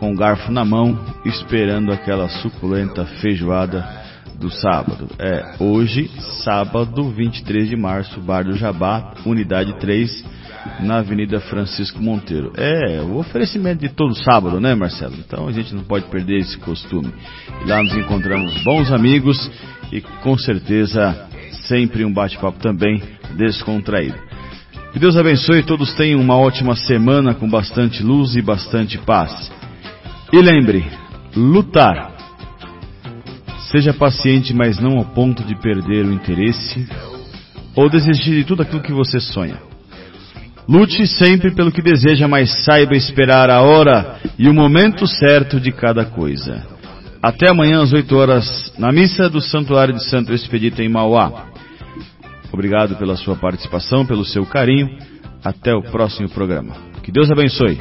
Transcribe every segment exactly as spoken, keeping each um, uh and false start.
com o garfo na mão, esperando aquela suculenta feijoada do sábado. É, hoje, sábado, vinte e três de março, Bar do Jabá, unidade três, na Avenida Francisco Monteiro. É, o oferecimento de todo sábado, né, Marcelo? Então a gente não pode perder esse costume. E lá nos encontramos bons amigos e com certeza sempre um bate-papo também descontraído. Que Deus abençoe, todos tenham uma ótima semana com bastante luz e bastante paz. E lembre, lutar. Seja paciente, mas não ao ponto de perder o interesse ou desistir de tudo aquilo que você sonha. Lute sempre pelo que deseja, mas saiba esperar a hora e o momento certo de cada coisa. Até amanhã às oito horas, na missa do Santuário de Santo Expedito em Mauá. Obrigado pela sua participação, pelo seu carinho. Até o próximo programa. Que Deus abençoe.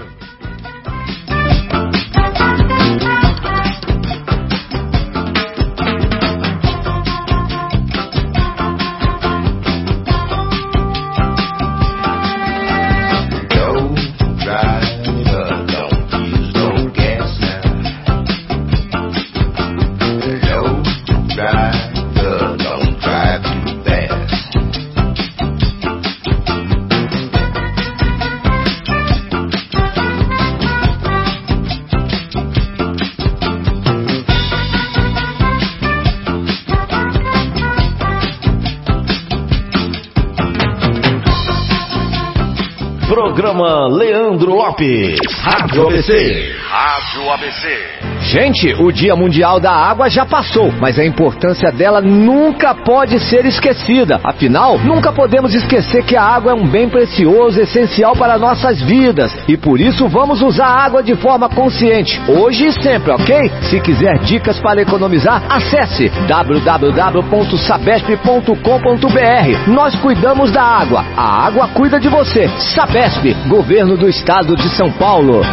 Programa Leandro Lopes, Rádio A B C. Rádio A B C. Gente, o Dia Mundial da Água já passou, mas a importância dela nunca pode ser esquecida. Afinal, nunca podemos esquecer que a água é um bem precioso, essencial para nossas vidas. E por isso vamos usar a água de forma consciente, hoje e sempre, ok? Se quiser dicas para economizar, acesse w w w ponto sabesp ponto com ponto b r. Nós cuidamos da água, a água cuida de você. Sabesp, Governo do Estado de São Paulo.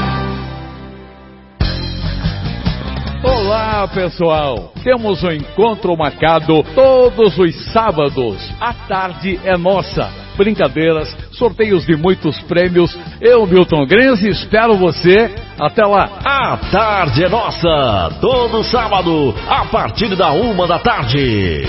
Olá, pessoal! Temos um encontro marcado todos os sábados. A tarde é nossa. Brincadeiras, sorteios de muitos prêmios. Eu, Milton Grenze, espero você. Até lá! A tarde é nossa. Todo sábado, a partir da uma da tarde.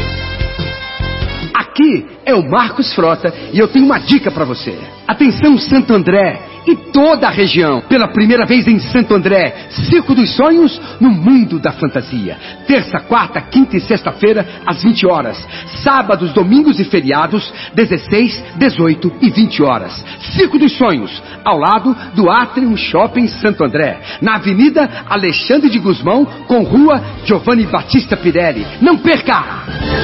Aqui é o Marcos Frota e eu tenho uma dica para você. Atenção, Santo André e toda a região. Pela primeira vez em Santo André, Circo dos Sonhos no mundo da fantasia. Terça, quarta, quinta e sexta-feira, às vinte horas. Sábados, domingos e feriados, dezesseis, dezoito e vinte horas. Circo dos Sonhos, ao lado do Atrium Shopping Santo André, na Avenida Alexandre de Gusmão, com Rua Giovanni Battista Pirelli. Não perca!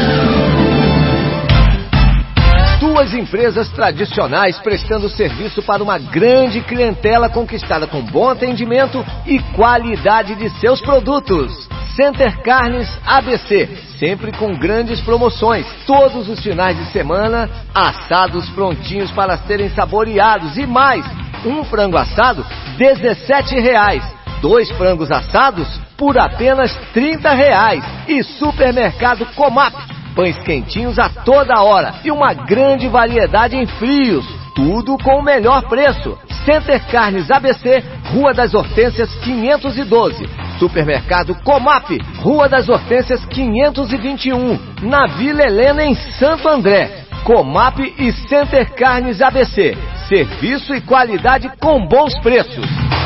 Duas empresas tradicionais prestando serviço para uma grande clientela conquistada com bom atendimento e qualidade de seus produtos. Center Carnes A B C, sempre com grandes promoções. Todos os finais de semana, assados prontinhos para serem saboreados e mais. Um frango assado, dezessete reais. Dois frangos assados por apenas trinta reais. E Supermercado Comap, pães quentinhos a toda hora e uma grande variedade em frios, tudo com o melhor preço. Center Carnes A B C, Rua das Hortênsias quinhentos e doze. Supermercado Comap, Rua das Hortênsias quinhentos e vinte e um, na Vila Helena, em Santo André. Comap e Center Carnes A B C, serviço e qualidade com bons preços.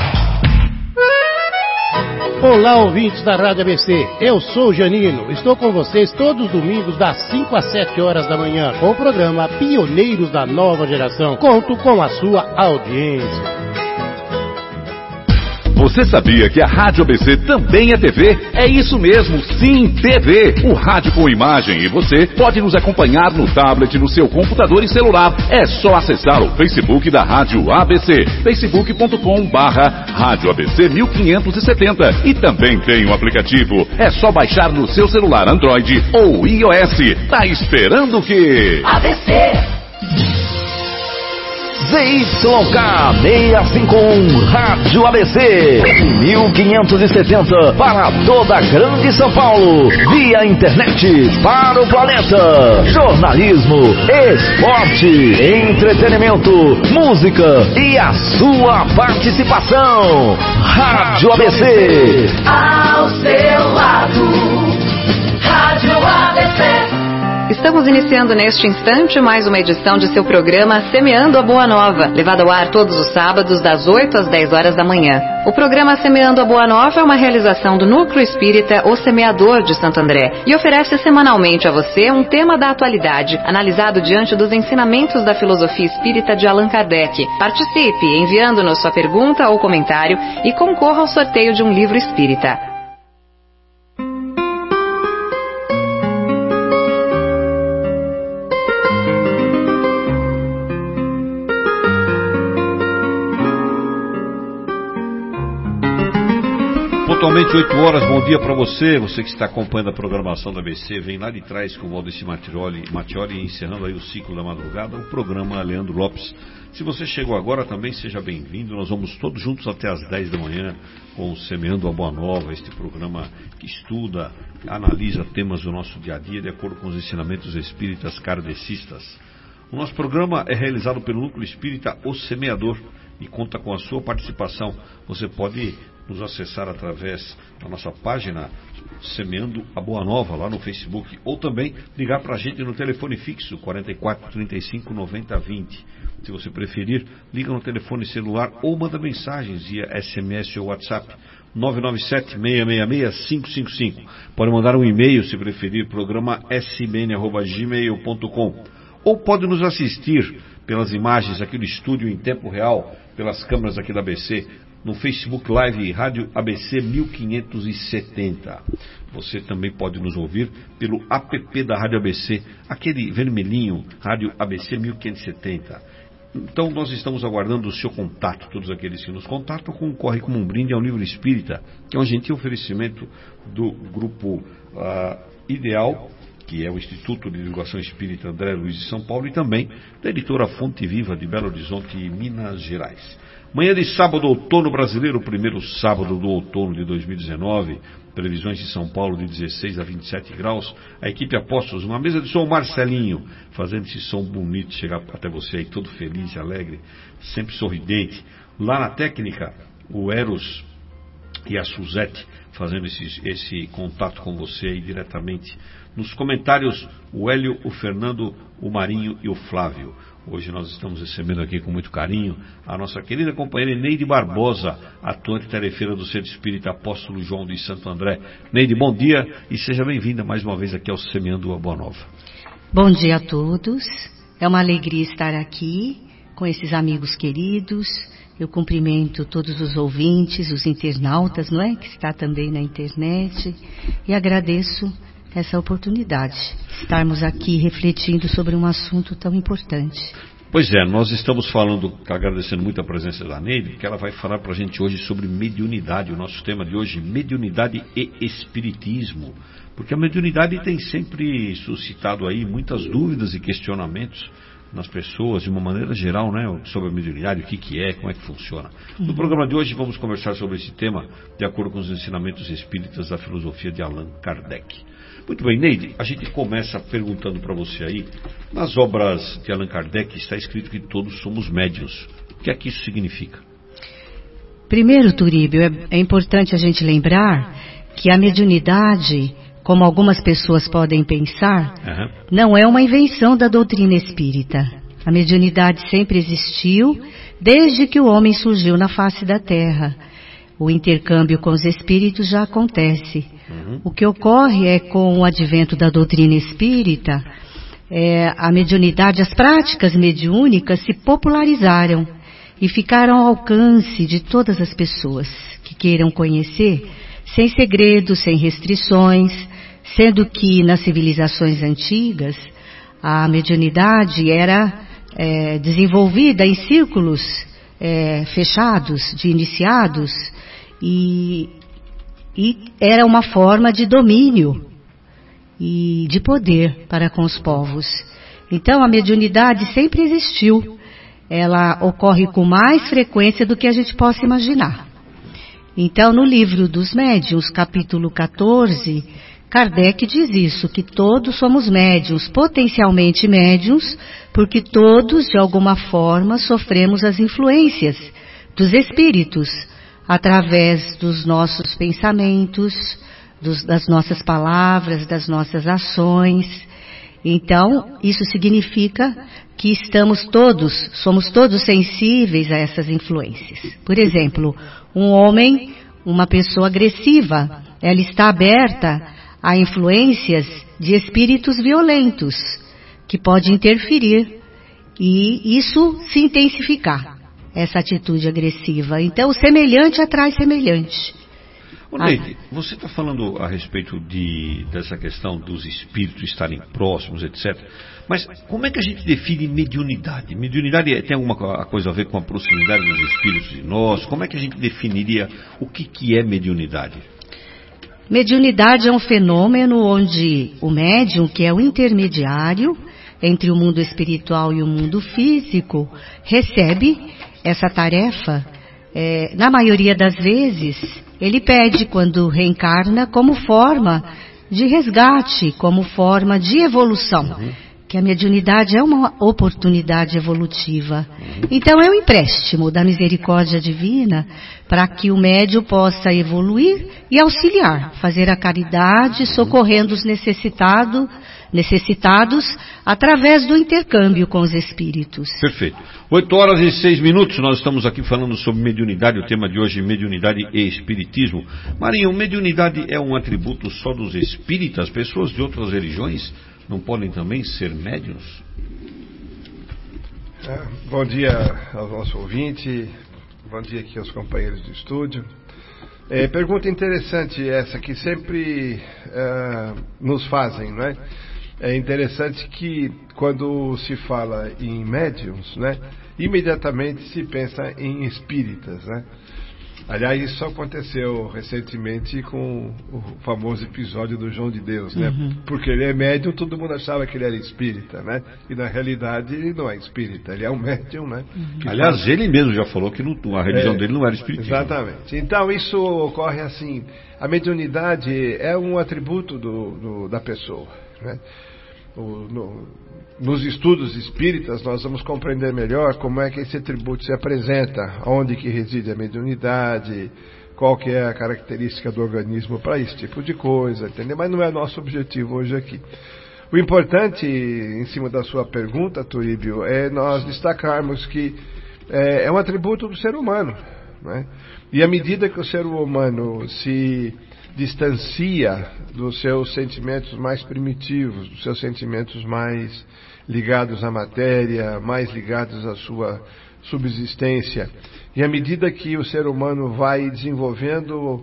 Olá, ouvintes da Rádio A B C, eu sou o Janino, estou com vocês todos os domingos das cinco às sete horas da manhã com o programa Pioneiros da Nova Geração. Conto com a sua audiência. Você sabia que a Rádio A B C também é T V? É isso mesmo, sim, T V. O rádio com imagem e você pode nos acompanhar no tablet, no seu computador e celular. É só acessar o Facebook da Rádio A B C, facebook ponto com barra Rádio A B C mil quinhentos e setenta. E também tem um aplicativo. É só baixar no seu celular Android ou iOS. Tá esperando o quê? A B C. Z Y K seiscentos e cinquenta e um Rádio A B C, mil quinhentos e setenta para toda a Grande São Paulo, via internet para o planeta. Jornalismo, esporte, entretenimento, música e a sua participação. Rádio A B C, ao seu lado. Rádio A B C. Estamos iniciando neste instante mais uma edição de seu programa Semeando a Boa Nova, levado ao ar todos os sábados das oito às dez horas da manhã. O programa Semeando a Boa Nova é uma realização do Núcleo Espírita O Semeador de Santo André e oferece semanalmente a você um tema da atualidade, analisado diante dos ensinamentos da filosofia espírita de Allan Kardec. Participe enviando-nos sua pergunta ou comentário e concorra ao sorteio de um livro espírita. Pontualmente oito horas, bom dia para você, você que está acompanhando a programação da A B C, vem lá de trás com o Valdeci Mattioli, Mattioli encerrando aí o ciclo da madrugada, o programa Leandro Lopes. Se você chegou agora também, seja bem-vindo, nós vamos todos juntos até as dez da manhã com o Semeando a Boa Nova, este programa que estuda, analisa temas do nosso dia a dia de acordo com os ensinamentos espíritas kardecistas. O nosso programa é realizado pelo Núcleo Espírita O Semeador e conta com a sua participação. Você pode nos acessar através da nossa página Semeando a Boa Nova lá no Facebook, ou também ligar para a gente no telefone fixo quatro quatro, trinta e cinco, noventa, vinte. Se você preferir, liga no telefone celular ou manda mensagens via S M S ou WhatsApp nove nove sete, seis seis seis, cinco cinco cinco. Pode mandar um e-mail se preferir, programa s b n arroba gmail ponto com, ou pode nos assistir pelas imagens aqui do estúdio em tempo real, pelas câmeras aqui da A B C, no Facebook Live Rádio A B C mil quinhentos e setenta. Você também pode nos ouvir pelo app da Rádio A B C, aquele vermelhinho, Rádio A B C mil quinhentos e setenta. Então nós estamos aguardando o seu contato, todos aqueles que nos contatam com o Corre Como um Brinde ao Livro Espírita, que é um gentil oferecimento do grupo uh, Ideal, que é o Instituto de Divulgação Espírita André Luiz de São Paulo, e também da editora Fonte Viva de Belo Horizonte, Minas Gerais. Manhã de sábado, outono brasileiro, primeiro sábado do outono de dois mil e dezenove, previsões de São Paulo de dezesseis a vinte e sete graus, a equipe Apóstolos, uma mesa de som Marcelinho, fazendo esse som bonito, chegar até você aí todo feliz, alegre, sempre sorridente. Lá na técnica, o Eros e a Suzete, fazendo esse, esse contato com você aí diretamente. Nos comentários, o Hélio, o Fernando, o Marinho e o Flávio. Hoje nós estamos recebendo aqui com muito carinho a nossa querida companheira Neide Barbosa, atuante tarefeira do Centro Espírita Apóstolo João de Santo André. Neide, bom dia e seja bem-vinda mais uma vez aqui ao Semeando a Boa Nova. Bom dia a todos, é uma alegria estar aqui com esses amigos queridos. Eu cumprimento todos os ouvintes, os internautas, não é? Que está também na internet, e agradeço essa oportunidade, estarmos aqui refletindo sobre um assunto tão importante. Pois é, nós estamos falando, agradecendo muito a presença da Neide, que ela vai falar para a gente hoje sobre mediunidade. O nosso tema de hoje, mediunidade e espiritismo, porque a mediunidade tem sempre suscitado aí muitas dúvidas e questionamentos nas pessoas, de uma maneira geral, né, sobre a mediunidade, o que, que é, como é que funciona. No uhum. programa de hoje vamos conversar sobre esse tema, de acordo com os ensinamentos espíritas da filosofia de Allan Kardec. Muito bem, Neide, a gente começa perguntando para você aí, nas obras de Allan Kardec está escrito que todos somos médiuns. O que é que isso significa? Primeiro, Turíbio, é, é importante a gente lembrar que a mediunidade, como algumas pessoas podem pensar, uhum. não é uma invenção da doutrina espírita. A mediunidade sempre existiu desde que o homem surgiu na face da Terra. O intercâmbio com os espíritos já acontece. Uhum. O que ocorre é, com o advento da doutrina espírita, é, a mediunidade, as práticas mediúnicas se popularizaram e ficaram ao alcance de todas as pessoas que queiram conhecer, sem segredos, sem restrições, sendo que nas civilizações antigas a mediunidade era é, desenvolvida em círculos é, fechados de iniciados e, e era uma forma de domínio e de poder para com os povos. Então a mediunidade sempre existiu ela ocorre com mais frequência do que a gente possa imaginar. Então, no livro dos médiuns, capítulo quatorze, Kardec diz isso, que todos somos médiuns, potencialmente médiuns, porque todos, de alguma forma, sofremos as influências dos espíritos, através dos nossos pensamentos, dos, das nossas palavras, das nossas ações. Então, isso significa que estamos todos, somos todos sensíveis a essas influências. Por exemplo, um homem, uma pessoa agressiva, ela está aberta a influências de espíritos violentos, que pode interferir e isso se intensificar, essa atitude agressiva. Então, o semelhante atrai semelhante. Ô, Neide, você está falando a respeito de, dessa questão dos espíritos estarem próximos, etcétera. Mas como é que a gente define mediunidade? Mediunidade tem alguma coisa a ver com a proximidade dos espíritos de nós? Como é que a gente definiria o que, que é mediunidade? Mediunidade é um fenômeno onde o médium, que é o intermediário entre o mundo espiritual e o mundo físico, recebe essa tarefa. É, na maioria das vezes, ele pede quando reencarna como forma de resgate, como forma de evolução. Uhum. Que a mediunidade é uma oportunidade evolutiva. Então é um empréstimo da misericórdia divina para que o médium possa evoluir e auxiliar, fazer a caridade, socorrendo os necessitado, necessitados através do intercâmbio com os espíritos. Perfeito. Oito horas e seis minutos, nós estamos aqui falando sobre mediunidade, o tema de hoje é mediunidade e espiritismo. Marinho, mediunidade é um atributo só dos espíritas? Pessoas de outras religiões não podem também ser médiuns? É, bom dia ao nosso ouvinte, bom dia aqui aos companheiros do estúdio. É, pergunta interessante essa que sempre é, nos fazem, não é? É interessante que quando se fala em médiuns, né, imediatamente se pensa em espíritas, né? Aliás, isso aconteceu recentemente com o famoso episódio do João de Deus, né? Uhum. Porque ele é médium, todo mundo achava que ele era espírita, né? E na realidade ele não é espírita, ele é um médium, né? Uhum. Aliás, fala... ele mesmo já falou que não, a religião é, dele não era espiritismo. Exatamente. Então isso ocorre assim, a mediunidade é um atributo do, do, da pessoa, né? O, no, nos estudos espíritas nós vamos compreender melhor como é que esse atributo se apresenta, onde que reside a mediunidade, qual que é a característica do organismo para esse tipo de coisa, entendeu? Mas não é nosso objetivo hoje aqui. O importante, em cima da sua pergunta, Turíbio, é nós destacarmos que é, é um atributo do ser humano, né? E à medida que o ser humano se distancia dos seus sentimentos mais primitivos, dos seus sentimentos mais ligados à matéria, mais ligados à sua subsistência, e à medida que o ser humano vai desenvolvendo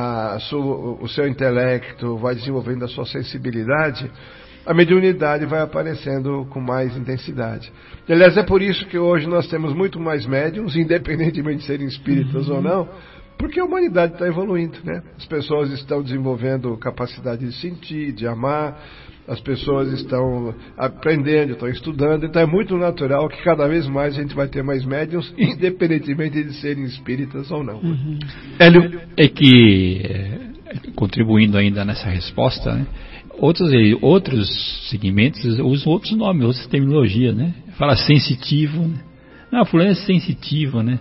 a sua, o seu intelecto, vai desenvolvendo a sua sensibilidade, a mediunidade vai aparecendo com mais intensidade. Aliás, é por isso que hoje nós temos muito mais médiuns, independentemente de serem espíritas uhum. ou não, porque a humanidade está evoluindo, né? As pessoas estão desenvolvendo capacidade de sentir, de amar, as pessoas estão aprendendo, estão estudando, então é muito natural que cada vez mais a gente vai ter mais médiuns, independentemente de serem espíritas ou não. Uhum. Hélio, é que, é, contribuindo ainda nessa resposta, né, outros, outros segmentos usam outros nomes, outras terminologias, né? Fala sensitivo, né? Não, fulano é sensitivo, né?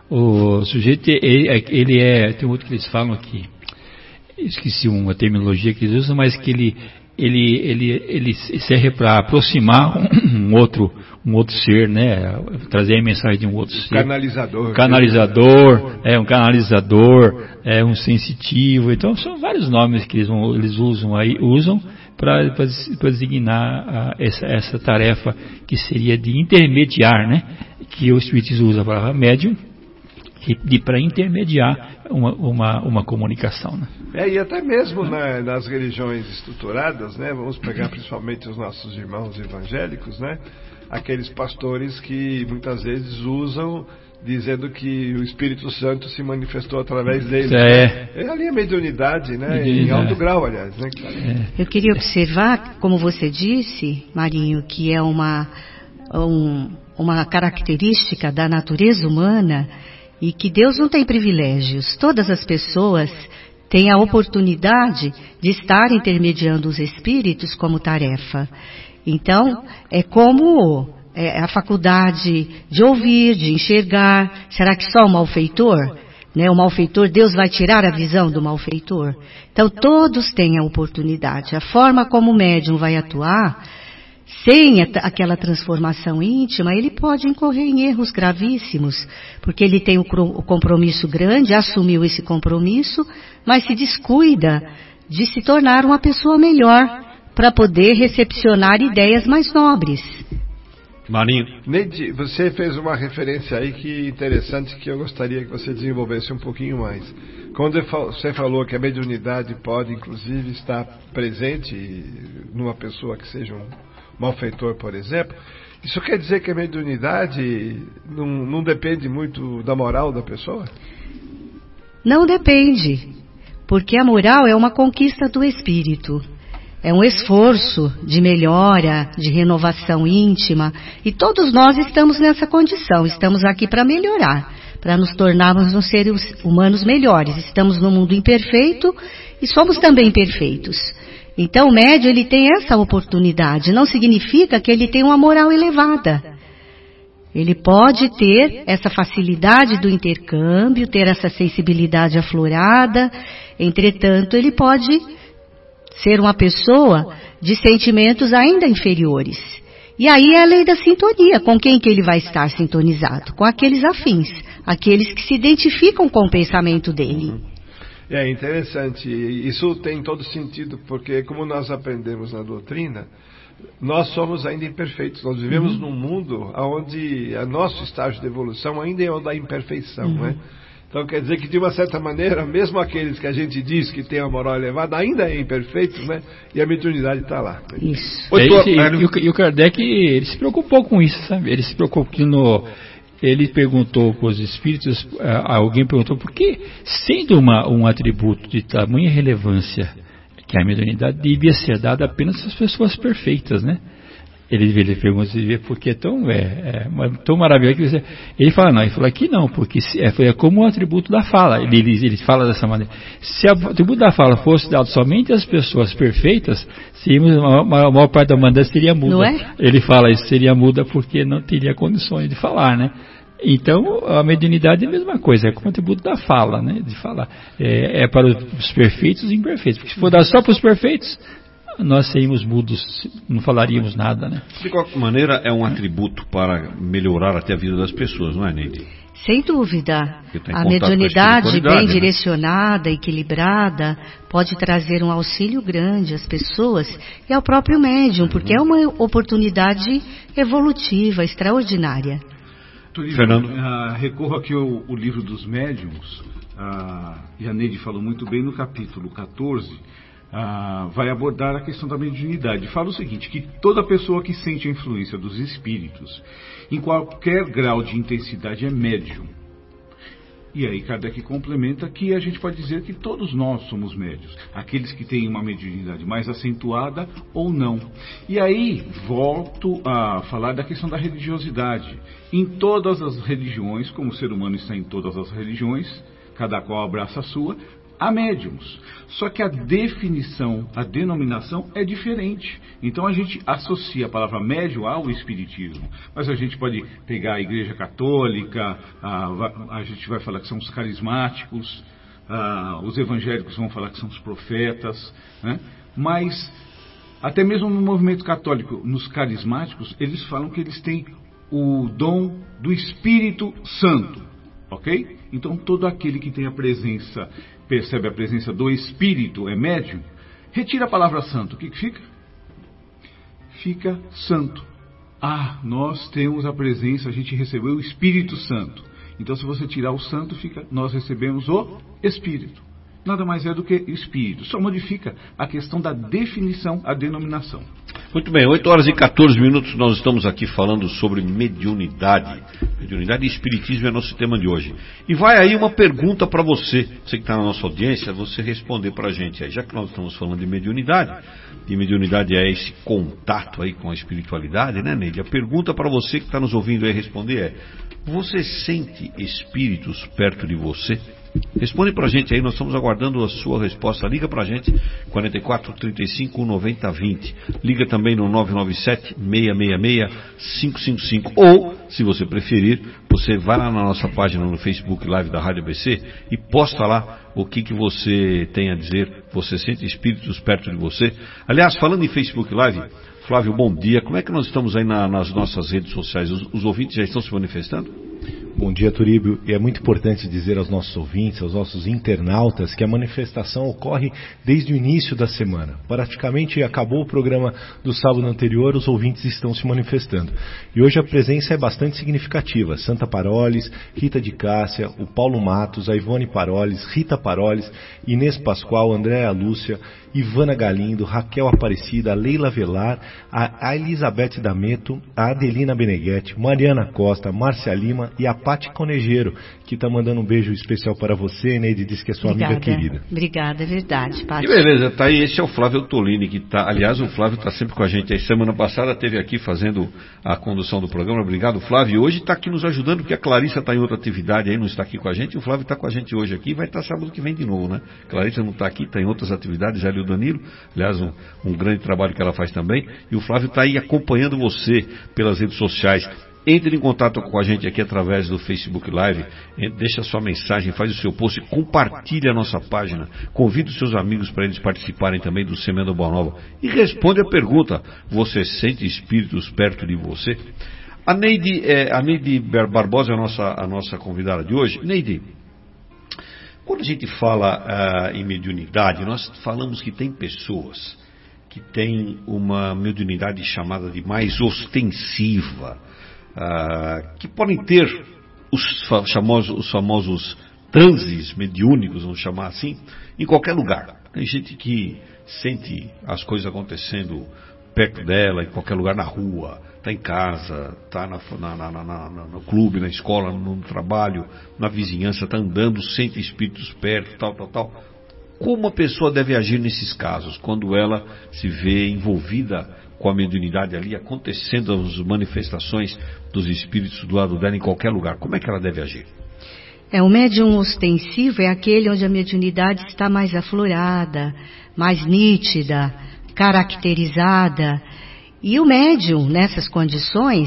O sujeito, ele, ele é, tem outro que eles falam aqui, esqueci uma terminologia que eles usam, mas que ele, ele, ele, ele serve para aproximar um, um, outro, um outro ser, né? Trazer a mensagem de um outro ser. Canalizador. Canalizador, é um canalizador, é um sensitivo, então são vários nomes que eles, vão, eles usam aí, usam para designar a, essa, essa tarefa que seria de intermediar, né? Que o espiritismo usa a palavra médium, de para intermediar uma, uma, uma comunicação, né? É, e até mesmo na, nas religiões estruturadas, né? Vamos pegar principalmente os nossos irmãos evangélicos, né? Aqueles pastores que muitas vezes usam dizendo que o Espírito Santo se manifestou através deles. É, é ali a mediunidade, né? Mediunidade. Em alto grau, aliás, né? É. Eu queria observar, como você disse, Marinho, que é uma um uma característica da natureza humana e que Deus não tem privilégios. Todas as pessoas têm a oportunidade de estar intermediando os espíritos como tarefa. Então, é como é, a faculdade de ouvir, de enxergar. Será que só o malfeitor? Né, o malfeitor, Deus vai tirar a visão do malfeitor? Então, todos têm a oportunidade. A forma como o médium vai atuar, sem aquela transformação íntima, ele pode incorrer em erros gravíssimos, porque ele tem o compromisso grande, assumiu esse compromisso, mas se descuida de se tornar uma pessoa melhor para poder recepcionar ideias mais nobres. Marinho. Neide, você fez uma referência aí que interessante, que eu gostaria que você desenvolvesse um pouquinho mais. Quando você falou que a mediunidade pode, inclusive, estar presente numa pessoa que seja um malfeitor, por exemplo, isso quer dizer que a mediunidade não, não depende muito da moral da pessoa? Não depende, porque a moral é uma conquista do espírito. É um esforço de melhora, de renovação íntima, e todos nós estamos nessa condição, estamos aqui para melhorar, para nos tornarmos uns seres humanos melhores. Estamos num mundo imperfeito e somos também perfeitos. Então o médium, ele tem essa oportunidade, não significa que ele tem uma moral elevada. Ele pode ter essa facilidade do intercâmbio, ter essa sensibilidade aflorada, entretanto ele pode ser uma pessoa de sentimentos ainda inferiores. E aí é a lei da sintonia. Com quem que ele vai estar sintonizado? Com aqueles afins, aqueles que se identificam com o pensamento dele. É interessante. Isso tem todo sentido, porque como nós aprendemos na doutrina, nós somos ainda imperfeitos. Nós vivemos uhum. num mundo onde o nosso estágio de evolução ainda é o da imperfeição, uhum. né? Então quer dizer que, de uma certa maneira, mesmo aqueles que a gente diz que tem a moral elevada, ainda é imperfeitos, né? E a mediunidade está lá. Isso. É, e, e, e o Kardec, ele se preocupou com isso, sabe? Ele se preocupou que no... Ele perguntou para os espíritos, alguém perguntou, por que, sendo uma, um atributo de tamanha relevância, que a mediunidade devia ser dada apenas às pessoas perfeitas, né? Ele, ele pergunta, porque é tão, é, é, tão maravilhoso que você... Ele fala, não, ele falou aqui não, porque é, é como o atributo da fala. Ele, ele, ele fala dessa maneira. Se o atributo da fala fosse dado somente às pessoas perfeitas, seríamos, a, maior, a maior parte da humanidade seria muda. Não é? Ele fala isso, seria muda porque não teria condições de falar, né? Então, a mediunidade é a mesma coisa, é como o atributo da fala, né? De falar. É, é para os perfeitos e imperfeitos. Porque se for dar só para os perfeitos, nós seríamos mudos, não falaríamos nada, né? De qualquer maneira, é um atributo para melhorar até a vida das pessoas, não é, Neide? Sem dúvida. A mediunidade bem direcionada, né? Equilibrada, pode trazer um auxílio grande às pessoas e ao próprio médium, porque uhum. é uma oportunidade evolutiva, extraordinária. Fernando, uh, recorro aqui ao, ao livro dos médiuns, uh, e a Neide falou muito bem no capítulo quatorze, uh, vai abordar a questão da mediunidade. Fala o seguinte, que toda pessoa que sente a influência dos espíritos, em qualquer grau de intensidade, é médium. E aí Kardec complementa que a gente pode dizer que todos nós somos médiuns, aqueles que têm uma mediunidade mais acentuada ou não. E aí volto a falar da questão da religiosidade. Em todas as religiões, como o ser humano está em todas as religiões, cada qual abraça a sua, há médiums. Só que a definição, a denominação é diferente. Então a gente associa a palavra médium ao espiritismo. Mas a gente pode pegar a Igreja Católica, a, a gente vai falar que são os carismáticos, a, os evangélicos vão falar que são os profetas, né? Mas até mesmo no movimento católico, nos carismáticos, eles falam que eles têm o dom do Espírito Santo, ok? Então todo aquele que tem a presença, percebe a presença do Espírito, é médium, retira a palavra santo, o que, que fica? Fica santo. Ah, nós temos a presença, a gente recebeu o Espírito Santo. Então se você tirar o santo, fica, nós recebemos o Espírito. Nada mais é do que Espírito, só modifica a questão da definição, a denominação. Muito bem, oito horas e quatorze minutos, nós estamos aqui falando sobre mediunidade. Mediunidade e espiritismo é nosso tema de hoje. E vai aí uma pergunta para você, você que está na nossa audiência, você responder para a gente aí. Já que nós estamos falando de mediunidade, e mediunidade é esse contato aí com a espiritualidade, né, Neide? A pergunta para você que está nos ouvindo aí responder é: você sente espíritos perto de você? Responde pra gente aí, nós estamos aguardando a sua resposta. Liga pra gente, quarenta e quatro, trinta e cinco, noventa, vinte. Liga também no nove nove sete, seis seis seis, cinco cinco cinco. Ou, se você preferir, você vai lá na nossa página no Facebook Live da Rádio A B C e posta lá o que, que você tem a dizer. Você sente espíritos perto de você? Aliás, falando em Facebook Live, Flávio, bom dia. Como é que nós estamos aí na, nas nossas redes sociais? Os, os ouvintes já estão se manifestando? Bom dia, Turíbio. E é muito importante dizer aos nossos ouvintes, aos nossos internautas, que a manifestação ocorre desde o início da semana. Praticamente acabou o programa do sábado anterior, os ouvintes estão se manifestando. E hoje a presença é bastante significativa. Santa Parolis, Rita de Cássia, o Paulo Matos, a Ivone Parolis, Rita Parolis, Inês Pascoal, Andréa Lúcia, Ivana Galindo, Raquel Aparecida, a Leila Velar, a, a Elizabeth D'Ameto, a Adelina Beneghetti, Mariana Costa, Márcia Lima e a Pati Conejeiro, que está mandando um beijo especial para você, Neide, diz que é sua Obrigada. amiga querida. Obrigada, é verdade, Pati. E beleza, tá aí, esse é o Flávio Tolini, que tá, aliás, o Flávio está sempre com a gente aí. Semana passada esteve aqui fazendo a condução do programa, obrigado, Flávio. E hoje está aqui nos ajudando, porque a Clarissa está em outra atividade aí, não está aqui com a gente, e o Flávio está com a gente hoje aqui, vai estar sábado que vem de novo, né? Clarissa não está aqui, está em outras atividades, já ali o Danilo, aliás, um, um grande trabalho que ela faz também, e o Flávio está aí acompanhando você pelas redes sociais. Entre em contato com a gente aqui através do Facebook Live, deixa sua mensagem, faz o seu post, compartilhe a nossa página, convide os seus amigos para eles participarem também do Semeando Boa Nova e responde a pergunta: você sente espíritos perto de você? A Neide, é, a Neide Barbosa é a nossa, a nossa convidada de hoje. Neide, quando a gente fala uh, em mediunidade, nós falamos que tem pessoas que têm uma mediunidade chamada de mais ostensiva, uh, que podem ter os famosos, os famosos transes mediúnicos, vamos chamar assim, em qualquer lugar. Tem gente que sente as coisas acontecendo perto dela, em qualquer lugar, na rua, está em casa, está na, na, na, na, no clube, na escola, no trabalho, na vizinhança, está andando, sente espíritos perto, tal, tal, tal. Como a pessoa deve agir nesses casos, quando ela se vê envolvida com a mediunidade ali, acontecendo as manifestações dos espíritos do lado dela em qualquer lugar? Como é que ela deve agir? É, o médium ostensivo é aquele onde a mediunidade está mais aflorada, mais nítida, caracterizada. E o médium, nessas condições,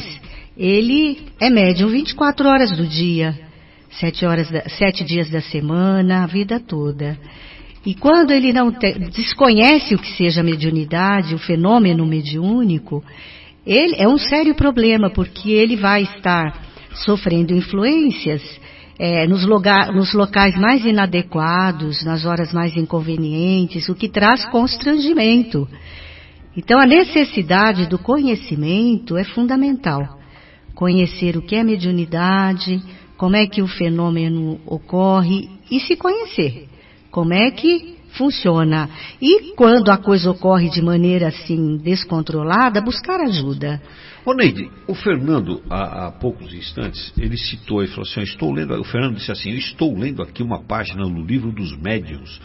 ele é médium vinte e quatro horas do dia, sete horas da, sete dias da semana, a vida toda. E quando ele não te, desconhece o que seja mediunidade, o fenômeno mediúnico, ele é um sério problema, porque ele vai estar sofrendo influências é, nos, loga, nos locais mais inadequados, nas horas mais inconvenientes, o que traz constrangimento. Então, a necessidade do conhecimento é fundamental. Conhecer o que é mediunidade, como é que o fenômeno ocorre e se conhecer. Como é que funciona. E quando a coisa ocorre de maneira assim descontrolada, buscar ajuda. Ô Neide, o Fernando, há, há poucos instantes, ele citou e falou assim, eu estou lendo, o Fernando disse assim, eu estou lendo aqui uma página no livro dos médiuns.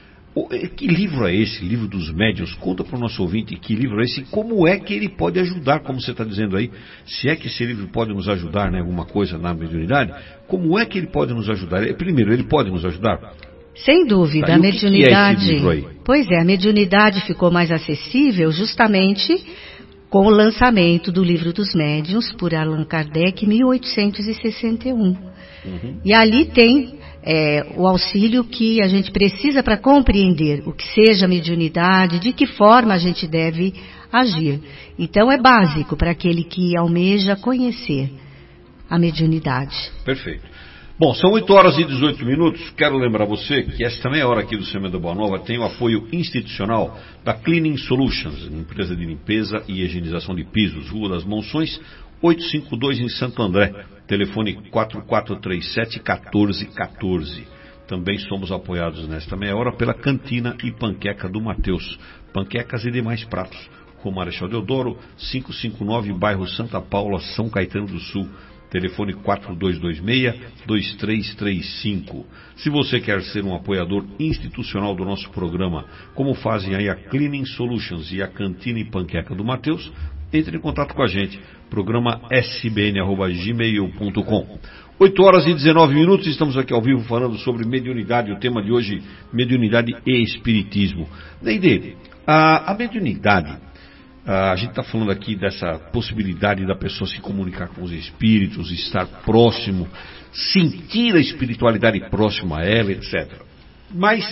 Que livro é esse, livro dos médiuns? Conta para o nosso ouvinte que livro é esse e como é que ele pode ajudar, como você está dizendo aí, se é que esse livro pode nos ajudar em alguma coisa na mediunidade, como é que ele pode nos ajudar? Primeiro, ele pode nos ajudar? Sem dúvida, tá, a mediunidade. Que que é esse livro aí? Pois é, a mediunidade ficou mais acessível justamente com o lançamento do Livro dos Médiuns por Allan Kardec em mil oitocentos e sessenta e um. Uhum. E ali tem é, o auxílio que a gente precisa para compreender o que seja mediunidade, de que forma a gente deve agir. Então é básico para aquele que almeja conhecer a mediunidade. Perfeito. Bom, são oito horas e dezoito minutos. Quero lembrar você que esta meia hora aqui do Semeando Boa Nova tem o apoio institucional da Cleaning Solutions, empresa de limpeza e higienização de pisos, Rua das Monções, oitocentos e cinquenta e dois em Santo André. Telefone quatro quatro três sete, um quatro um quatro. Também somos apoiados nesta meia hora pela Cantina e Panqueca do Mateus. Panquecas e demais pratos. Rua Marechal Deodoro, quinhentos e cinquenta e nove, bairro Santa Paula, São Caetano do Sul. Telefone quatro dois dois seis, dois três três cinco. Se você quer ser um apoiador institucional do nosso programa, como fazem aí a Cleaning Solutions e a Cantina e Panqueca do Matheus, entre em contato com a gente. Programa s b n arroba gmail ponto com. oito horas e dezenove minutos, estamos aqui ao vivo falando sobre mediunidade. O tema de hoje, mediunidade e espiritismo. Neide, a, a mediunidade... Uh, a gente está falando aqui dessa possibilidade da pessoa se comunicar com os espíritos, estar próximo, sentir a espiritualidade próxima a ela, etcétera. Mas,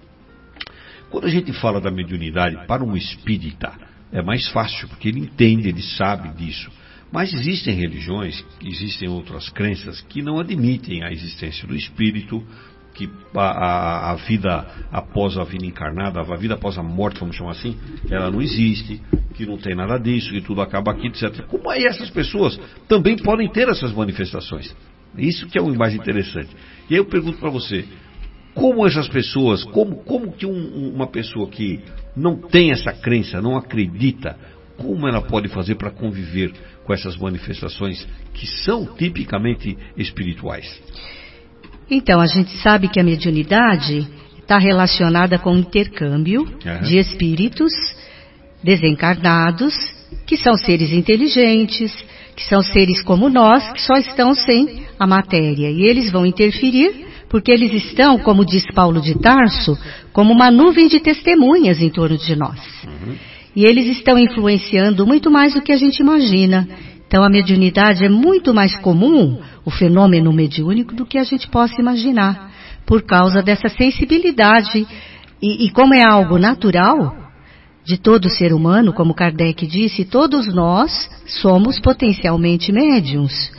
quando a gente fala da mediunidade para um espírita, é mais fácil, porque ele entende, ele sabe disso. Mas existem religiões, existem outras crenças que não admitem a existência do espírito, que a, a, a vida após a vida encarnada, a vida após a morte, vamos chamar assim, ela não existe, que não tem nada disso, que tudo acaba aqui, etcétera. Como aí essas pessoas também podem ter essas manifestações? Isso que é o mais interessante. E aí eu pergunto para você, como essas pessoas, como, como que um, uma pessoa que não tem essa crença, não acredita, como ela pode fazer para conviver com essas manifestações que são tipicamente espirituais? Então, a gente sabe que a mediunidade está relacionada com o intercâmbio uhum. de espíritos desencarnados, que são seres inteligentes, que são seres como nós, que só estão sem a matéria. E eles vão interferir, porque eles estão, como diz Paulo de Tarso, como uma nuvem de testemunhas em torno de nós. Uhum. E eles estão influenciando muito mais do que a gente imagina. Então, a mediunidade é muito mais comum, o fenômeno mediúnico, do que a gente possa imaginar, por causa dessa sensibilidade. E, e como é algo natural de todo ser humano, como Kardec disse, todos nós somos potencialmente médiuns.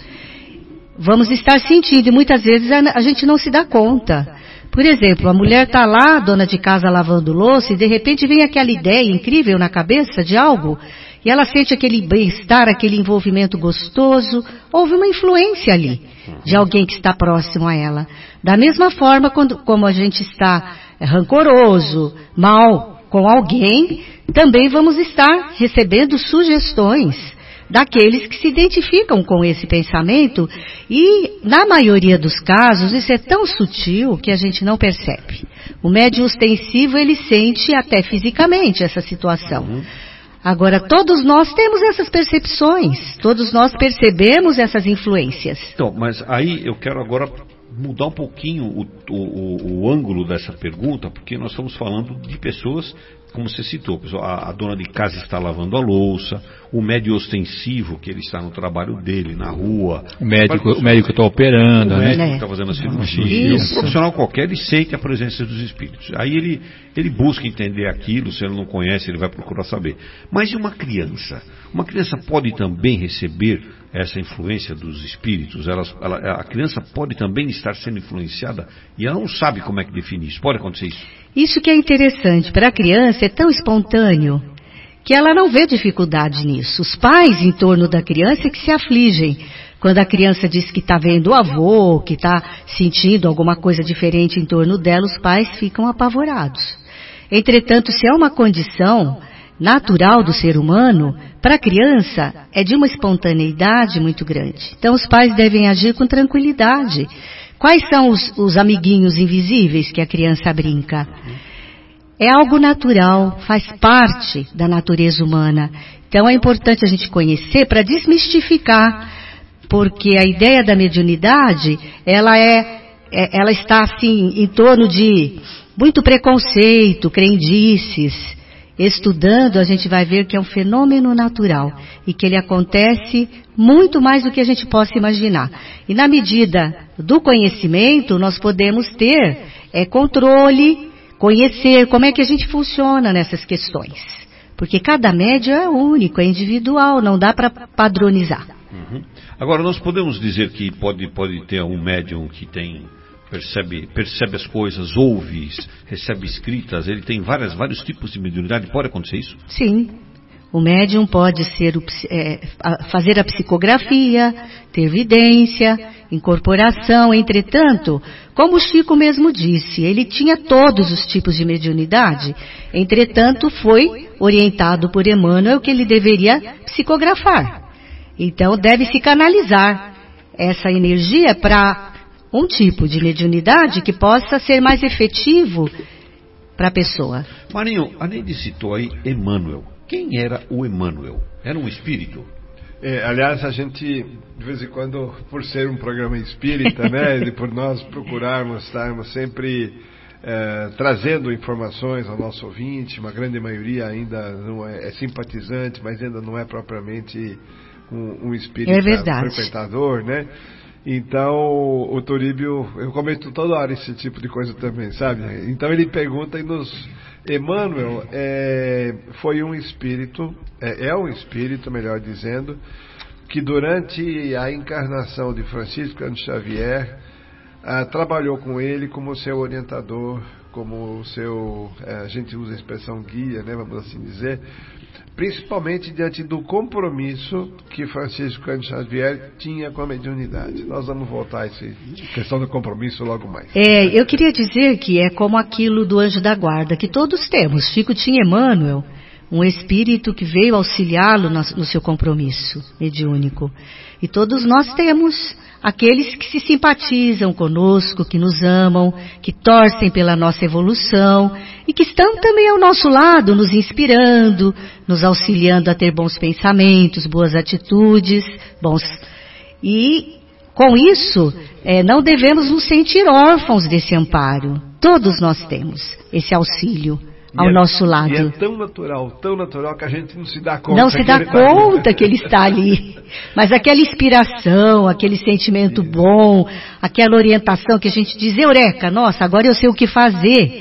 Vamos estar sentindo, e muitas vezes a, a gente não se dá conta. Por exemplo, a mulher está lá, dona de casa, lavando louça, e de repente vem aquela ideia incrível na cabeça de algo, e ela sente aquele bem-estar, aquele envolvimento gostoso. Houve uma influência ali, de alguém que está próximo a ela. Da mesma forma, quando, como a gente está rancoroso, mal com alguém, também vamos estar recebendo sugestões daqueles que se identificam com esse pensamento, e na maioria dos casos isso é tão sutil que a gente não percebe. O médium ostensivo, ele sente até fisicamente essa situação. Agora, todos nós temos essas percepções, todos nós percebemos essas influências. Então, mas aí eu quero agora mudar um pouquinho o, o, o ângulo dessa pergunta, porque nós estamos falando de pessoas, como você citou, a, a dona de casa está lavando a louça, o médium ostensivo, que ele está no trabalho dele, na rua. O médico o médico está operando, o né? O médico está fazendo a cirurgia. Um profissional qualquer, ele sente a presença dos espíritos. Aí ele, ele busca entender aquilo, se ele não conhece, ele vai procurar saber. Mas e uma criança? Uma criança pode também receber essa influência dos espíritos? Ela, ela, a criança pode também estar sendo influenciada e ela não sabe como é que definir isso. Pode acontecer isso? Isso que é interessante. Para a criança é tão espontâneo que ela não vê dificuldade nisso. Os pais em torno da criança é que se afligem. Quando a criança diz que está vendo o avô, que está sentindo alguma coisa diferente em torno dela, os pais ficam apavorados. Entretanto, se é uma condição natural do ser humano, para a criança é de uma espontaneidade muito grande. Então os pais devem agir com tranquilidade. Quais são os, os amiguinhos invisíveis que a criança brinca? É algo natural, faz parte da natureza humana. Então é importante a gente conhecer para desmistificar, porque a ideia da mediunidade, ela, é, é, ela está assim em torno de muito preconceito, crendices. Estudando, a gente vai ver que é um fenômeno natural e que ele acontece muito mais do que a gente possa imaginar. E na medida do conhecimento, nós podemos ter é, controle, conhecer como é que a gente funciona nessas questões. Porque cada médium é único, é individual, não dá para padronizar. Uhum. Agora, nós podemos dizer que pode, pode ter um médium que tem... Percebe, percebe as coisas, ouve, recebe escritas, ele tem várias, vários tipos de mediunidade, pode acontecer isso? Sim, o médium pode ser, é, fazer a psicografia, ter vidência, incorporação. Entretanto, como o Chico mesmo disse, ele tinha todos os tipos de mediunidade. Entretanto, foi orientado por Emmanuel que ele deveria psicografar. Então, deve-se canalizar essa energia para um tipo de mediunidade que possa ser mais efetivo para a pessoa. Marinho, a Neide citou aí Emmanuel. Quem era o Emmanuel? Era um espírito? É, aliás, a gente, de vez em quando, por ser um programa espírita, né, e por nós procurarmos, estarmos sempre é, trazendo informações ao nosso ouvinte, uma grande maioria ainda não é, é simpatizante, mas ainda não é propriamente um, um espírita é frequentador, né? Então, o Turíbio, eu comento toda hora esse tipo de coisa também, sabe? Então ele pergunta e nos... Emmanuel é, foi um espírito, é, é um espírito, melhor dizendo, que durante a encarnação de Francisco Cândido Xavier, ah, trabalhou com ele como seu orientador, como seu, é, a gente usa a expressão guia, né, vamos assim dizer, principalmente diante do compromisso que Francisco Cândido Xavier tinha com a mediunidade. Nós vamos voltar a essa questão do compromisso logo mais. É, eu queria dizer que é como aquilo do anjo da guarda, que todos temos. Chico tinha Emmanuel, um espírito que veio auxiliá-lo no, no seu compromisso mediúnico. E todos nós temos aqueles que se simpatizam conosco, que nos amam, que torcem pela nossa evolução e que estão também ao nosso lado, nos inspirando, nos auxiliando a ter bons pensamentos, boas atitudes, bons... E com isso, é, não devemos nos sentir órfãos desse amparo. Todos nós temos esse auxílio ao é, nosso lado. E é tão natural, tão natural que a gente não se dá conta. Não se dá conta que ele está ali. Mas aquela inspiração, aquele sentimento bom, aquela orientação que a gente diz, eureka, nossa, agora eu sei o que fazer.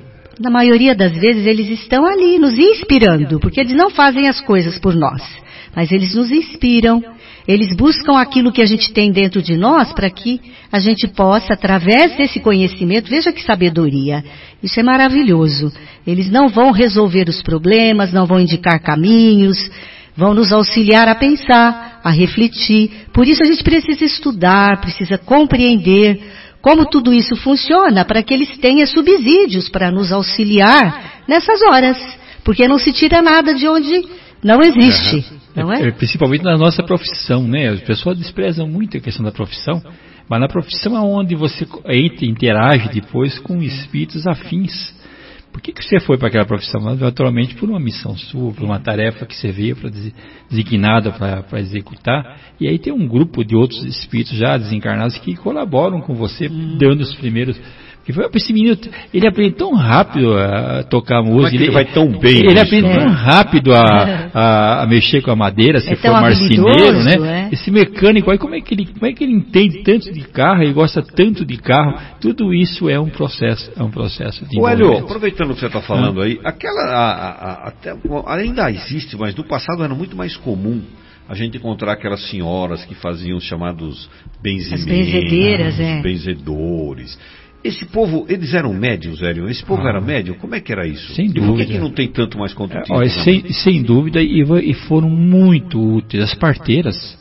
Na maioria das vezes eles estão ali nos inspirando, porque eles não fazem as coisas por nós, mas eles nos inspiram. Eles buscam aquilo que a gente tem dentro de nós para que a gente possa, através desse conhecimento, veja que sabedoria, isso é maravilhoso. Eles não vão resolver os problemas, não vão indicar caminhos, vão nos auxiliar a pensar, a refletir. Por isso a gente precisa estudar, precisa compreender como tudo isso funciona para que eles tenham subsídios para nos auxiliar nessas horas, porque não se tira nada de onde não existe. Uhum. Não é? É, principalmente na nossa profissão, né? As pessoas desprezam muito a questão da profissão, mas na profissão é onde você entra, interage depois com espíritos afins. Por que, que você foi para aquela profissão? Naturalmente por uma missão sua, por uma tarefa que você veio para designada para executar. E aí tem um grupo de outros espíritos já desencarnados que colaboram com você, hum. dando os primeiros... Esse menino, ele aprende tão rápido a tocar música. Ele, ele vai tão bem. Ele aprende tão rápido a, a, a mexer com a madeira, se é for marceneiro, né? É? Esse mecânico aí, como é, que ele, como é que ele entende tanto de carro e gosta tanto de carro? Tudo isso é um processo, é um processo de Hélio, aproveitando o que você está falando ah. aí, aquela, a, a, até, ainda existe, mas no passado era muito mais comum a gente encontrar aquelas senhoras que faziam os chamados benzimeiros, benzedeiras, é. benzedores. Esse povo, eles eram médios, Hélio? Esse povo ah. era médio? Como é que era isso? Sem e dúvida. por que, que não tem tanto mais quanto tinha? É, sem, sem dúvida, e, e foram muito úteis. As parteiras,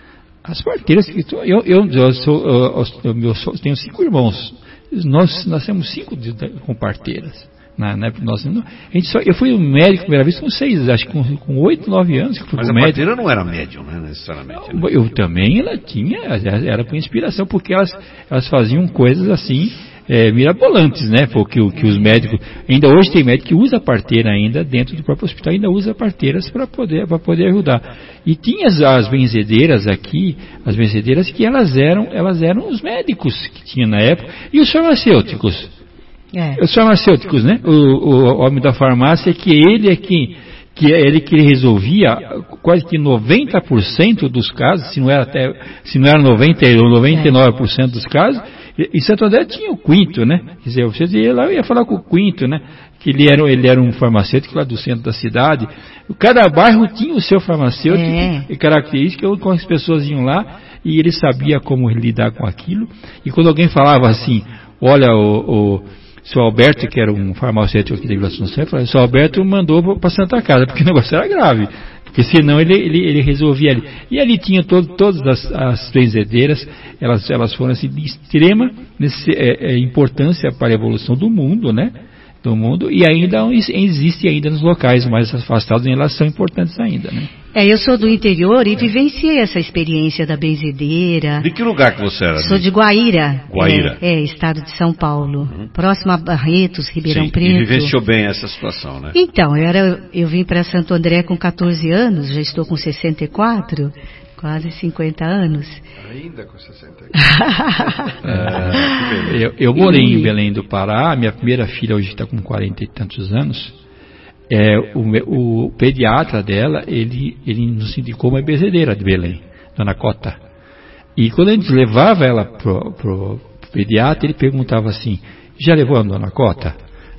as parteiras, eu, eu, eu, sou, eu, eu sou, tenho cinco irmãos, nós nascemos cinco de, com parteiras. Na, na, nós, a gente só, eu fui um médico a primeira vez com seis, acho que com, com oito, nove anos. Que fui Mas a médico. parteira não era médium, né, necessariamente. Né? Eu também, ela tinha, era com inspiração, porque elas, elas faziam coisas assim, é, mirabolantes, né? Porque o que os médicos, ainda hoje tem médico que usa a parteira ainda dentro do próprio hospital, ainda usa parteiras para poder, para poder ajudar. E tinha as, as benzedeiras aqui, as benzedeiras que elas eram, elas eram os médicos que tinha na época, e os farmacêuticos. É. Os farmacêuticos, né? O, o homem da farmácia, que ele é que, que ele que resolvia quase que noventa por cento dos casos, se não era até, se não era noventa ou noventa e nove por cento dos casos. Em Santo André tinha o Quinto, né? Quer dizer, você ia lá, eu ia falar com o Quinto, né? Que ele era, ele era um farmacêutico lá do centro da cidade. Cada bairro tinha o seu farmacêutico é. e característica, com as pessoas iam lá e ele sabia como lidar com aquilo. E quando alguém falava assim, olha, o, o seu Alberto, que era um farmacêutico aqui da Vila Assunção, falou, seu Alberto mandou para Santa Casa, porque o negócio era grave. porque senão ele, ele, ele resolvia ali. E ali tinha todo, todas as, as benzedeiras, elas, elas foram assim, de extrema nesse, é, é, importância para a evolução do mundo, né? Do mundo, e ainda existe ainda nos locais mais afastados, elas são importantes ainda, né? É, eu sou do interior e vivenciei essa experiência da benzedeira. De que lugar que você era? Sou de Guaíra. Guaíra. É, é estado de São Paulo. Uhum. Próximo a Barretos, Ribeirão Sim, Preto. E vivenciou bem essa situação, né? Então, eu, era, eu vim para Santo André com catorze anos, já estou com sessenta e quatro, quase cinquenta anos. Ainda com sessenta e quatro. é, eu, eu morei e... em Belém do Pará, minha primeira filha hoje está com quarenta e tantos anos. É, o, o pediatra dela, ele, ele nos indicou uma benzedeira de Belém, Dona Cota. E quando a gente levava ela pro, pro pediatra, ele perguntava assim: já levou a Dona Cota?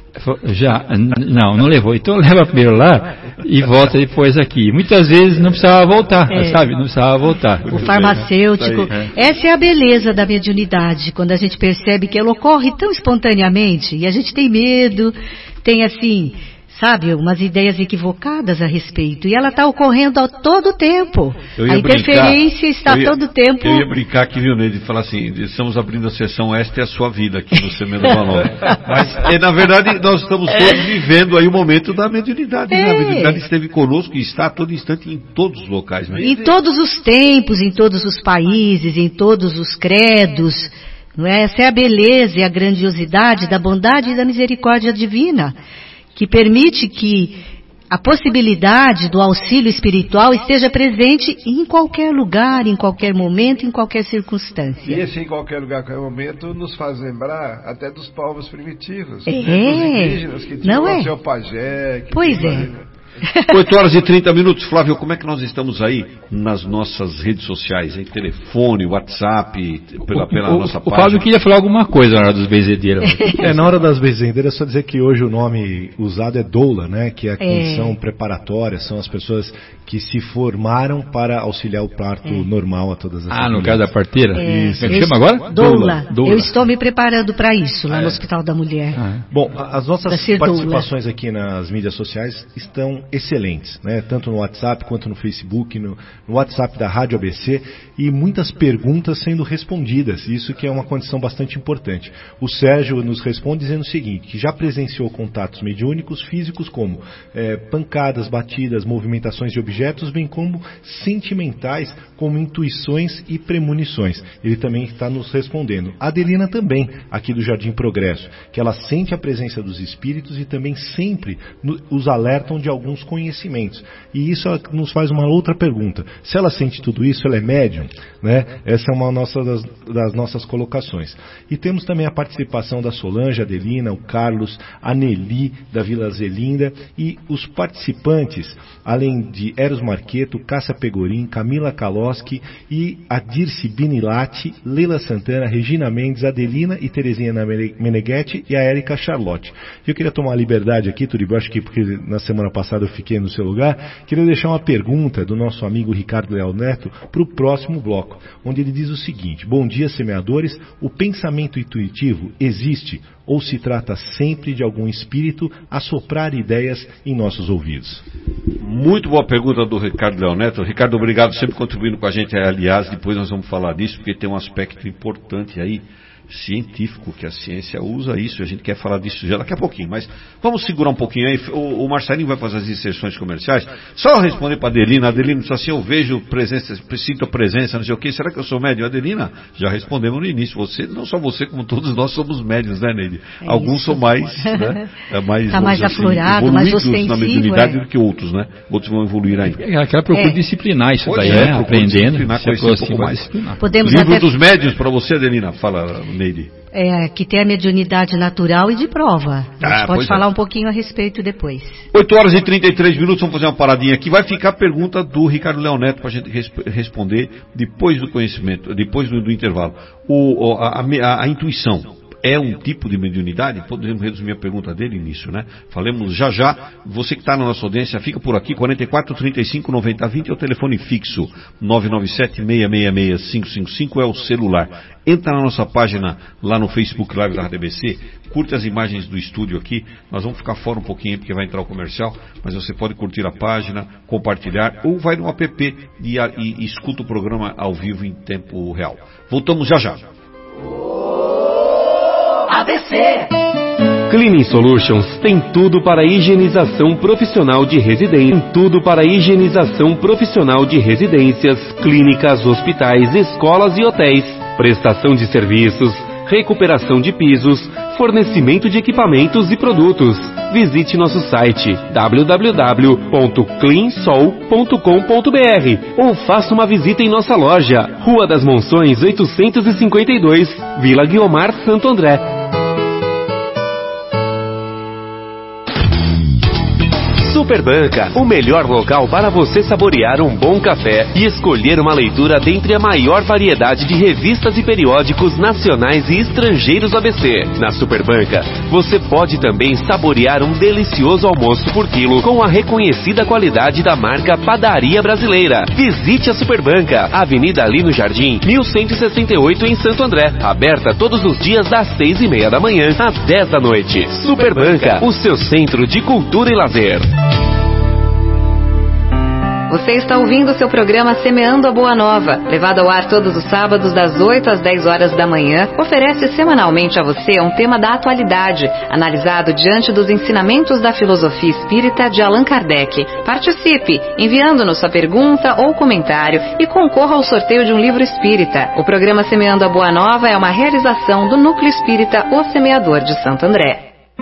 Já, não, não levou. Então leva primeiro lá e volta depois aqui. Muitas vezes não precisava voltar, é. sabe? Não precisava voltar. O farmacêutico. Aí, é. Essa é a beleza da mediunidade, quando a gente percebe que ela ocorre tão espontaneamente e a gente tem medo, tem assim, sabe, umas ideias equivocadas a respeito. E ela está ocorrendo a todo tempo. A interferência brincar, está a todo tempo. Eu ia brincar aqui, viu, Neide, falar assim: estamos abrindo a sessão Esta é a Sua Vida aqui no Semana Nova. Mas, é, na verdade, nós estamos todos vivendo aí o momento da mediunidade. É. Né? A mediunidade esteve conosco e está a todo instante em todos os locais. Né? Em todos os tempos, em todos os países, em todos os credos. Não é? Essa é a beleza e a grandiosidade da bondade e da misericórdia divina, que permite que a possibilidade do auxílio espiritual esteja presente em qualquer lugar, em qualquer momento, em qualquer circunstância. E esse em qualquer lugar, em qualquer momento, nos faz lembrar até dos povos primitivos. É, né? Dos indígenas que tinham não é? o seu pajé. Que pois é. Ali, né? oito horas e trinta minutos, Flávio, como é que nós estamos aí nas nossas redes sociais, em telefone, WhatsApp, pela, pela o, nossa o, página? O Flávio queria falar alguma coisa na hora dos benzedeiras. É, na hora das benzedeiras, só dizer que hoje o nome usado é doula, né? Que é a condição é. preparatória, são as pessoas que se formaram para auxiliar o parto é. normal a todas as Ah, no caso da parteira? É. Isso. Como é que chama agora? Doula. doula. Eu estou me preparando para isso, lá é. no Hospital da Mulher. Ah, é. Bom, as nossas participações doula. aqui nas mídias sociais estão excelentes, né? Tanto no WhatsApp quanto no Facebook, no, no WhatsApp da Rádio A B C, e muitas perguntas sendo respondidas, isso que é uma condição bastante importante. O Sérgio nos responde dizendo o seguinte, que já presenciou contatos mediúnicos físicos como é, pancadas, batidas, movimentações de objetos, bem como sentimentais, como intuições e premonições. Ele também está nos respondendo. A Adelina também, aqui do Jardim Progresso, que ela sente a presença dos espíritos e também sempre no, os alertam de alguns conhecimentos. E isso nos faz uma outra pergunta. Se ela sente tudo isso, ela é médium? Né? Essa é uma nossa, das, das nossas colocações. E temos também a participação da Solange, a Adelina, o Carlos, a Nelly, da Vila Zelinda, e os participantes, além de Eros Marqueto, Cássia Pegorim, Camila Kaloski e a Dirce Binilati, Leila Santana, Regina Mendes, Adelina e Terezinha Meneghetti e a Érica Charlotte. Eu queria tomar a liberdade aqui, Turibio, acho que porque na semana passada eu fiquei no seu lugar, queria deixar uma pergunta do nosso amigo Ricardo Leal Neto para o próximo bloco, onde ele diz o seguinte: bom dia, semeadores, o pensamento intuitivo existe ou se trata sempre de algum espírito a soprar ideias em nossos ouvidos? Muito boa pergunta do Ricardo Leal Neto. Ricardo, obrigado, sempre contribuindo com a gente. Aliás, depois nós vamos falar disso, porque tem um aspecto importante aí, científico, que a ciência usa isso, a gente quer falar disso já daqui a pouquinho, mas vamos segurar um pouquinho aí, o, o Marcelinho vai fazer as inserções comerciais, só responder para a Adelina. Adelina disse assim: eu vejo presença, sinto presença, não sei o que, será que eu sou médium? Adelina, já respondemos no início, você, não só você, como todos nós somos médiuns, né, Neide? É Alguns isso. são mais, né, mais, tá mais aflorado, assim, mais ostensivo, na mediunidade é. do que outros, né? Outros vão evoluir ainda. É aquela procura é. disciplinar isso daí, é, né? Aprendendo, se um pouco mais. Podemos Livro até... dos médiuns para você, Adelina, fala, Neide. É, que tem a mediunidade natural e de prova. A gente ah, pode falar é. um pouquinho a respeito depois. oito horas e trinta e três minutos, vamos fazer uma paradinha aqui. Vai ficar a pergunta do Ricardo Leal Neto para a gente resp- responder depois do conhecimento, depois do, do intervalo. O, a, a, a, a intuição é um tipo de mediunidade? Podemos resumir a pergunta dele nisso, né? Falemos já já. Você que está na nossa audiência, fica por aqui, quarenta e quatro, trinta e cinco, noventa, vinte é o telefone fixo, nove nove sete, seis seis seis, cinco cinco cinco é o celular. Entra na nossa página lá no Facebook Live da Rádio A B C, curte as imagens do estúdio aqui, nós vamos ficar fora um pouquinho porque vai entrar o comercial, mas você pode curtir a página, compartilhar, ou vai no app e, e, e escuta o programa ao vivo em tempo real. Voltamos já já. A B C. Cleaning Solutions tem tudo para higienização profissional de residências. Tem tudo para higienização profissional de residências, clínicas, hospitais, escolas e hotéis. Prestação de serviços, recuperação de pisos, fornecimento de equipamentos e produtos. Visite nosso site w w w ponto clean sol ponto com ponto b r ou faça uma visita em nossa loja, Rua das Monções oitocentos e cinquenta e dois, Vila Guiomar, Santo André. Superbanca, o melhor local para você saborear um bom café e escolher uma leitura dentre a maior variedade de revistas e periódicos nacionais e estrangeiros A B C. Na Superbanca, você pode também saborear um delicioso almoço por quilo com a reconhecida qualidade da marca Padaria Brasileira. Visite a Superbanca, Avenida Alino Jardim, mil cento e sessenta e oito em Santo André, aberta todos os dias das seis e meia da manhã às dez da noite. Superbanca, o seu centro de cultura e lazer. Você está ouvindo o seu programa Semeando a Boa Nova, levado ao ar todos os sábados das oito às dez horas da manhã, oferece semanalmente a você um tema da atualidade, analisado diante dos ensinamentos da filosofia espírita de Allan Kardec. Participe, enviando-nos sua pergunta ou comentário e concorra ao sorteio de um livro espírita. O programa Semeando a Boa Nova é uma realização do Núcleo Espírita O Semeador de Santo André.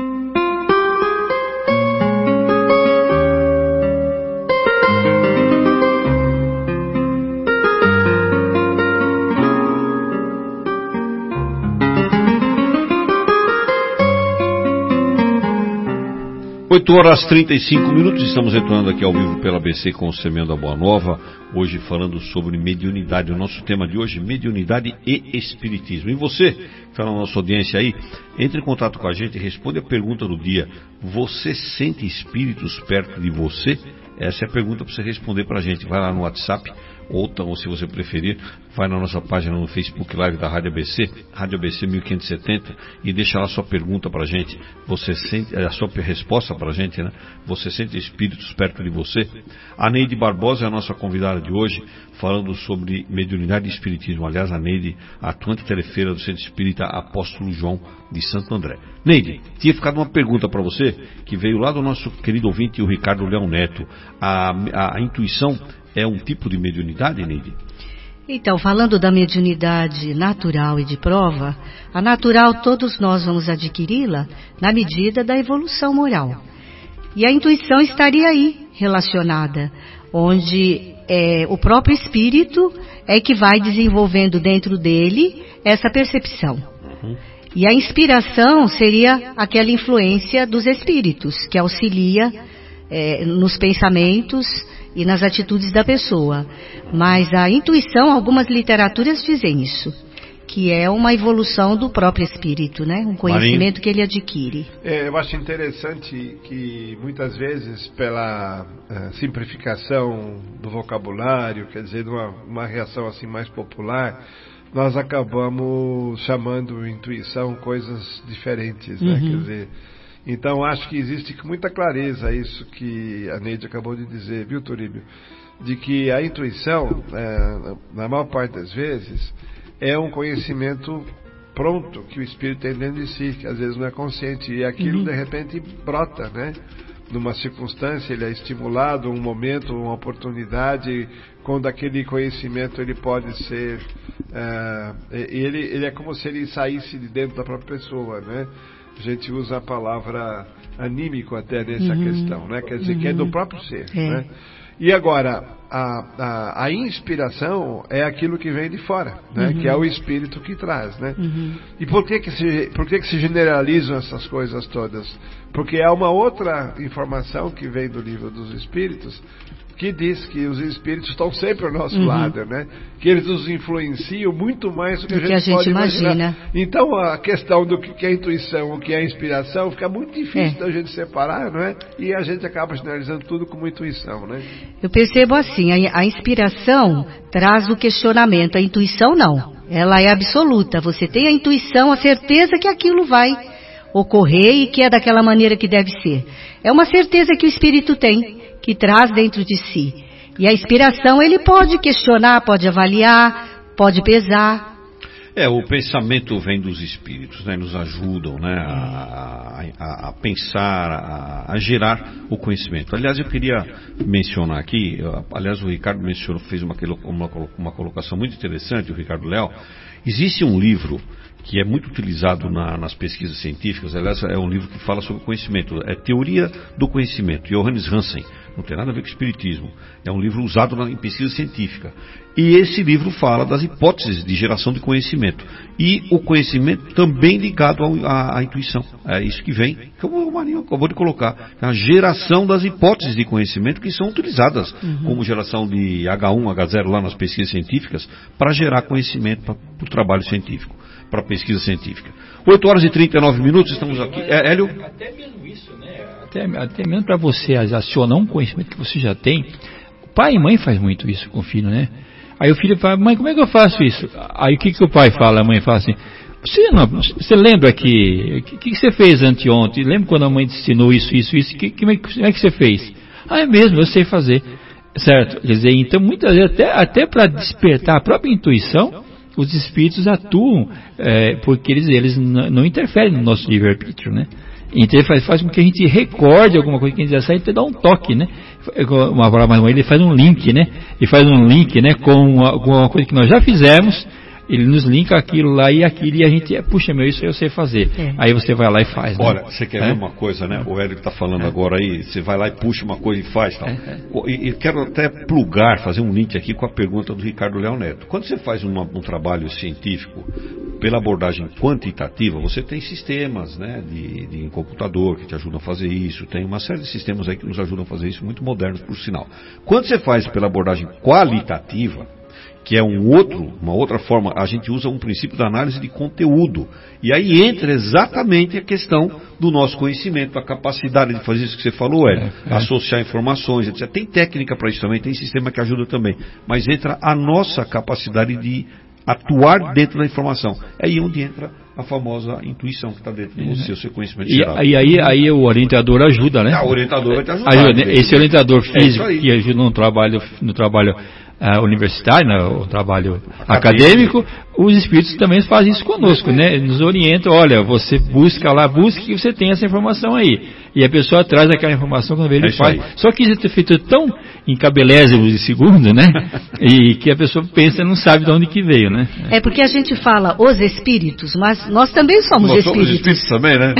oito horas e trinta e cinco minutos, estamos entrando aqui ao vivo pela A B C com o Semeando a Boa Nova, hoje falando sobre mediunidade. O nosso tema de hoje, mediunidade e espiritismo. E você, que está na nossa audiência aí, entre em contato com a gente e responde a pergunta do dia: você sente espíritos perto de você? Essa é a pergunta para você responder para a gente. Vai lá no WhatsApp, ou, ou se você preferir, vai na nossa página no Facebook Live da Rádio A B C, Rádio A B C mil quinhentos e setenta, e deixa lá sua pergunta para a gente. Você sente, a sua resposta para a gente, né? Você sente espíritos perto de você? A Neide Barbosa é a nossa convidada de hoje, falando sobre mediunidade e espiritismo. Aliás, a Neide, atuante telefeira do Centro Espírita Apóstolo João de Santo André. Neide, tinha ficado uma pergunta para você, que veio lá do nosso querido ouvinte, o Ricardo Leão Neto. A, a, a intuição é um tipo de mediunidade, Neide? Então, falando da mediunidade natural e de prova, a natural todos nós vamos adquiri-la na medida da evolução moral. E a intuição estaria aí relacionada, onde é, o próprio espírito é que vai desenvolvendo dentro dele essa percepção. Uhum. E a inspiração seria aquela influência dos espíritos, que auxilia é, nos pensamentos e nas atitudes da pessoa. Mas a intuição, algumas literaturas dizem isso, que é uma evolução do próprio espírito, né? Um conhecimento Marinho. Que ele adquire. É, eu acho interessante que muitas vezes, pela uh, simplificação do vocabulário, quer dizer, uma, uma reação assim mais popular, nós acabamos chamando intuição coisas diferentes, né? Uhum. Quer dizer, então acho que existe com muita clareza isso que a Neide acabou de dizer, viu, Turíbio? De que a intuição, é, na maior parte das vezes, é um conhecimento pronto que o espírito tem dentro de si, que às vezes não é consciente, e aquilo uhum. de repente brota, né? Numa circunstância, ele é estimulado, um momento, uma oportunidade, quando aquele conhecimento ele pode ser, uh, ele, ele é como se ele saísse de dentro da própria pessoa, né? A gente usa a palavra anímico até nessa uhum. questão, né? Quer dizer, uhum. que é do próprio ser, é. né? E agora, a, a, a inspiração é aquilo que vem de fora, né? Uhum. Que é o espírito que traz, né? Uhum. E por que que se, por que que se generalizam essas coisas todas? Porque há uma outra informação que vem do livro dos espíritos, que diz que os espíritos estão sempre ao nosso uhum. lado, né? Que eles nos influenciam muito mais do que, do a, gente que a gente pode imagina. imaginar. Então a questão do que é intuição, o que é inspiração, fica muito difícil é. da gente separar, não é? E a gente acaba generalizando tudo como intuição, né? Eu percebo assim, a, a inspiração traz o questionamento, a intuição não. Ela é absoluta. Você tem a intuição, a certeza que aquilo vai ocorrer e que é daquela maneira que deve ser. É uma certeza que o espírito tem, que traz dentro de si. E a inspiração ele pode questionar, pode avaliar, pode pesar. É, o pensamento vem dos espíritos, né? Nos ajudam, né? a, a, a pensar, a, a gerar o conhecimento. Aliás, eu queria mencionar aqui, aliás o Ricardo mencionou, fez uma, uma, uma colocação muito interessante, o Ricardo Léo. Existe um livro que é muito utilizado na, nas pesquisas científicas, aliás é um livro que fala sobre conhecimento, é Teoria do Conhecimento, Johannes Hansen, não tem nada a ver com espiritismo, é um livro usado na, em pesquisa científica, e esse livro fala das hipóteses de geração de conhecimento, e o conhecimento também ligado ao, à, à intuição, é isso que vem, que o Marinho acabou de colocar, a geração das hipóteses de conhecimento que são utilizadas uhum. como geração de H um, H zero lá nas pesquisas científicas, para gerar conhecimento para o trabalho científico, para a pesquisa científica. oito horas e trinta e nove minutos, estamos aqui. É, Hélio? Até mesmo isso, né? Até, até mesmo para você acionar um conhecimento que você já tem. O pai e mãe faz muito isso com o filho, né? Aí o filho fala, mãe, como é que eu faço isso? Aí o que, que o pai fala? A mãe fala assim, você, não, você lembra que, o que, que você fez anteontem? Lembra quando a mãe te ensinou isso, isso, isso? Que, como, é, como é que você fez? Ah, é mesmo, eu sei fazer. Certo? Quer dizer, então muitas vezes até, até para despertar a própria intuição, os espíritos atuam, é, porque eles, eles não interferem no nosso livre-arbítrio, né? Então ele faz, faz com que a gente recorde alguma coisa que a gente já sabe, até dá um toque, né? Uma palavra mais, ele faz um link, né? Ele faz um link, né? Com uma, com uma coisa que nós já fizemos, ele nos linka aquilo lá e aquilo, e a gente, puxa, meu, isso eu sei fazer. É. Aí você vai lá e faz. Né? Olha, você quer é? ver uma coisa, né? O Hélio está falando é. agora aí, você vai lá e puxa uma coisa e faz. Tal. É. E, e quero até plugar, fazer um link aqui com a pergunta do Ricardo Léo Neto. Quando você faz uma, um trabalho científico, pela abordagem quantitativa, você tem sistemas, né, de, de em computador que te ajudam a fazer isso, tem uma série de sistemas aí que nos ajudam a fazer isso, muito modernos, por sinal. Quando você faz pela abordagem qualitativa, que é um outro, uma outra forma, a gente usa um princípio da análise de conteúdo. E aí entra exatamente a questão do nosso conhecimento, a capacidade de fazer isso que você falou, é, é. associar informações, etcétera. Tem técnica para isso também, tem sistema que ajuda também. Mas entra a nossa capacidade de atuar dentro da informação. É aí onde entra a famosa intuição que está dentro do seu, seu conhecimento e, geral. E aí, aí o orientador ajuda, né? Ah, o orientador vai te ajudar. Ajuda, né? Esse orientador físico é que ajuda no trabalho, no trabalho Uh, universitário, né, o trabalho acadêmico, acadêmico, os espíritos também fazem isso conosco, né? Nos orientam, olha, você busca lá, busque que você tem essa informação aí. E a pessoa traz aquela informação quando ele é faz. Aí. Só que isso é feito tão em cabelésimos de segundo, né? E que a pessoa pensa e não sabe de onde que veio, né? É porque a gente fala os espíritos, mas nós também somos nós espíritos. Somos espíritos também, né?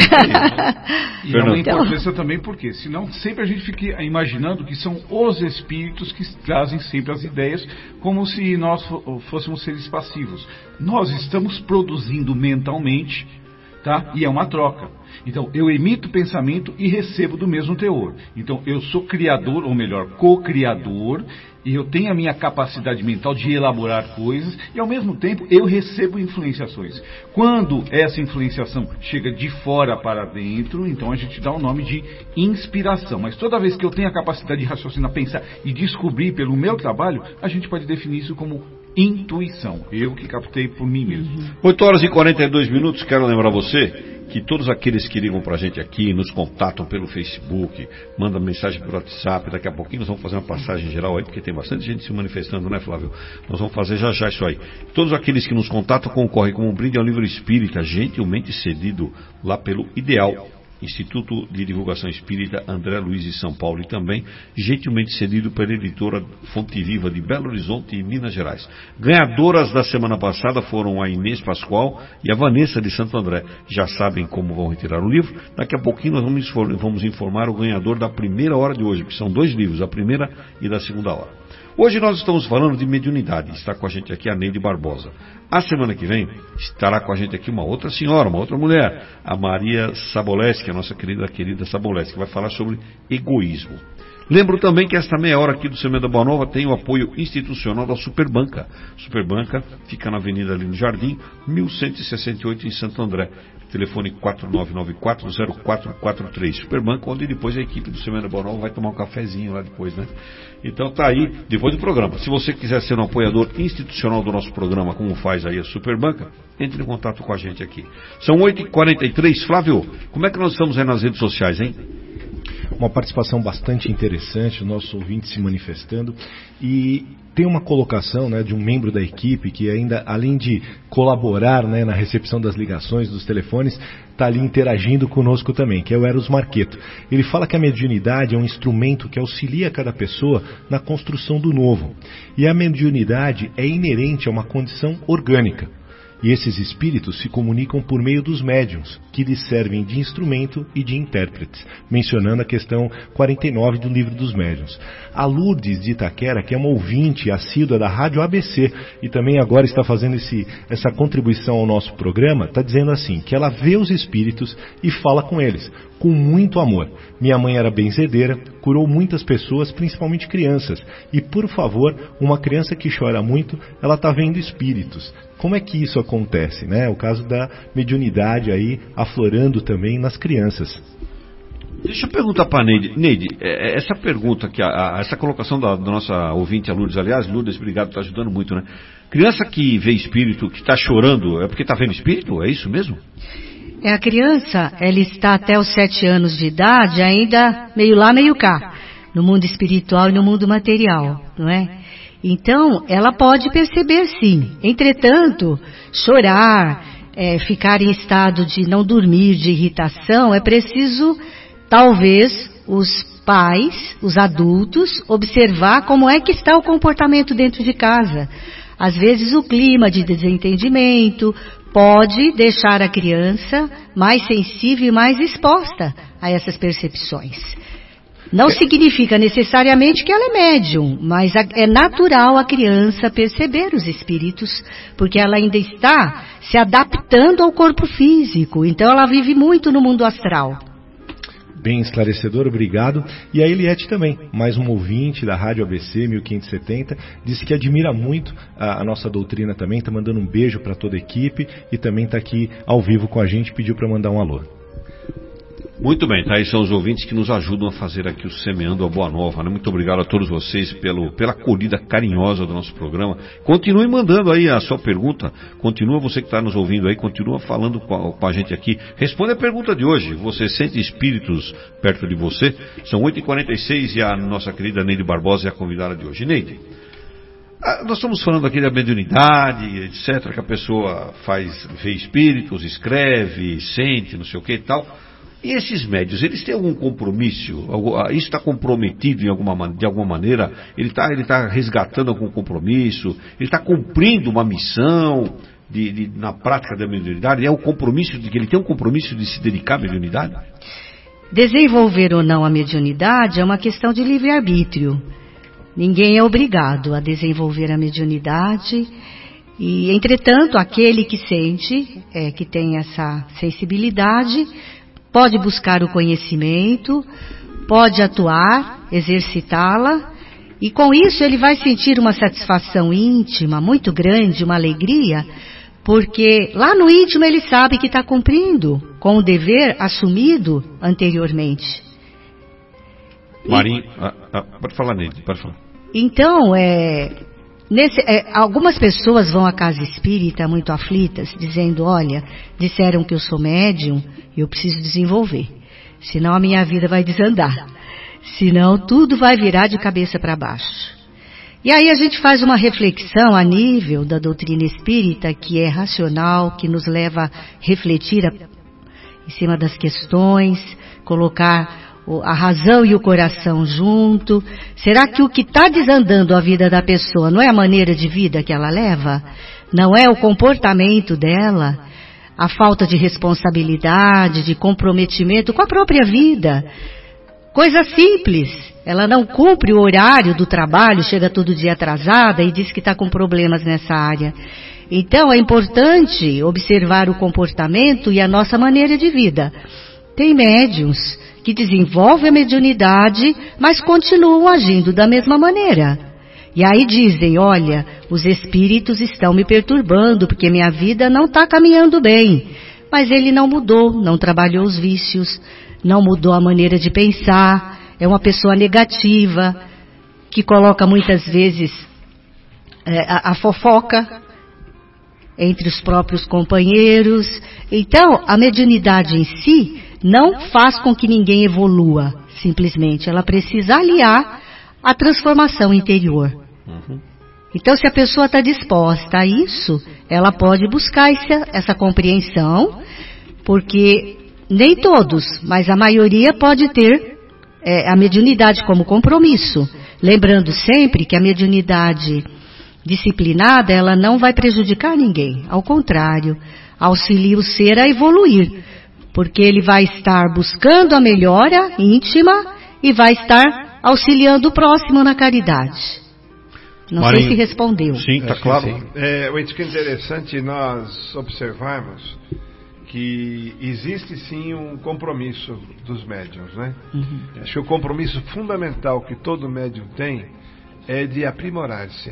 E é uma importância também, porque senão sempre a gente fica imaginando que são os espíritos que trazem sempre as ideias, como se nós fôssemos seres passivos. Nós estamos produzindo mentalmente, tá? E é uma troca. Então, eu emito pensamento e recebo do mesmo teor. Então, eu sou criador, ou melhor, co-criador, e eu tenho a minha capacidade mental de elaborar coisas, e ao mesmo tempo eu recebo influenciações. Quando essa influenciação chega de fora para dentro, então a gente dá o nome de inspiração. Mas toda vez que eu tenho a capacidade de raciocinar, pensar e descobrir pelo meu trabalho, a gente pode definir isso como intuição. Eu que captei por mim mesmo. oito horas e quarenta e dois minutos, quero lembrar você que todos aqueles que ligam pra gente aqui, nos contatam pelo Facebook, mandam mensagem pelo WhatsApp, daqui a pouquinho nós vamos fazer uma passagem geral aí, porque tem bastante gente se manifestando, né, Flávio? Nós vamos fazer já já isso aí. Todos aqueles que nos contatam concorrem com um brinde ao livro espírita, gentilmente cedido lá pelo Ideal Instituto de Divulgação Espírita André Luiz de São Paulo, e também gentilmente cedido pela editora Fonte Viva de Belo Horizonte e Minas Gerais. Ganhadoras da semana passada foram a Inês Pascoal e a Vanessa de Santo André. Já sabem como vão retirar o livro. Daqui a pouquinho nós vamos informar o ganhador da primeira hora de hoje, que são dois livros, a primeira e da segunda hora. Hoje nós estamos falando de mediunidade. Está com a gente aqui a Neide Barbosa. A semana que vem estará com a gente aqui uma outra senhora, uma outra mulher, a Maria Saboleski, a nossa querida, querida Saboleski, que vai falar sobre egoísmo. Lembro também que esta meia hora aqui do Semeando a Boa Nova tem o apoio institucional da Superbanca. Superbanca fica na Avenida Lino Jardim, mil cento e sessenta e oito, em Santo André. Telefone quatro nove nove quatro zero quatro quatro três. Superbanca, onde depois a equipe do Semeando a Boa Nova vai tomar um cafezinho lá depois, né? Então tá aí, depois do programa. Se você quiser ser um apoiador institucional do nosso programa, como faz aí a Superbanca, entre em contato com a gente aqui. São oito e quarenta e três. Flávio, como é que nós estamos aí nas redes sociais, hein? Uma participação bastante interessante, o nosso ouvinte se manifestando, e tem uma colocação, né, de um membro da equipe que ainda, além de colaborar, né, na recepção das ligações, dos telefones, está ali interagindo conosco também, que é o Eros Marqueto. Ele fala que a mediunidade é um instrumento que auxilia cada pessoa na construção do novo, e a mediunidade é inerente a uma condição orgânica. E esses espíritos se comunicam por meio dos médiuns, que lhes servem de instrumento e de intérpretes, mencionando a questão quarenta e nove do Livro dos Médiuns. A Lourdes de Itaquera, que é uma ouvinte assídua da Rádio A B C, e também agora está fazendo esse, essa contribuição ao nosso programa, está dizendo assim, que ela vê os espíritos e fala com eles, com muito amor. Minha mãe era benzedeira, curou muitas pessoas, principalmente crianças, e por favor, uma criança que chora muito, ela está vendo espíritos. Como é que isso acontece, né? O caso da mediunidade aí aflorando também nas crianças. Deixa eu perguntar para a Neide. Neide, essa pergunta, que a, a, essa colocação da, da nossa ouvinte, a Lourdes, aliás, Lourdes, obrigado, está ajudando muito, né? Criança que vê espírito, que está chorando, é porque está vendo espírito? É isso mesmo? É, a criança, ela está até os sete anos de idade, ainda meio lá, meio cá, no mundo espiritual e no mundo material, não é? Então, ela pode perceber sim. Entretanto, chorar, é, ficar em estado de não dormir, de irritação, é preciso, talvez, os pais, os adultos, observar como é que está o comportamento dentro de casa. Às vezes o clima de desentendimento pode deixar a criança mais sensível e mais exposta a essas percepções. Não significa necessariamente que ela é médium, mas é natural a criança perceber os espíritos, porque ela ainda está se adaptando ao corpo físico, então ela vive muito no mundo astral. Bem esclarecedor, obrigado. E a Eliette também, mais um ouvinte da Rádio A B C mil quinhentos e setenta, disse que admira muito a, a nossa doutrina também, está mandando um beijo para toda a equipe e também está aqui ao vivo com a gente, pediu para mandar um alô. Muito bem, tá aí são os ouvintes que nos ajudam a fazer aqui o Semeando a Boa Nova, né? Muito obrigado a todos vocês pelo, pela acolhida carinhosa do nosso programa. Continue mandando aí a sua pergunta, continua você que está nos ouvindo aí, continua falando com a, com a gente aqui. Responde a pergunta de hoje, você sente espíritos perto de você? São oito e quarenta e seis e a nossa querida Neide Barbosa é a convidada de hoje. Neide, nós estamos falando aqui da mediunidade, etcétera, que a pessoa faz, vê espíritos, escreve, sente, não sei o que e tal. E esses médios, eles têm algum compromisso? Isso está comprometido em alguma, de alguma maneira? Ele está ele tá resgatando algum compromisso? Ele está cumprindo uma missão de, de, na prática da mediunidade? É o compromisso de que ele tem um compromisso de se dedicar à mediunidade? Desenvolver ou não a mediunidade é uma questão de livre-arbítrio. Ninguém é obrigado a desenvolver a mediunidade. E, entretanto, aquele que sente, é, que tem essa sensibilidade, pode buscar o conhecimento, pode atuar, exercitá-la, e com isso ele vai sentir uma satisfação íntima muito grande, uma alegria, porque lá no íntimo ele sabe que está cumprindo com o dever assumido anteriormente. Marinho, ah, ah, pode falar nele, pode falar. Então, é, nesse, é, algumas pessoas vão à casa espírita muito aflitas, dizendo, olha, disseram que eu sou médium e eu preciso desenvolver, senão a minha vida vai desandar, senão tudo vai virar de cabeça para baixo. E aí a gente faz uma reflexão a nível da doutrina espírita, que é racional, que nos leva a refletir a, em cima das questões, colocar a razão e o coração junto. Será que o que está desandando a vida da pessoa não é a maneira de vida que ela leva? Não é o comportamento dela? A falta de responsabilidade, de comprometimento com a própria vida? Coisa simples. ela não cumpre o horário do trabalho, chega todo dia atrasada e diz que está com problemas nessa área. Então é importante observar o comportamento e a nossa maneira de vida. Tem médiuns que desenvolvem a mediunidade, mas continuam agindo da mesma maneira. E aí dizem, olha, os espíritos estão me perturbando porque minha vida não está caminhando bem. Mas ele não mudou, não trabalhou os vícios, não mudou a maneira de pensar. É uma pessoa negativa, que coloca muitas vezes é, a, a fofoca entre os próprios companheiros. Então, a mediunidade em si não faz com que ninguém evolua, simplesmente. Ela precisa aliar a transformação interior. Uhum. Então, se a pessoa está disposta a isso, ela pode buscar essa, essa compreensão, porque nem todos, mas a maioria pode ter é, a mediunidade como compromisso. Lembrando sempre que a mediunidade disciplinada, ela não vai prejudicar ninguém. Ao contrário, auxilia o ser a evoluir, porque ele vai estar buscando a melhora íntima e vai estar auxiliando o próximo na caridade. Não Marinho, sei se respondeu. Sim, está claro. Sim. É, o que é interessante nós observarmos que existe sim um compromisso dos médiuns, né? Uhum. Acho que o compromisso fundamental que todo médium tem é de aprimorar-se.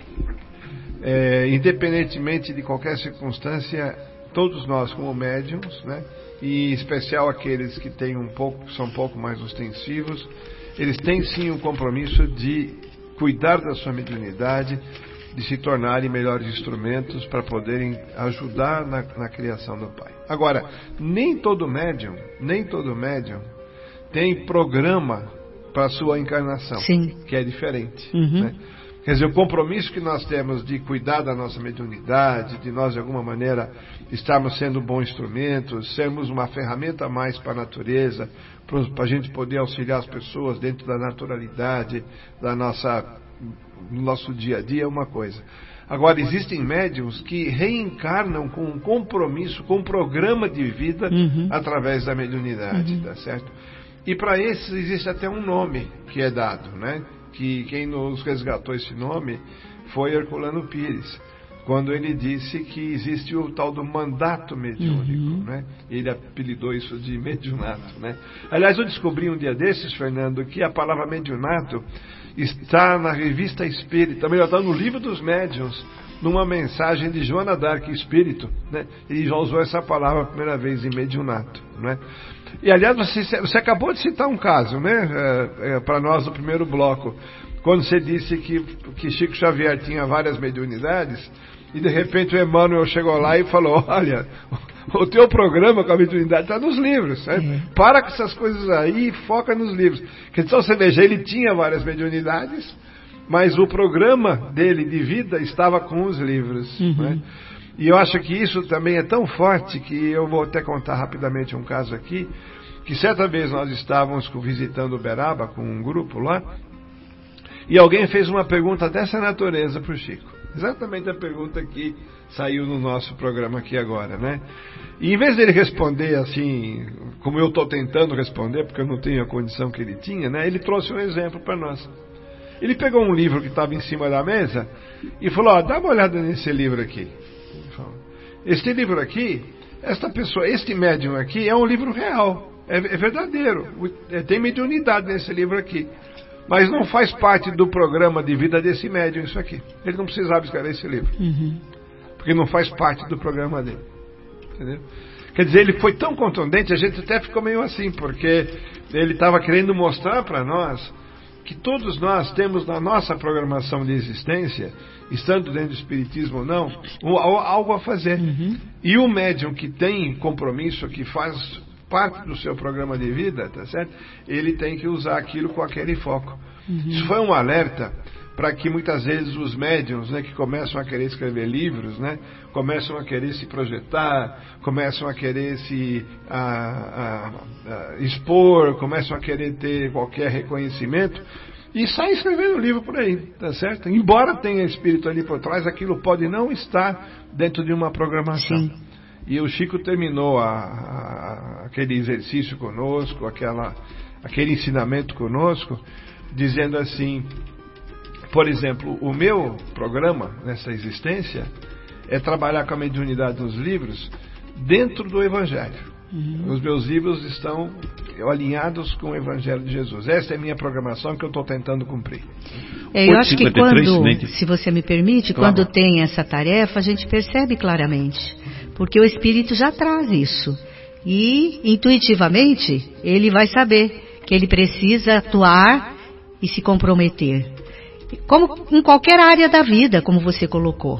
É, independentemente de qualquer circunstância, todos nós como médiums, né? E em especial aqueles que têm um pouco, são um pouco mais ostensivos, eles têm sim um compromisso de cuidar da sua mediunidade, de se tornarem melhores instrumentos para poderem ajudar na, na criação do Pai. Agora, nem todo médium, nem todo médium tem programa para a sua encarnação, Sim. que é diferente. Uhum. Né? Quer dizer, o compromisso que nós temos de cuidar da nossa mediunidade, de nós de alguma maneira estarmos sendo bons instrumentos, sermos uma ferramenta a mais para a natureza, para a gente poder auxiliar as pessoas dentro da naturalidade, da nossa, do nosso dia a dia, é uma coisa. Agora, existem médiums que reencarnam com um compromisso, com um programa de vida uhum. através da mediunidade, uhum. tá certo? E para esses existe até um nome que é dado, né? Que quem nos resgatou esse nome foi Herculano Pires, quando ele disse que existe o tal do mandato mediúnico, uhum. né? Ele apelidou isso de mediunato, né? Aliás, eu descobri um dia desses, Fernando, que a palavra mediunato está na Revista Espírita, melhor, está no Livro dos Médiuns, numa mensagem de Joana d'Arc Espírito, né? Ele já usou essa palavra a primeira vez em mediunato, né? E aliás, você, você acabou de citar um caso, né? É, é, para nós no primeiro bloco, quando você disse que, que Chico Xavier tinha várias mediunidades, e de repente o Emmanuel chegou lá e falou, olha, o teu programa com a mediunidade está nos livros, né? Uhum. Para com essas coisas aí e foca nos livros. Então você veja, ele tinha várias mediunidades, mas o programa dele de vida estava com os livros, uhum. né? E eu acho que isso também é tão forte que eu vou até contar rapidamente um caso aqui, que certa vez nós estávamos visitando Uberaba com um grupo lá, e alguém fez uma pergunta dessa natureza para o Chico. Exatamente a pergunta que saiu no nosso programa aqui agora, né? E em vez dele responder assim, como eu estou tentando responder, porque eu não tenho a condição que ele tinha, né? Ele trouxe um exemplo para nós. Ele pegou um livro que estava em cima da mesa e falou, ó, dá uma olhada nesse livro aqui. Este livro aqui, esta pessoa, este médium aqui é um livro real, é, é verdadeiro, é, tem mediunidade nesse livro aqui, mas não faz parte do programa de vida desse médium isso aqui. Ele não precisava escrever esse livro, uhum. porque não faz parte do programa dele, entendeu? Quer dizer, ele foi tão contundente, a gente até ficou meio assim, porque ele estava querendo mostrar para nós que todos nós temos na nossa programação de existência, estando dentro do espiritismo ou não, algo a fazer. Uhum. E o médium que tem compromisso, que faz parte do seu programa de vida, tá certo? Ele tem que usar aquilo com aquele foco. Uhum. Isso foi um alerta para que muitas vezes os médiums, né, que começam a querer escrever livros, né, começam a querer se projetar, começam a querer se a, a, a expor, começam a querer ter qualquer reconhecimento e saem escrevendo livro por aí, tá certo? Embora tenha espírito ali por trás, aquilo pode não estar dentro de uma programação. Sim. E o Chico terminou a, a, aquele exercício conosco, aquela, aquele ensinamento conosco, dizendo assim, por exemplo, o meu programa nessa existência é trabalhar com a mediunidade nos livros dentro do Evangelho. Uhum. Os meus livros estão alinhados com o Evangelho de Jesus. Essa é a minha programação que eu estou tentando cumprir. É, eu acho que quando, se você me permite, claro, quando tem essa tarefa, a gente percebe claramente, porque o Espírito já traz isso. E, intuitivamente, ele vai saber que ele precisa atuar e se comprometer. Como em qualquer área da vida, como você colocou.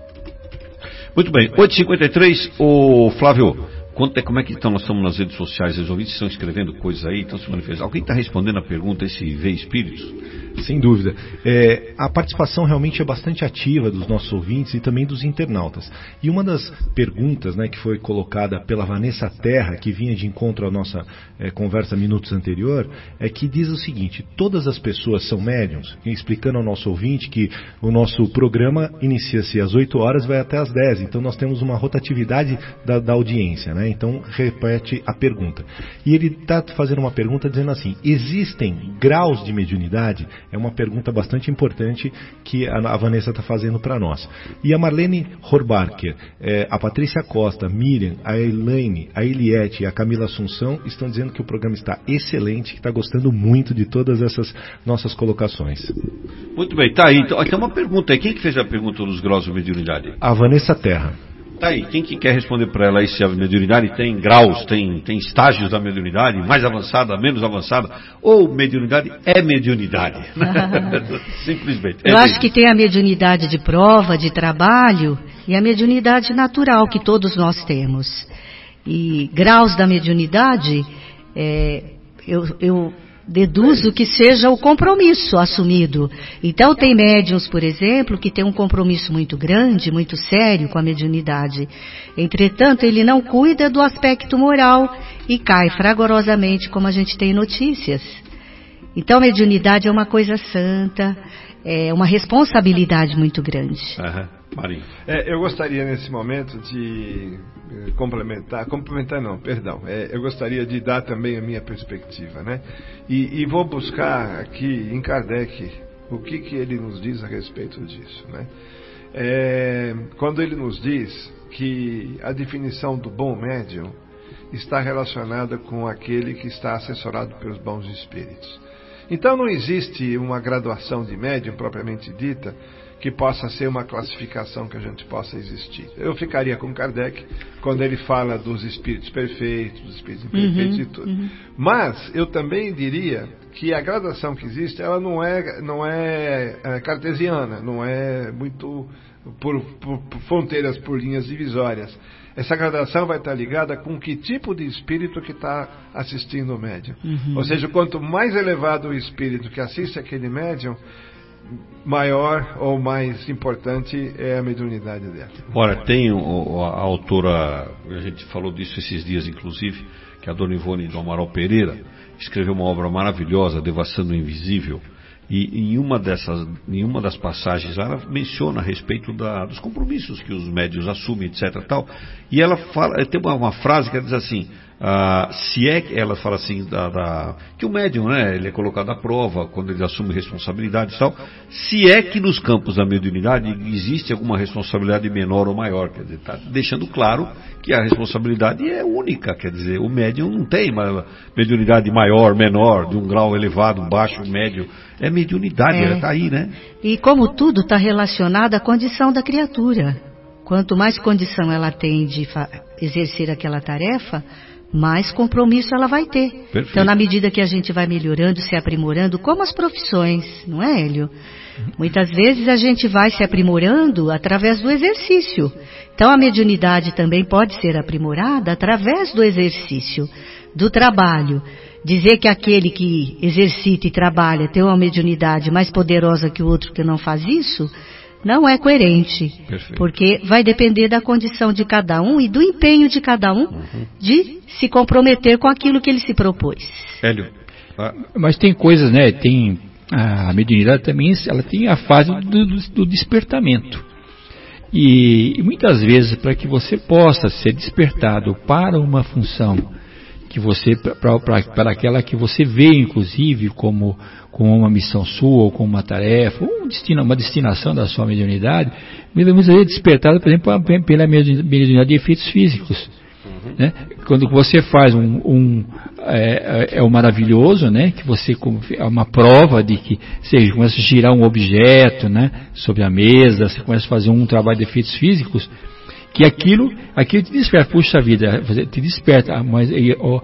Muito bem. oito e cinquenta e três, o Flávio, conta como é que estão, nós estamos nas redes sociais, os ouvintes estão escrevendo coisas aí, estão se manifestando. Alguém está respondendo a pergunta, esse vê espíritos? Sem dúvida. É, a participação realmente é bastante ativa dos nossos ouvintes e também dos internautas. E uma das perguntas, né, que foi colocada pela Vanessa Terra, que vinha de encontro à nossa é, conversa minutos anterior, é que diz o seguinte: todas as pessoas são médiums? Explicando ao nosso ouvinte que o nosso programa inicia-se às oito horas e vai até às dez, então nós temos uma rotatividade da, da audiência, né? Então repete a pergunta. E ele está fazendo uma pergunta dizendo assim: existem graus de mediunidade? É uma pergunta bastante importante que a, a Vanessa está fazendo para nós. E a Marlene Horbarker, é, a Patrícia Costa, Miriam, a Elaine, a Eliette e a Camila Assunção estão dizendo que o programa está excelente, que está gostando muito de todas essas nossas colocações. Muito bem, tá aí. Então, aqui é uma pergunta aí. Quem que fez a pergunta dos graus de mediunidade? A Vanessa Terra. Tá aí, quem que quer responder para ela aí se a mediunidade tem graus, tem, tem estágios da mediunidade, mais avançada, menos avançada, ou mediunidade é mediunidade? Simplesmente. É Eu acho que tem a mediunidade de prova, de trabalho, e a mediunidade natural que todos nós temos. E graus da mediunidade, é, eu... eu deduzo que seja o compromisso assumido. Então tem médiuns, por exemplo, que tem um compromisso muito grande, muito sério com a mediunidade. Entretanto, ele não cuida do aspecto moral e cai fragorosamente, como a gente tem notícias. Então a mediunidade é uma coisa santa, é uma responsabilidade muito grande. Uhum. Marinho. É, eu gostaria nesse momento de complementar, complementar não, perdão, é, eu gostaria de dar também a minha perspectiva, né? E, e vou buscar aqui em Kardec o que, que ele nos diz a respeito disso, né? É, quando ele nos diz que a definição do bom médium está relacionada com aquele que está assessorado pelos bons espíritos. Então não existe uma graduação de médium propriamente dita que possa ser uma classificação que a gente possa existir. Eu ficaria com Kardec quando ele fala dos espíritos perfeitos, dos espíritos imperfeitos, uhum, e tudo. Uhum. Mas eu também diria que a graduação que existe, ela não é, não é, é cartesiana, não é muito por, por, por fronteiras, por linhas divisórias. Essa gradação vai estar ligada com que tipo de espírito que está assistindo o médium. Uhum. Ou seja, quanto mais elevado o espírito que assiste aquele médium, maior ou mais importante é a mediunidade dela. Ora, tem o, a autora, a gente falou disso esses dias inclusive, que é a Dona Ivone do Amaral Pereira, escreveu uma obra maravilhosa, Devassando o Invisível, e em uma dessas, em uma das passagens ela menciona a respeito da, dos compromissos que os médiuns assumem, etc tal, e ela fala, tem uma, uma frase que ela diz assim: ah, se é que ela fala assim da, da, que o médium, né, ele é colocado à prova quando ele assume responsabilidade e tal, se é que nos campos da mediunidade existe alguma responsabilidade menor ou maior, quer dizer, está deixando claro que a responsabilidade é única, quer dizer, o médium não tem uma mediunidade maior, menor, de um grau elevado, baixo, médio, é mediunidade, é. Ela está aí, né? E como tudo está relacionado à condição da criatura, quanto mais condição ela tem de exercer aquela tarefa, mais compromisso ela vai ter. Perfeito. Então, na medida que a gente vai melhorando, se aprimorando, como as profissões, não é, Hélio? Muitas vezes a gente vai se aprimorando através do exercício. Então, a mediunidade também pode ser aprimorada através do exercício, do trabalho. Dizer que aquele que exercita e trabalha tem uma mediunidade mais poderosa que o outro que não faz isso, não é coerente. Perfeito. Porque vai depender da condição de cada um e do empenho de cada um, uhum, de se comprometer com aquilo que ele se propôs. Hélio. Ah. Mas tem coisas, né? Tem a mediunidade também, ela tem a fase do, do, do despertamento. E, e muitas vezes, para que você possa ser despertado para uma função que você para aquela que você vê, inclusive, como, como uma missão sua, ou como uma tarefa, ou um destino, uma destinação da sua mediunidade, muitas vezes é despertada, por exemplo, pela mediunidade de efeitos físicos. Uhum. Né? Quando você faz um, um é, é o maravilhoso, né? Que você é uma prova de que você começa a girar um objeto, né? Sobre a mesa, você começa a fazer um trabalho de efeitos físicos, que aquilo, aquilo te desperta, puxa vida, te desperta, mas ó,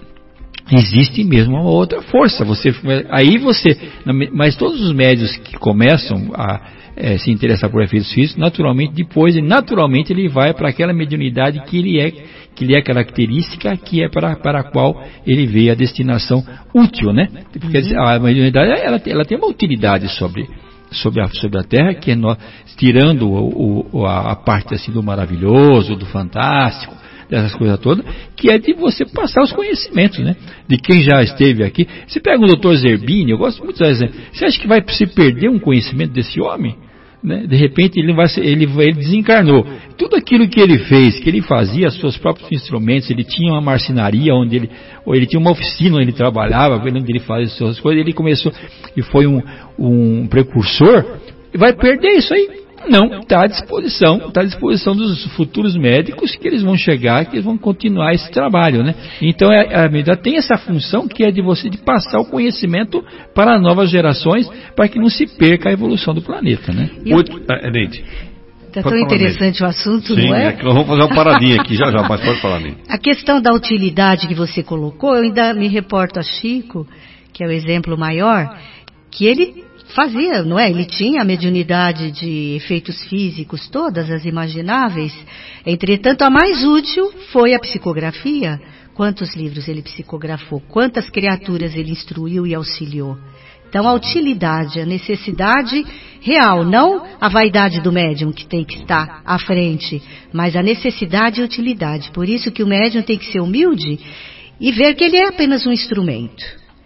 existe mesmo uma outra força. Você, aí você, mas todos os médios que começam a é, se interessar por efeitos físicos, naturalmente depois, naturalmente ele vai para aquela mediunidade que ele é, que lhe é característica, que é para, para a qual ele vê a destinação útil, né? Porque uhum. a mediunidade, ela, ela tem uma utilidade sobre, sobre, a, sobre a Terra, que é nós, tirando o, o, a, a parte assim do maravilhoso, do fantástico, dessas coisas todas, que é de você passar os conhecimentos, né? De quem já esteve aqui. Você pega o doutor Zerbini, eu gosto muito de dizer, você acha que vai se perder um conhecimento desse homem? Né? De repente ele, vai, ele, ele desencarnou. Tudo aquilo que ele fez, que ele fazia, seus próprios instrumentos, ele tinha uma marcenaria onde ele, ou ele tinha uma oficina onde ele trabalhava, onde ele fazia as suas coisas, ele começou e foi um, um precursor, vai perder isso aí? Não, está à disposição, está à disposição dos futuros médicos, que eles vão chegar, que eles vão continuar esse trabalho, né? Então a, a medida tem essa função que é de você de passar o conhecimento para novas gerações, para que não se perca a evolução do planeta, né? Muito, é, Neide. Está tão interessante o assunto, Sim, não é? é que nós vamos fazer uma paradinha aqui já já, mas pode falar, Neide. A questão da utilidade que você colocou, eu ainda me reporto a Chico, que é o exemplo maior, que ele fazia, não é? Ele tinha a mediunidade de efeitos físicos, todas as imagináveis. Entretanto, a mais útil foi a psicografia. Quantos livros ele psicografou? Quantas criaturas ele instruiu e auxiliou? Então, a utilidade, a necessidade real, não a vaidade do médium que tem que estar à frente, mas a necessidade e utilidade. Por isso que o médium tem que ser humilde e ver que ele é apenas um instrumento.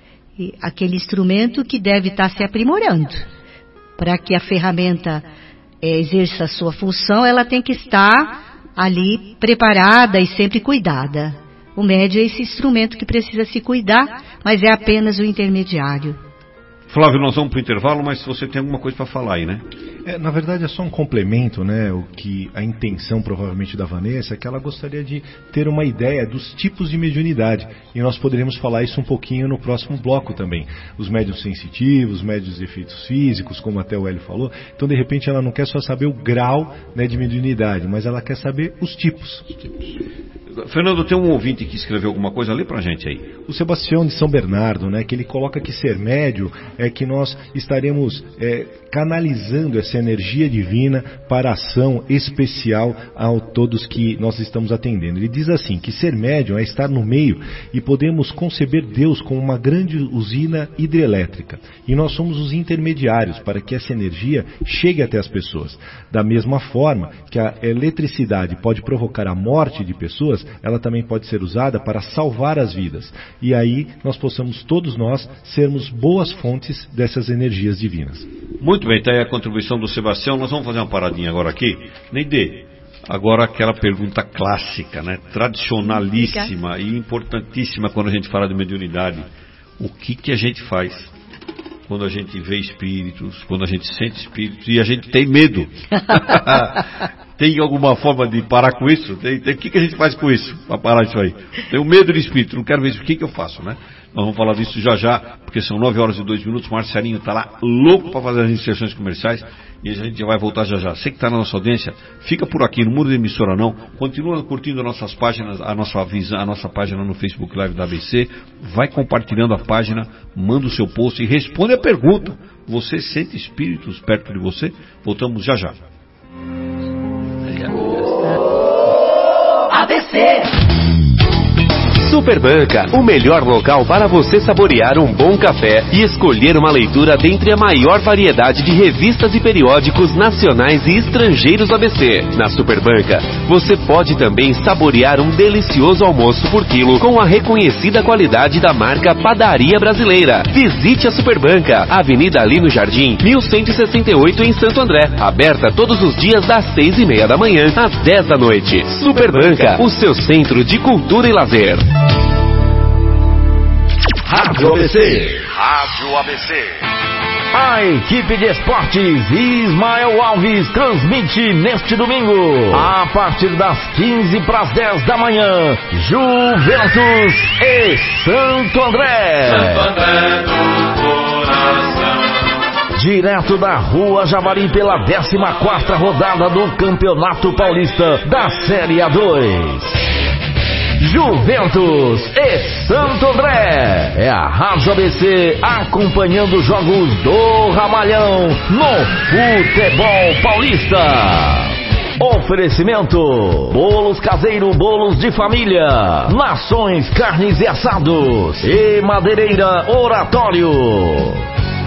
Aquele instrumento que deve estar se aprimorando. Para que a ferramenta é, exerça a sua função, ela tem que estar ali preparada e sempre cuidada. O médium é esse instrumento que precisa se cuidar, mas é apenas o intermediário. Flávio, nós vamos para o intervalo, mas se você tem alguma coisa para falar aí, né? É, na verdade é só um complemento, né? O que a intenção provavelmente da Vanessa é que ela gostaria de ter uma ideia dos tipos de mediunidade. E nós poderíamos falar isso um pouquinho no próximo bloco também. Os médiuns sensitivos, os médiuns de efeitos físicos, como até o Hélio falou. Então, de repente, ela não quer só saber o grau, né, de mediunidade, mas ela quer saber os tipos. Os tipos. Fernando, tem um ouvinte que escreveu alguma coisa ali pra gente aí. O Sebastião de São Bernardo, né, que ele coloca que ser médio é que nós estaremos é, canalizando essa energia divina para a ação especial a todos que nós estamos atendendo. Ele diz assim, que ser médium é estar no meio e podemos conceber Deus como uma grande usina hidrelétrica. E nós somos os intermediários para que essa energia chegue até as pessoas. Da mesma forma que a eletricidade pode provocar a morte de pessoas, ela também pode ser usada para salvar as vidas. E aí nós possamos todos nós sermos boas fontes dessas energias divinas. Muito bem, está aí a contribuição do Sebastião. Nós vamos fazer uma paradinha agora aqui. Neide, agora aquela pergunta clássica, né? Tradicionalíssima e importantíssima quando a gente fala de mediunidade. O que, que a gente faz quando a gente vê espíritos, quando a gente sente espíritos e a gente tem medo? Tem alguma forma de parar com isso? Tem, tem, o que, que a gente faz com isso? Para parar isso aí? Tenho medo de espírito, não quero ver isso. O que, que eu faço, né? Nós vamos falar disso já já, porque são nove horas e dois minutos. Marcelinho está lá louco para fazer as inserções comerciais e a gente já vai voltar já já. Você que está na nossa audiência, fica por aqui, não muda de emissora não. Continua curtindo nossas páginas, a nossa, a nossa página no Facebook Live da A B C. Vai compartilhando a página, manda o seu post e responde a pergunta. Você sente espíritos perto de você? Voltamos já já. A B C Superbanca, o melhor local para você saborear um bom café e escolher uma leitura dentre a maior variedade de revistas e periódicos nacionais e estrangeiros do A B C. Na Superbanca, você pode também saborear um delicioso almoço por quilo com a reconhecida qualidade da marca Padaria Brasileira. Visite a Superbanca, Avenida Lino Jardim, mil cento e sessenta e oito em Santo André. Aberta todos os dias das seis e meia da manhã às dez da noite. Superbanca, o seu centro de cultura e lazer. Rádio A B C. Rádio A B C. A equipe de esportes Ismael Alves transmite neste domingo, a partir das quinze para as dez da manhã, Juventus e Santo André. Santo André do coração. Direto da Rua Javari pela décima quarta rodada do Campeonato Paulista da Série A dois. Juventus e Santo André. É a Rádio A B C acompanhando os jogos do Ramalhão no futebol paulista. Oferecimento: bolos caseiro, bolos de família, Nações Carnes e Assados e Madeireira Oratório.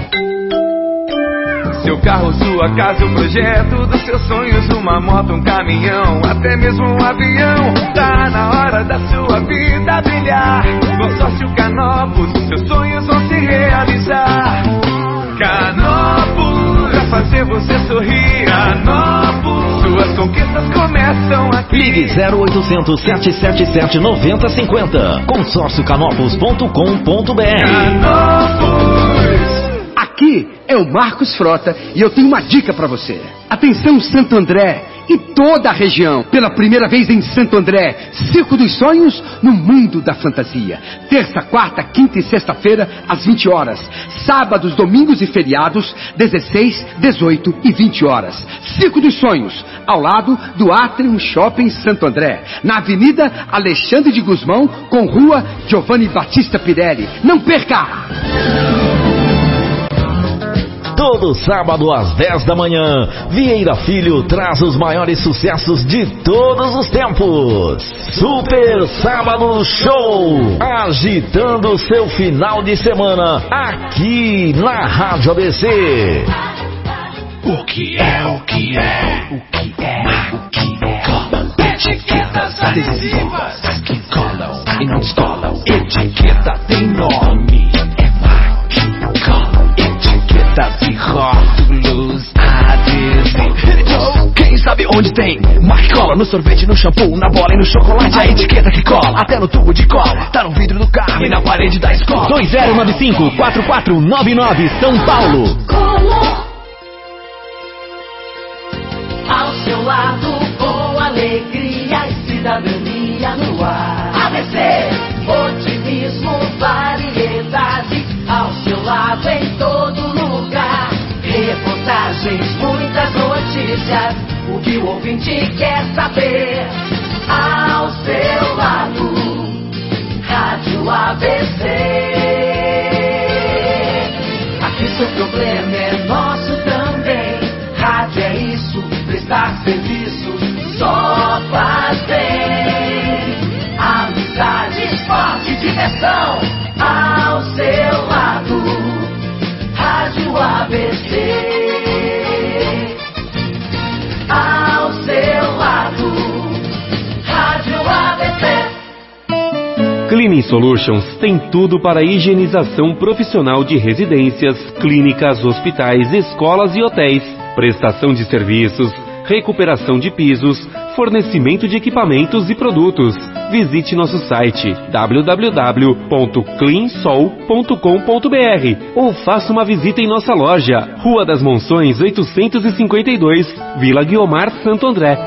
Seu carro, sua casa, o projeto dos seus sonhos, uma moto, um caminhão, até mesmo um avião. Tá na hora da sua vida brilhar. Consórcio Canopus, seus sonhos vão se realizar. Canopus, pra fazer você sorrir. Canopus, suas conquistas começam aqui. Ligue zero oitocentos, sete sete sete, nove zero cinco zero. consórcio canopus ponto com ponto br. Canopus. Aqui é o Marcos Frota e eu tenho uma dica para você. Atenção, Santo André e toda a região. Pela primeira vez em Santo André, Circo dos Sonhos no mundo da fantasia. Terça, quarta, quinta e sexta-feira, às vinte horas. Sábados, domingos e feriados, dezesseis, dezoito e vinte horas. Circo dos Sonhos, ao lado do Atrium Shopping Santo André, na Avenida Alexandre de Gusmão, com Rua Giovanni Battista Pirelli. Não perca! Todo sábado às dez da manhã, Vieira Filho traz os maiores sucessos de todos os tempos. Super Sábado Show, agitando seu final de semana aqui na Rádio A B C. O que é, o que é, o que é, o que é? Colam etiquetas adesivas que colam e não descolam. Etiqueta tem nome, é Mac. Colam etiquetas e rótulos adesivos. Quem sabe onde tem? Mac cola no sorvete, no shampoo, na bola e no chocolate. A etiqueta que cola até no tubo de cola, tá no vidro do carro e na parede da escola. dois zero nove cinco, quatro quatro nove nove, São Paulo. Cola ao seu lado com alegria e cidadania no ar. A B C, otimismo, variedade ao seu lado em todo lugar. Reportagens, muitas notícias, o que o ouvinte quer saber. Ao seu lado, Rádio A B C. Aqui seu problema é nosso também. Rádio é isso, prestar serviço só faz bem. Amizade, esporte e diversão ao seu lado. Rádio A B C. Ao seu lado. Rádio A B C. Cleaning Solutions tem tudo para a higienização profissional de residências, clínicas, hospitais, escolas e hotéis. Prestação de serviços, recuperação de pisos, fornecimento de equipamentos e produtos. Visite nosso site w w w ponto cleansol ponto com ponto br ou faça uma visita em nossa loja, Rua das Monções oitocentos e cinquenta e dois, Vila Guiomar, Santo André.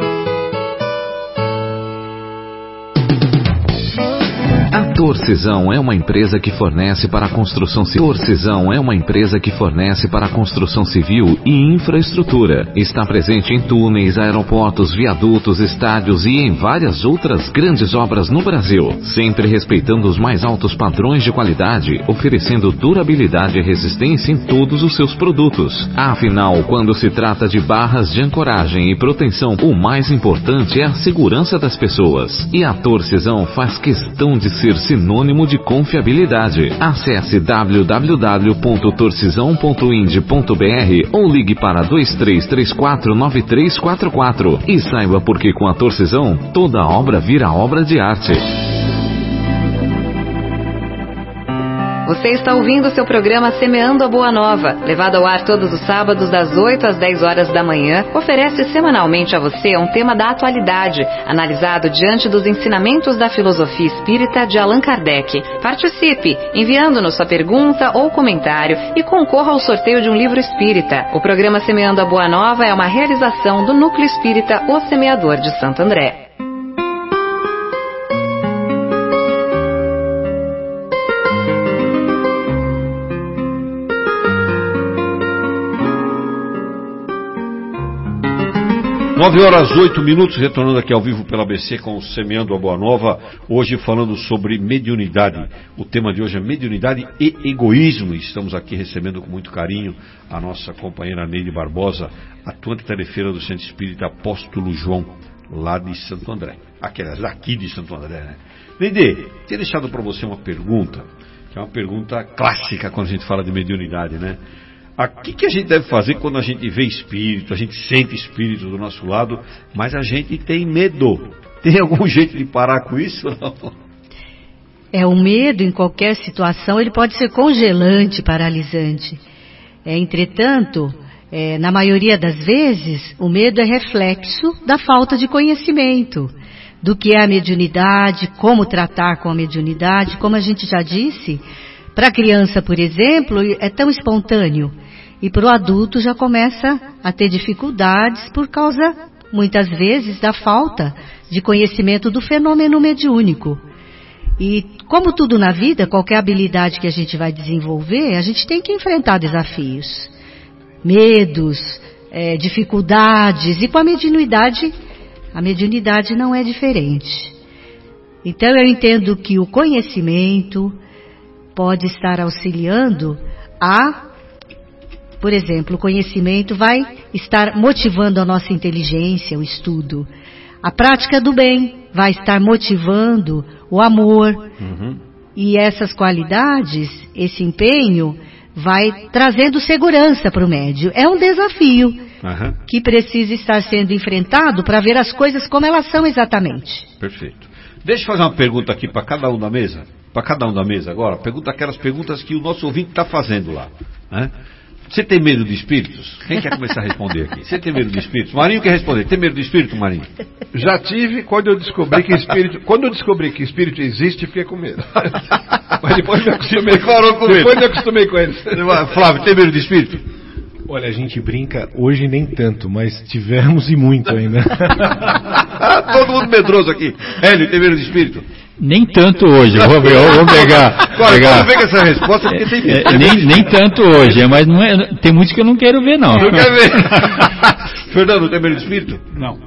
Torcisão é uma empresa que fornece para a construção civil. Torcisão é uma empresa que fornece para a construção civil e infraestrutura. Está presente em túneis, aeroportos, viadutos, estádios e em várias outras grandes obras no Brasil, sempre respeitando os mais altos padrões de qualidade, oferecendo durabilidade e resistência em todos os seus produtos. Afinal, quando se trata de barras de ancoragem e proteção, o mais importante é a segurança das pessoas. E a Torcisão faz questão de ser sinônimo de confiabilidade. Acesse w w w ponto torcisão ponto ind ponto b r ou ligue para dois três três quatro nove três quatro quatro e saiba por que com a Torcisão toda obra vira obra de arte. Você está ouvindo o seu programa Semeando a Boa Nova, levado ao ar todos os sábados das oito às dez horas da manhã, oferece semanalmente a você um tema da atualidade, analisado diante dos ensinamentos da filosofia espírita de Allan Kardec. Participe, enviando-nos sua pergunta ou comentário e concorra ao sorteio de um livro espírita. O programa Semeando a Boa Nova é uma realização do Núcleo Espírita O Semeador de Santo André. nove horas oito minutos, retornando aqui ao vivo pela A B C com o Semeando a Boa Nova, hoje falando sobre mediunidade. O tema de hoje é mediunidade e egoísmo. Estamos aqui recebendo com muito carinho a nossa companheira Neide Barbosa, atuante tarefeira do Centro Espírita Apóstolo João, lá de Santo André. Aquelas daqui de Santo André, né? Neide, tinha deixado para você uma pergunta, que é uma pergunta clássica quando a gente fala de mediunidade, né? O que, que a gente deve fazer quando a gente vê espírito, a gente sente espírito do nosso lado, mas a gente tem medo? Tem algum jeito de parar com isso? Não? É, o medo em qualquer situação, ele pode ser congelante, paralisante. É, entretanto, é, na maioria das vezes, o medo é reflexo da falta de conhecimento do que é a mediunidade, como tratar com a mediunidade. Como a gente já disse, para a criança, por exemplo, é tão espontâneo. E para o adulto já começa a ter dificuldades por causa, muitas vezes, da falta de conhecimento do fenômeno mediúnico. E como tudo na vida, qualquer habilidade que a gente vai desenvolver, a gente tem que enfrentar desafios, medos, é, dificuldades. E com a mediunidade, a mediunidade não é diferente. Então eu entendo que o conhecimento pode estar auxiliando a... Por exemplo, o conhecimento vai estar motivando a nossa inteligência, o estudo. A prática do bem vai estar motivando o amor. Uhum. E essas qualidades, esse empenho, vai trazendo segurança para o médium. É um desafio uhum. que precisa estar sendo enfrentado para ver as coisas como elas são exatamente. Perfeito. Deixa eu fazer uma pergunta aqui para cada um da mesa. Para cada um da mesa agora. Pergunta aquelas perguntas que o nosso ouvinte está fazendo lá, né? Você tem medo de espíritos? Quem quer começar a responder aqui? Você tem medo de espíritos? Marinho quer responder. Tem medo de espírito, Marinho? Já tive quando eu descobri que espírito... Quando eu descobri que espírito existe, fiquei com medo. Mas depois me acostumei com, com depois me acostumei com eles. Flávio, tem medo de espírito? Olha, a gente brinca, hoje nem tanto, mas tivemos e muito ainda. Todo mundo medroso aqui. Hélio, tem medo de espírito? Nem tanto hoje, vou, vou pegar. Agora, pegar. Vem com essa resposta porque tem medo. É, nem, nem tanto hoje, mas não é, tem muitos que eu não quero ver, não. Não quer ver. Fernando, tem medo de espírito? Não.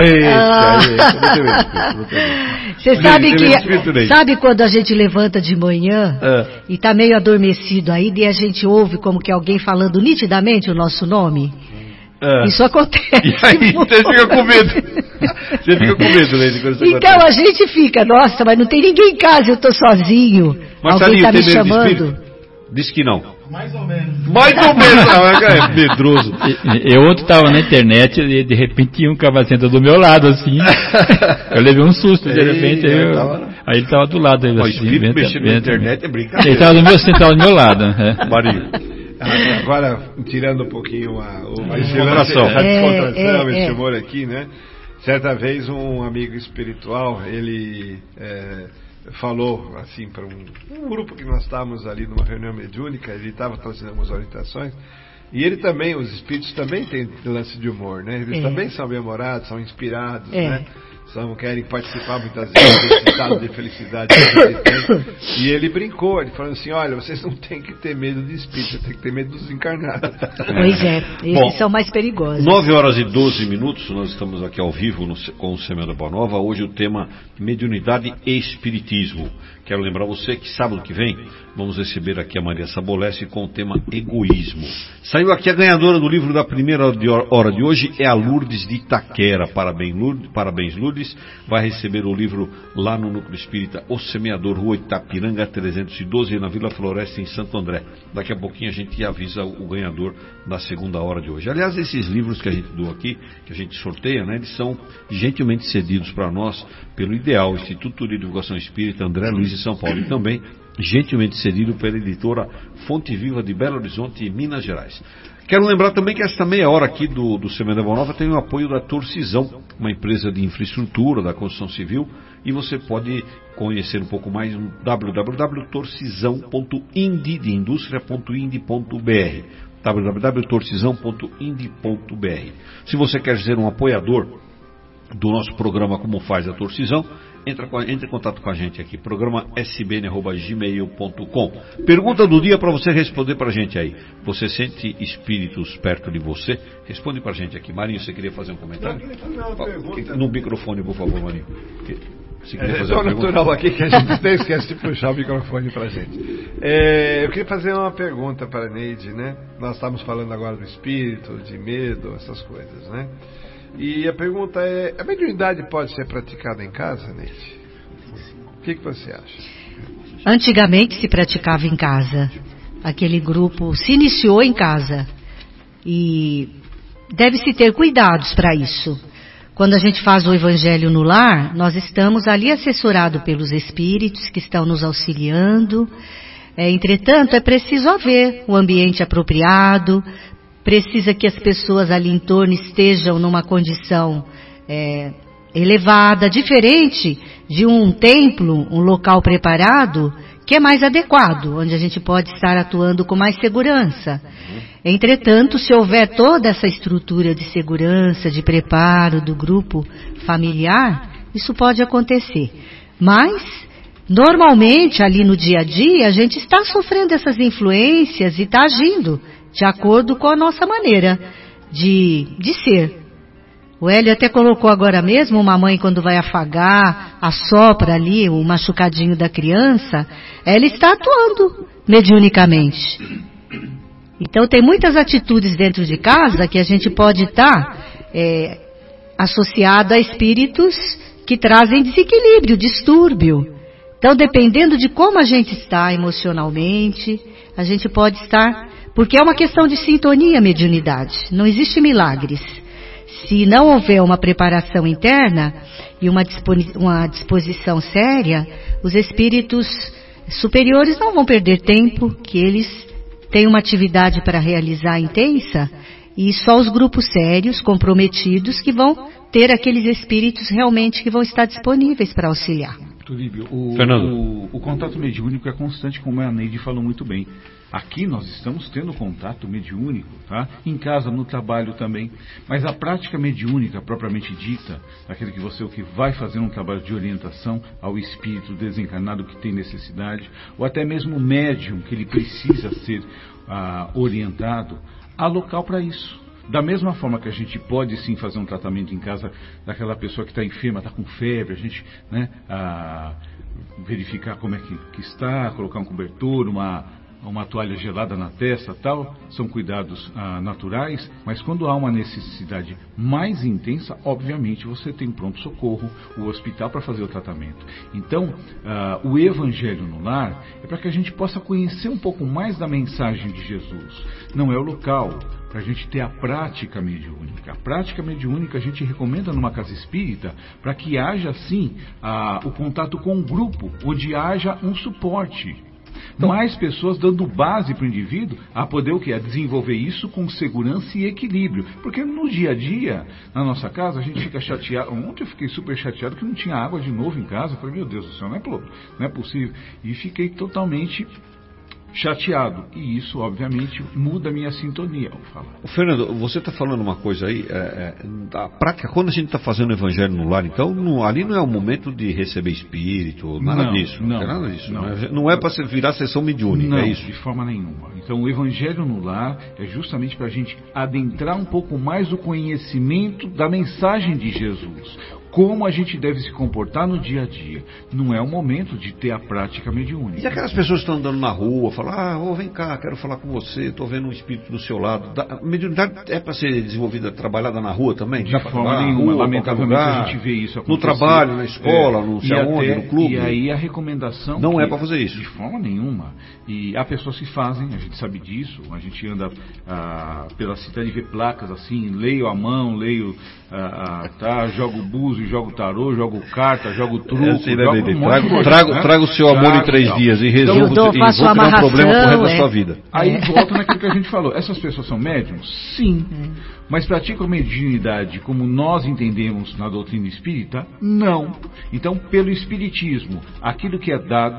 Você sabe que sabe quando a gente levanta de manhã é. e está meio adormecido aí, e a gente ouve como que alguém falando nitidamente o nosso nome? É. Isso acontece. E aí você fica com medo. Você fica com medo, né? Quando isso então acontece. A gente fica, nossa, mas não tem ninguém em casa, eu estou sozinho. Alguém está me chamando. Diz que não. Mais ou menos. Mais ou menos, não, é medroso. Eu ontem estava na internet e de repente tinha um cara sentado do meu lado, assim. Eu levei um susto, de repente. Ei, eu, tava... Aí ele estava do lado. Ele, o assim, espírito mexendo na internet é brincadeira. Ele estava do meu, sentado do meu lado. É. Marinho. Agora, tirando um pouquinho a, a descontração, a descontração, é, é, esse humor aqui, né? Certa vez um amigo espiritual, ele é, falou assim para um, um grupo que nós estávamos ali numa reunião mediúnica, ele estava trazendo algumas orientações, e ele também, os espíritos também têm lance de humor, né? Eles é. também são bem-humorados, são inspirados, é. né? São, querem participar muitas vezes desse estado de felicidade que ele tem. E ele brincou, ele falou assim, olha, vocês não têm que ter medo de espírito, vocês têm que ter medo dos encarnados. Pois é, esses Bom, são mais perigosos. nove horas e doze minutos, nós estamos aqui ao vivo no, com o Semeando a Boa Nova, hoje o tema mediunidade e espiritismo. Quero lembrar você que sábado que vem vamos receber aqui a Maria Sabolessi com o tema egoísmo. Saiu aqui a ganhadora do livro da primeira hora de hoje, é a Lourdes de Itaquera. Parabéns, Lourdes. Parabéns, Lourdes. Vai receber o livro lá no Núcleo Espírita O Semeador, Rua Itapiranga trezentos e doze, na Vila Floresta, em Santo André. Daqui a pouquinho a gente avisa o ganhador da segunda hora de hoje. Aliás, esses livros que a gente doa aqui, que a gente sorteia, né, eles são gentilmente cedidos para nós pelo IDEAL, Instituto de Divulgação Espírita, André Luiz de São Paulo, e também gentilmente cedido pela editora Fonte Viva de Belo Horizonte, Minas Gerais. Quero lembrar também que esta meia hora aqui do, do Semeando a Boa Nova tem o apoio da Torcisão, uma empresa de infraestrutura da construção civil, e você pode conhecer um pouco mais no w w w ponto torcisão ponto ind de indústria ponto ind ponto b r w w w ponto torcisão ponto ind ponto b r. Se você quer ser um apoiador do nosso programa como faz a Torcisão, Entra, entre em contato com a gente aqui, programa s b n arroba gmail ponto com. Pergunta do dia para você responder para a gente aí. Você sente espíritos perto de você? Responde para a gente aqui. Marinho, você queria fazer um comentário? Eu queria fazer uma pergunta. No microfone, por favor, Marinho. Você queria É fazer tão uma natural pergunta? aqui que a gente até esquece de puxar o microfone para a gente. É, eu queria fazer uma pergunta para a Neide, né? Nós estamos falando agora do espírito, de medo, essas coisas, né? E a pergunta é, a mediunidade pode ser praticada em casa, Neide? O que, que você acha? Antigamente se praticava em casa. Aquele grupo se iniciou em casa. E deve-se ter cuidados para isso. Quando a gente faz o Evangelho no lar, nós estamos ali assessorados pelos espíritos que estão nos auxiliando. É, entretanto, é preciso haver um ambiente apropriado, precisa que as pessoas ali em torno estejam numa condição é, elevada, diferente de um templo, um local preparado, que é mais adequado, onde a gente pode estar atuando com mais segurança. Entretanto, se houver toda essa estrutura de segurança, de preparo do grupo familiar, isso pode acontecer. Mas, normalmente, ali no dia a dia, a gente está sofrendo essas influências e está agindo de acordo com a nossa maneira de, de ser. O Hélio até colocou agora mesmo, uma mãe quando vai afagar, assopra ali o machucadinho da criança, ela está atuando mediunicamente. Então tem muitas atitudes dentro de casa que a gente pode estar é, associado a espíritos que trazem desequilíbrio, distúrbio. Então dependendo de como a gente está emocionalmente, a gente pode estar... Porque é uma questão de sintonia, mediunidade. Não existe milagres. Se não houver uma preparação interna e uma, uma disposição séria, os espíritos superiores não vão perder tempo, que eles têm uma atividade para realizar intensa, e só os grupos sérios, comprometidos, que vão ter aqueles espíritos realmente que vão estar disponíveis para auxiliar. Turíbio, o, Fernando. O, o contato mediúnico é constante, como a Neide falou muito bem. Aqui nós estamos tendo contato mediúnico, tá? Em casa, no trabalho também. Mas a prática mediúnica, propriamente dita, aquele que você o que vai fazer um trabalho de orientação ao espírito desencarnado que tem necessidade, ou até mesmo o médium que ele precisa ser ah, orientado, há local para isso. Da mesma forma que a gente pode sim fazer um tratamento em casa daquela pessoa que está enferma, está com febre, a gente, né, a, verificar como é que, que está, colocar um cobertor, uma, uma toalha gelada na testa, tal, são cuidados ah, naturais, mas quando há uma necessidade mais intensa, obviamente você tem pronto-socorro, o hospital para fazer o tratamento. Então, ah, o Evangelho no Lar é para que a gente possa conhecer um pouco mais da mensagem de Jesus. Não é o local para a gente ter a prática mediúnica. A prática mediúnica a gente recomenda numa casa espírita para que haja, sim, a, o contato com o grupo, onde haja um suporte. Então, mais pessoas dando base para o indivíduo a poder o quê? A desenvolver isso com segurança e equilíbrio. Porque no dia a dia, na nossa casa, a gente fica chateado. Ontem eu fiquei super chateado que não tinha água de novo em casa. Eu falei, meu Deus do céu, não é, não é possível. E fiquei totalmente chateado. E isso, obviamente, muda a minha sintonia ao falar. Fernando, você está falando uma coisa aí, é, é, a prática, quando a gente está fazendo o Evangelho no lar, então, não, ali não é o momento de receber espírito, nada não, disso. Não, não, é nada disso. Não, não é, não é para virar sessão mediúnica, não, é isso? De forma nenhuma. Então, o Evangelho no lar é justamente para a gente adentrar um pouco mais o conhecimento da mensagem de Jesus. Como a gente deve se comportar no dia a dia. Não é o momento de ter a prática mediúnica. E aquelas pessoas que estão andando na rua, falam, ah, oh, vem cá, quero falar com você, estou vendo um espírito do seu lado. A mediunidade é para ser desenvolvida, trabalhada na rua também? De forma nenhuma, rua, lamentavelmente lugar, a gente vê isso acontecer. No trabalho, na escola, é, não sei aonde, até, no clube. E aí a recomendação... Não é para fazer isso. De forma nenhuma. E há pessoas que fazem, a gente sabe disso, a gente anda ah, pela cidade e vê placas assim, leio a mão, leio, ah, ah, tá, jogo o buzo, livro, jogo tarô, jogo carta, jogo truco, é assim, jogo um um traga, coisa, traga, né? traga o seu amor traga, em três tal. dias e resolva então, e vou criar um problema pro resto é. da sua vida. Aí É. volta naquilo que a gente falou. Essas pessoas são médiums? Sim. É. Mas praticam mediunidade como nós entendemos na doutrina espírita? Não. Então, pelo espiritismo, aquilo que é dado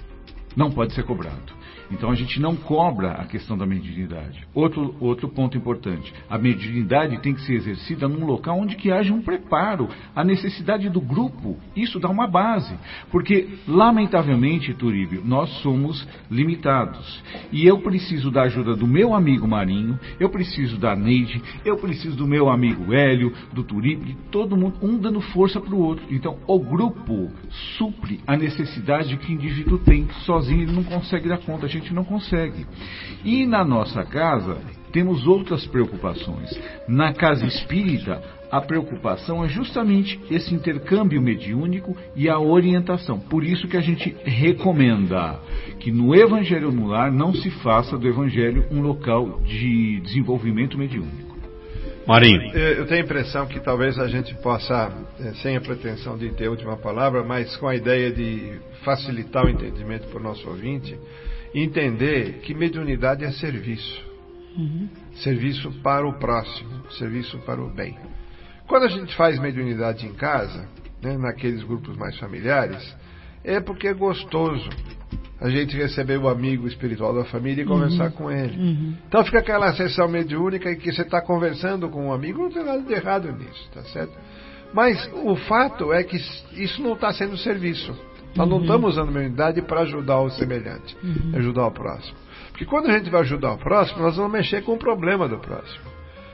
não pode ser cobrado. Então a gente não cobra a questão da mediunidade. Outro, outro ponto importante, a mediunidade tem que ser exercida num local onde que haja um preparo, a necessidade do grupo, isso dá uma base. Porque, lamentavelmente, Turíbio, nós somos limitados. E eu preciso da ajuda do meu amigo Marinho, eu preciso da Neide, eu preciso do meu amigo Hélio, do Turíbio, de todo mundo, um dando força para o outro. Então o grupo supre a necessidade que o indivíduo tem, sozinho ele não consegue dar conta. A gente não consegue. E na nossa casa temos outras preocupações. Na casa espírita, a preocupação é justamente esse intercâmbio mediúnico e a orientação. Por isso que a gente recomenda que no Evangelho no Lar não se faça do Evangelho um local de desenvolvimento mediúnico. Marinho. Eu tenho a impressão que talvez a gente possa, sem a pretensão de ter a última palavra, mas com a ideia de facilitar o entendimento para o nosso ouvinte, entender que mediunidade é serviço. Uhum. Serviço para o próximo, serviço para o bem. Quando a gente faz mediunidade em casa, né, naqueles grupos mais familiares, é porque é gostoso a gente receber o amigo espiritual da família e conversar uhum. com ele. Uhum. Então fica aquela sessão mediúnica em que você está conversando com um amigo, não tem nada de errado nisso, tá certo? Mas o fato é que isso não está sendo serviço. Nós não estamos usando a mediunidade para ajudar o semelhante, uhum. ajudar o próximo. Porque quando a gente vai ajudar o próximo, nós vamos mexer com o problema do próximo.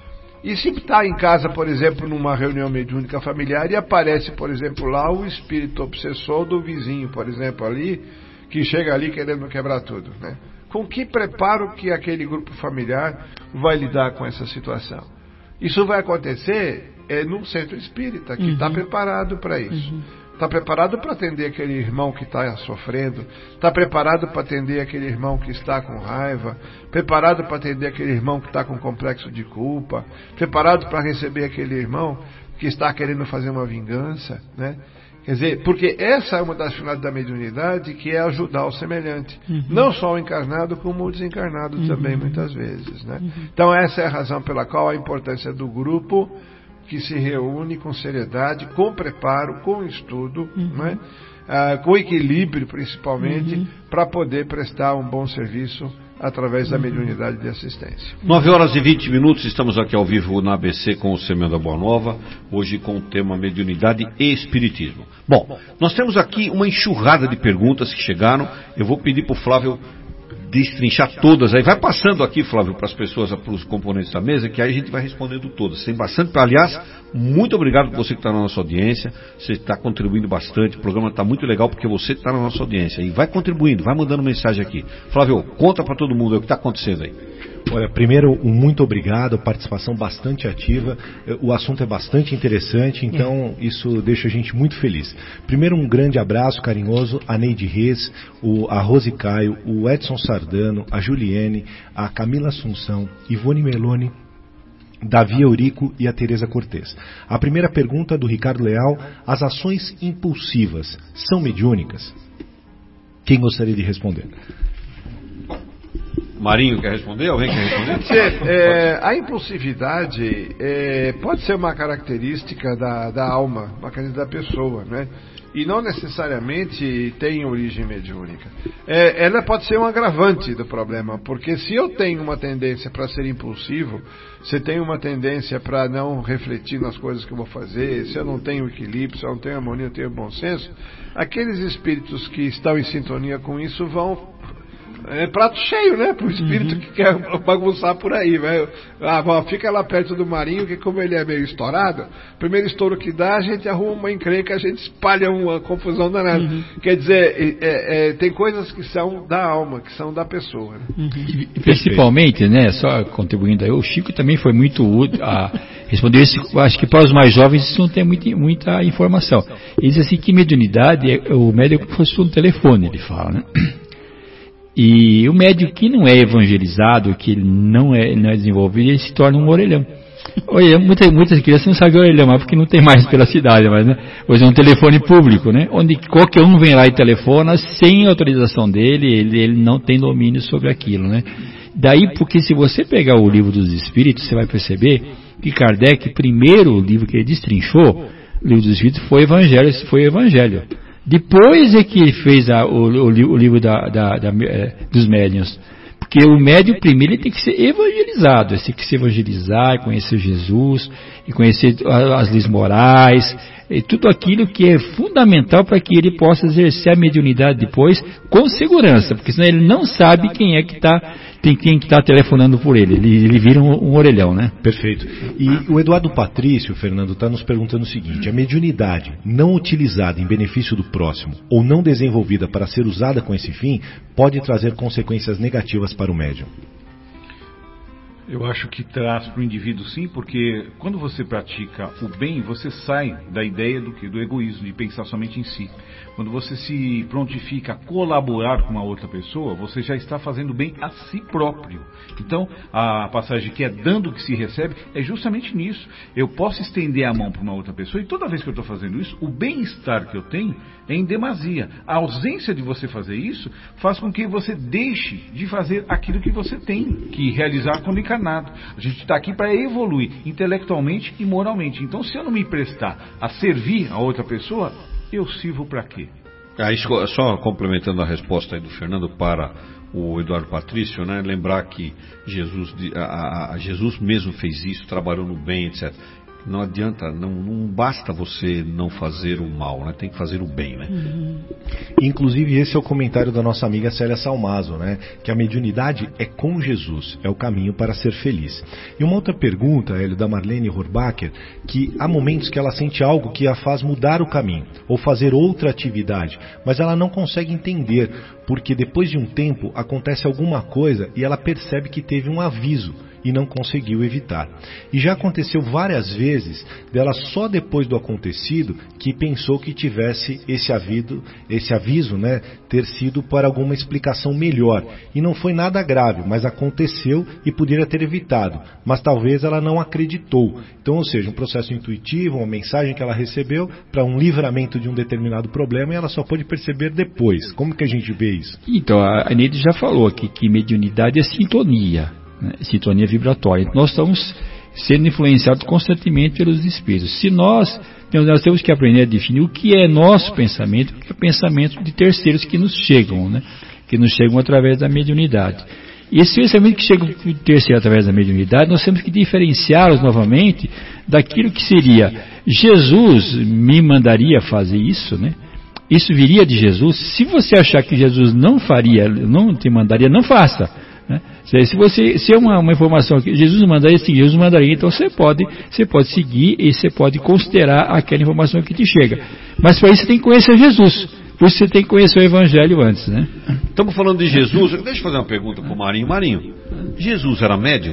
E se está em casa, por exemplo, numa reunião mediúnica familiar e aparece, por exemplo, lá o espírito obsessor do vizinho, por exemplo, ali, que chega ali querendo quebrar tudo, né? Com que preparo que aquele grupo familiar vai lidar com essa situação? Isso vai acontecer é, num centro espírita, que está uhum. preparado para isso. Uhum. Está preparado para atender aquele irmão que está sofrendo, está preparado para atender aquele irmão que está com raiva, preparado para atender aquele irmão que está com complexo de culpa, preparado para receber aquele irmão que está querendo fazer uma vingança, né? Quer dizer, porque essa é uma das finalidades da mediunidade, que é ajudar o semelhante, uhum. não só o encarnado como o desencarnado uhum. também, muitas vezes, né? Uhum. Então essa é a razão pela qual a importância do grupo que se reúne com seriedade, com preparo, com estudo, uhum. né? ah, com equilíbrio principalmente, uhum. para poder prestar um bom serviço através da mediunidade de assistência. nove horas e vinte minutos, estamos aqui ao vivo na A B C com o Semeando a Boa Nova, hoje com o tema mediunidade e espiritismo. Bom, nós temos aqui uma enxurrada de perguntas que chegaram, eu vou pedir para o Flávio destrinchar todas, aí vai passando aqui, Flávio, para as pessoas, para os componentes da mesa, que aí a gente vai respondendo todas. Tem bastante, aliás, muito obrigado por você que está na nossa audiência, você está contribuindo bastante, o programa está muito legal porque você está na nossa audiência, e vai contribuindo, vai mandando mensagem aqui. Flávio, conta para todo mundo o que está acontecendo aí. Olha, primeiro, um muito obrigado, participação bastante ativa, o assunto é bastante interessante, então isso deixa a gente muito feliz. Primeiro, um grande abraço carinhoso a Neide Reis, o, a Rose Caio, o Edson Sardano, a Juliene, a Camila Assunção, Ivone Meloni, Davi Eurico e a Tereza Cortez. A primeira pergunta do Ricardo Leal: as ações impulsivas são mediúnicas? Quem gostaria de responder? Marinho quer responder? Alguém quer responder? Sim, é, a impulsividade é, pode ser uma característica da, da alma, uma característica da pessoa, né? E não necessariamente tem origem mediúnica. É, ela pode ser um agravante do problema, porque se eu tenho uma tendência para ser impulsivo, se eu tenho uma tendência para não refletir nas coisas que eu vou fazer, se eu não tenho equilíbrio, se eu não tenho harmonia, eu tenho bom senso, aqueles espíritos que estão em sintonia com isso vão... É prato cheio, né? Para o espírito uhum. que quer bagunçar por aí, velho. Ah, fica lá perto do Marinho, que como ele é meio estourado, primeiro estouro que dá, a gente arruma uma encrenca, a gente espalha uma confusão danada. Uhum. Quer dizer, é, é, tem coisas que são da alma, que são da pessoa. Né? Uhum. E, principalmente, né? Só contribuindo aí, o Chico também foi muito útil a responder isso. Acho que para os mais jovens isso não tem muita, muita informação. Ele diz assim que mediunidade, é, o médico fosse um telefone, ele fala, né? E o médium que não é evangelizado, que não é, não é desenvolvido, ele se torna um orelhão. Olha, muitas, muitas crianças não sabem orelhão, mas porque não tem mais pela cidade, mas, né? Hoje é um telefone público, né? Onde qualquer um vem lá e telefona sem autorização dele, ele, ele não tem domínio sobre aquilo, né? Daí, porque se você pegar o Livro dos Espíritos, você vai perceber que Kardec, primeiro livro que ele destrinchou, o Livro dos Espíritos, foi Evangelho, foi Evangelho. Depois é que ele fez a, o, o, o livro da, da, da, é, dos médiuns. Porque o médium primeiro ele tem que ser evangelizado, ele tem que se evangelizar, conhecer Jesus, e conhecer as leis morais, e tudo aquilo que é fundamental para que ele possa exercer a mediunidade depois com segurança, porque senão ele não sabe quem é que está tem quem que está telefonando por ele, ele, ele vira um, um orelhão, né? Perfeito. E o Eduardo Patrício, Fernando, está nos perguntando o seguinte: a mediunidade não utilizada em benefício do próximo ou não desenvolvida para ser usada com esse fim pode trazer consequências negativas para o médium? Eu acho que traz para o indivíduo sim, porque quando você pratica o bem, você sai da ideia do que do egoísmo, de pensar somente em si. Quando você se prontifica a colaborar com uma outra pessoa, você já está fazendo bem a si próprio. Então, a passagem que é dando o que se recebe é justamente nisso. Eu posso estender a mão para uma outra pessoa e toda vez que eu estou fazendo isso, o bem-estar que eu tenho é em demasia. A ausência de você fazer isso faz com que você deixe de fazer aquilo que você tem que realizar quando encarnado. A gente está aqui para evoluir intelectualmente e moralmente. Então, se eu não me prestar a servir a outra pessoa, eu sirvo para quê? Aí, só complementando a resposta aí do Fernando para o Eduardo Patrício, né? Lembrar que Jesus, a, a, Jesus mesmo fez isso, trabalhou no bem, etcétera. Não adianta, não, não basta você não fazer o mal, né? Tem que fazer o bem, né? Uhum. Inclusive esse é o comentário da nossa amiga Célia Salmazo, né? Que a mediunidade é com Jesus, é o caminho para ser feliz. E uma outra pergunta, Hélio, da Marlene Horbacher, que há momentos que ela sente algo que a faz mudar o caminho, ou fazer outra atividade, mas ela não consegue entender, porque depois de um tempo acontece alguma coisa e ela percebe que teve um aviso e não conseguiu evitar. E já aconteceu várias vezes dela só depois do acontecido que pensou que tivesse esse aviso, esse aviso, né, ter sido para alguma explicação melhor. E não foi nada grave, mas aconteceu e poderia ter evitado. Mas talvez ela não acreditou. Então, ou seja, um processo intuitivo, uma mensagem que ela recebeu para um livramento de um determinado problema e ela só pôde perceber depois. Como que a gente vê isso? Então, a Neide já falou aqui que mediunidade é sintonia. Né, sintonia vibratória. Nós estamos sendo influenciados constantemente pelos espíritos. Se nós, nós temos que aprender a definir o que é nosso pensamento, o que é pensamento de terceiros que nos chegam, né, que nos chegam através da mediunidade. E esse pensamento que chega do terceiro através da mediunidade, nós temos que diferenciá-los novamente daquilo que seria: Jesus me mandaria fazer isso, né? Isso viria de Jesus. Se você achar que Jesus não faria, não te mandaria, não faça. Se você, se é uma, uma informação que Jesus mandaria, sim, Jesus mandaria, então você pode, você pode seguir e você pode considerar aquela informação que te chega. Mas para isso você tem que conhecer Jesus. Por isso você tem que conhecer o Evangelho antes, né? Estamos falando de Jesus. Deixa eu fazer uma pergunta para o Marinho. Marinho, Jesus era médium?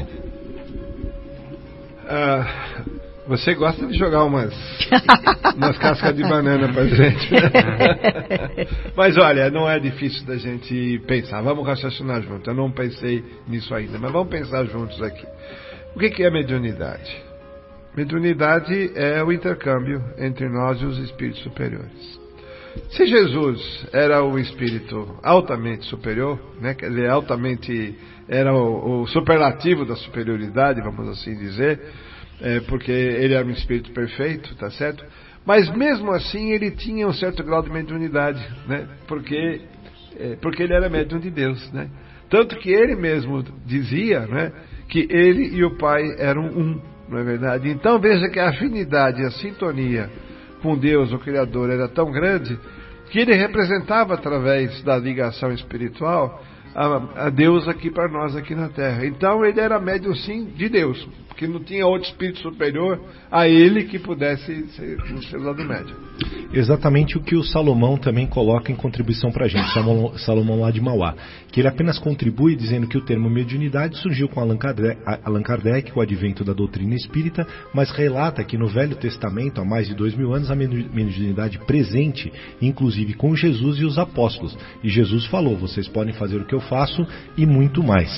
Ah, você gosta de jogar umas, umas cascas de banana pra gente. Mas olha, não é difícil da gente pensar. Vamos raciocinar juntos. Eu não pensei nisso ainda, mas vamos pensar juntos aqui. O que é mediunidade? Mediunidade é o intercâmbio entre nós e os espíritos superiores. Se Jesus era o espírito altamente superior, né, quer dizer, altamente era o, o superlativo da superioridade, vamos assim dizer, É, porque ele era um espírito perfeito, tá certo? Mas mesmo assim ele tinha um certo grau de mediunidade, né? Porque, é, porque ele era médium de Deus, né? Tanto que ele mesmo dizia, né, que ele e o Pai eram um, não é verdade? Então veja que a afinidade, a sintonia com Deus, o Criador, era tão grande que ele representava através da ligação espiritual a, a Deus aqui para nós aqui na Terra. Então ele era médium sim de Deus, que não tinha outro espírito superior a ele que pudesse ser, ser usado médium. Exatamente o que o Salomão também coloca em contribuição para a gente, Salomão, Salomão lá de Mauá, que ele apenas contribui dizendo que o termo mediunidade surgiu com Allan Kardec, Allan Kardec, com o advento da doutrina espírita, mas relata que no Velho Testamento, há mais de dois mil anos, a mediunidade presente, inclusive com Jesus e os apóstolos. E Jesus falou: vocês podem fazer o que eu faço e muito mais.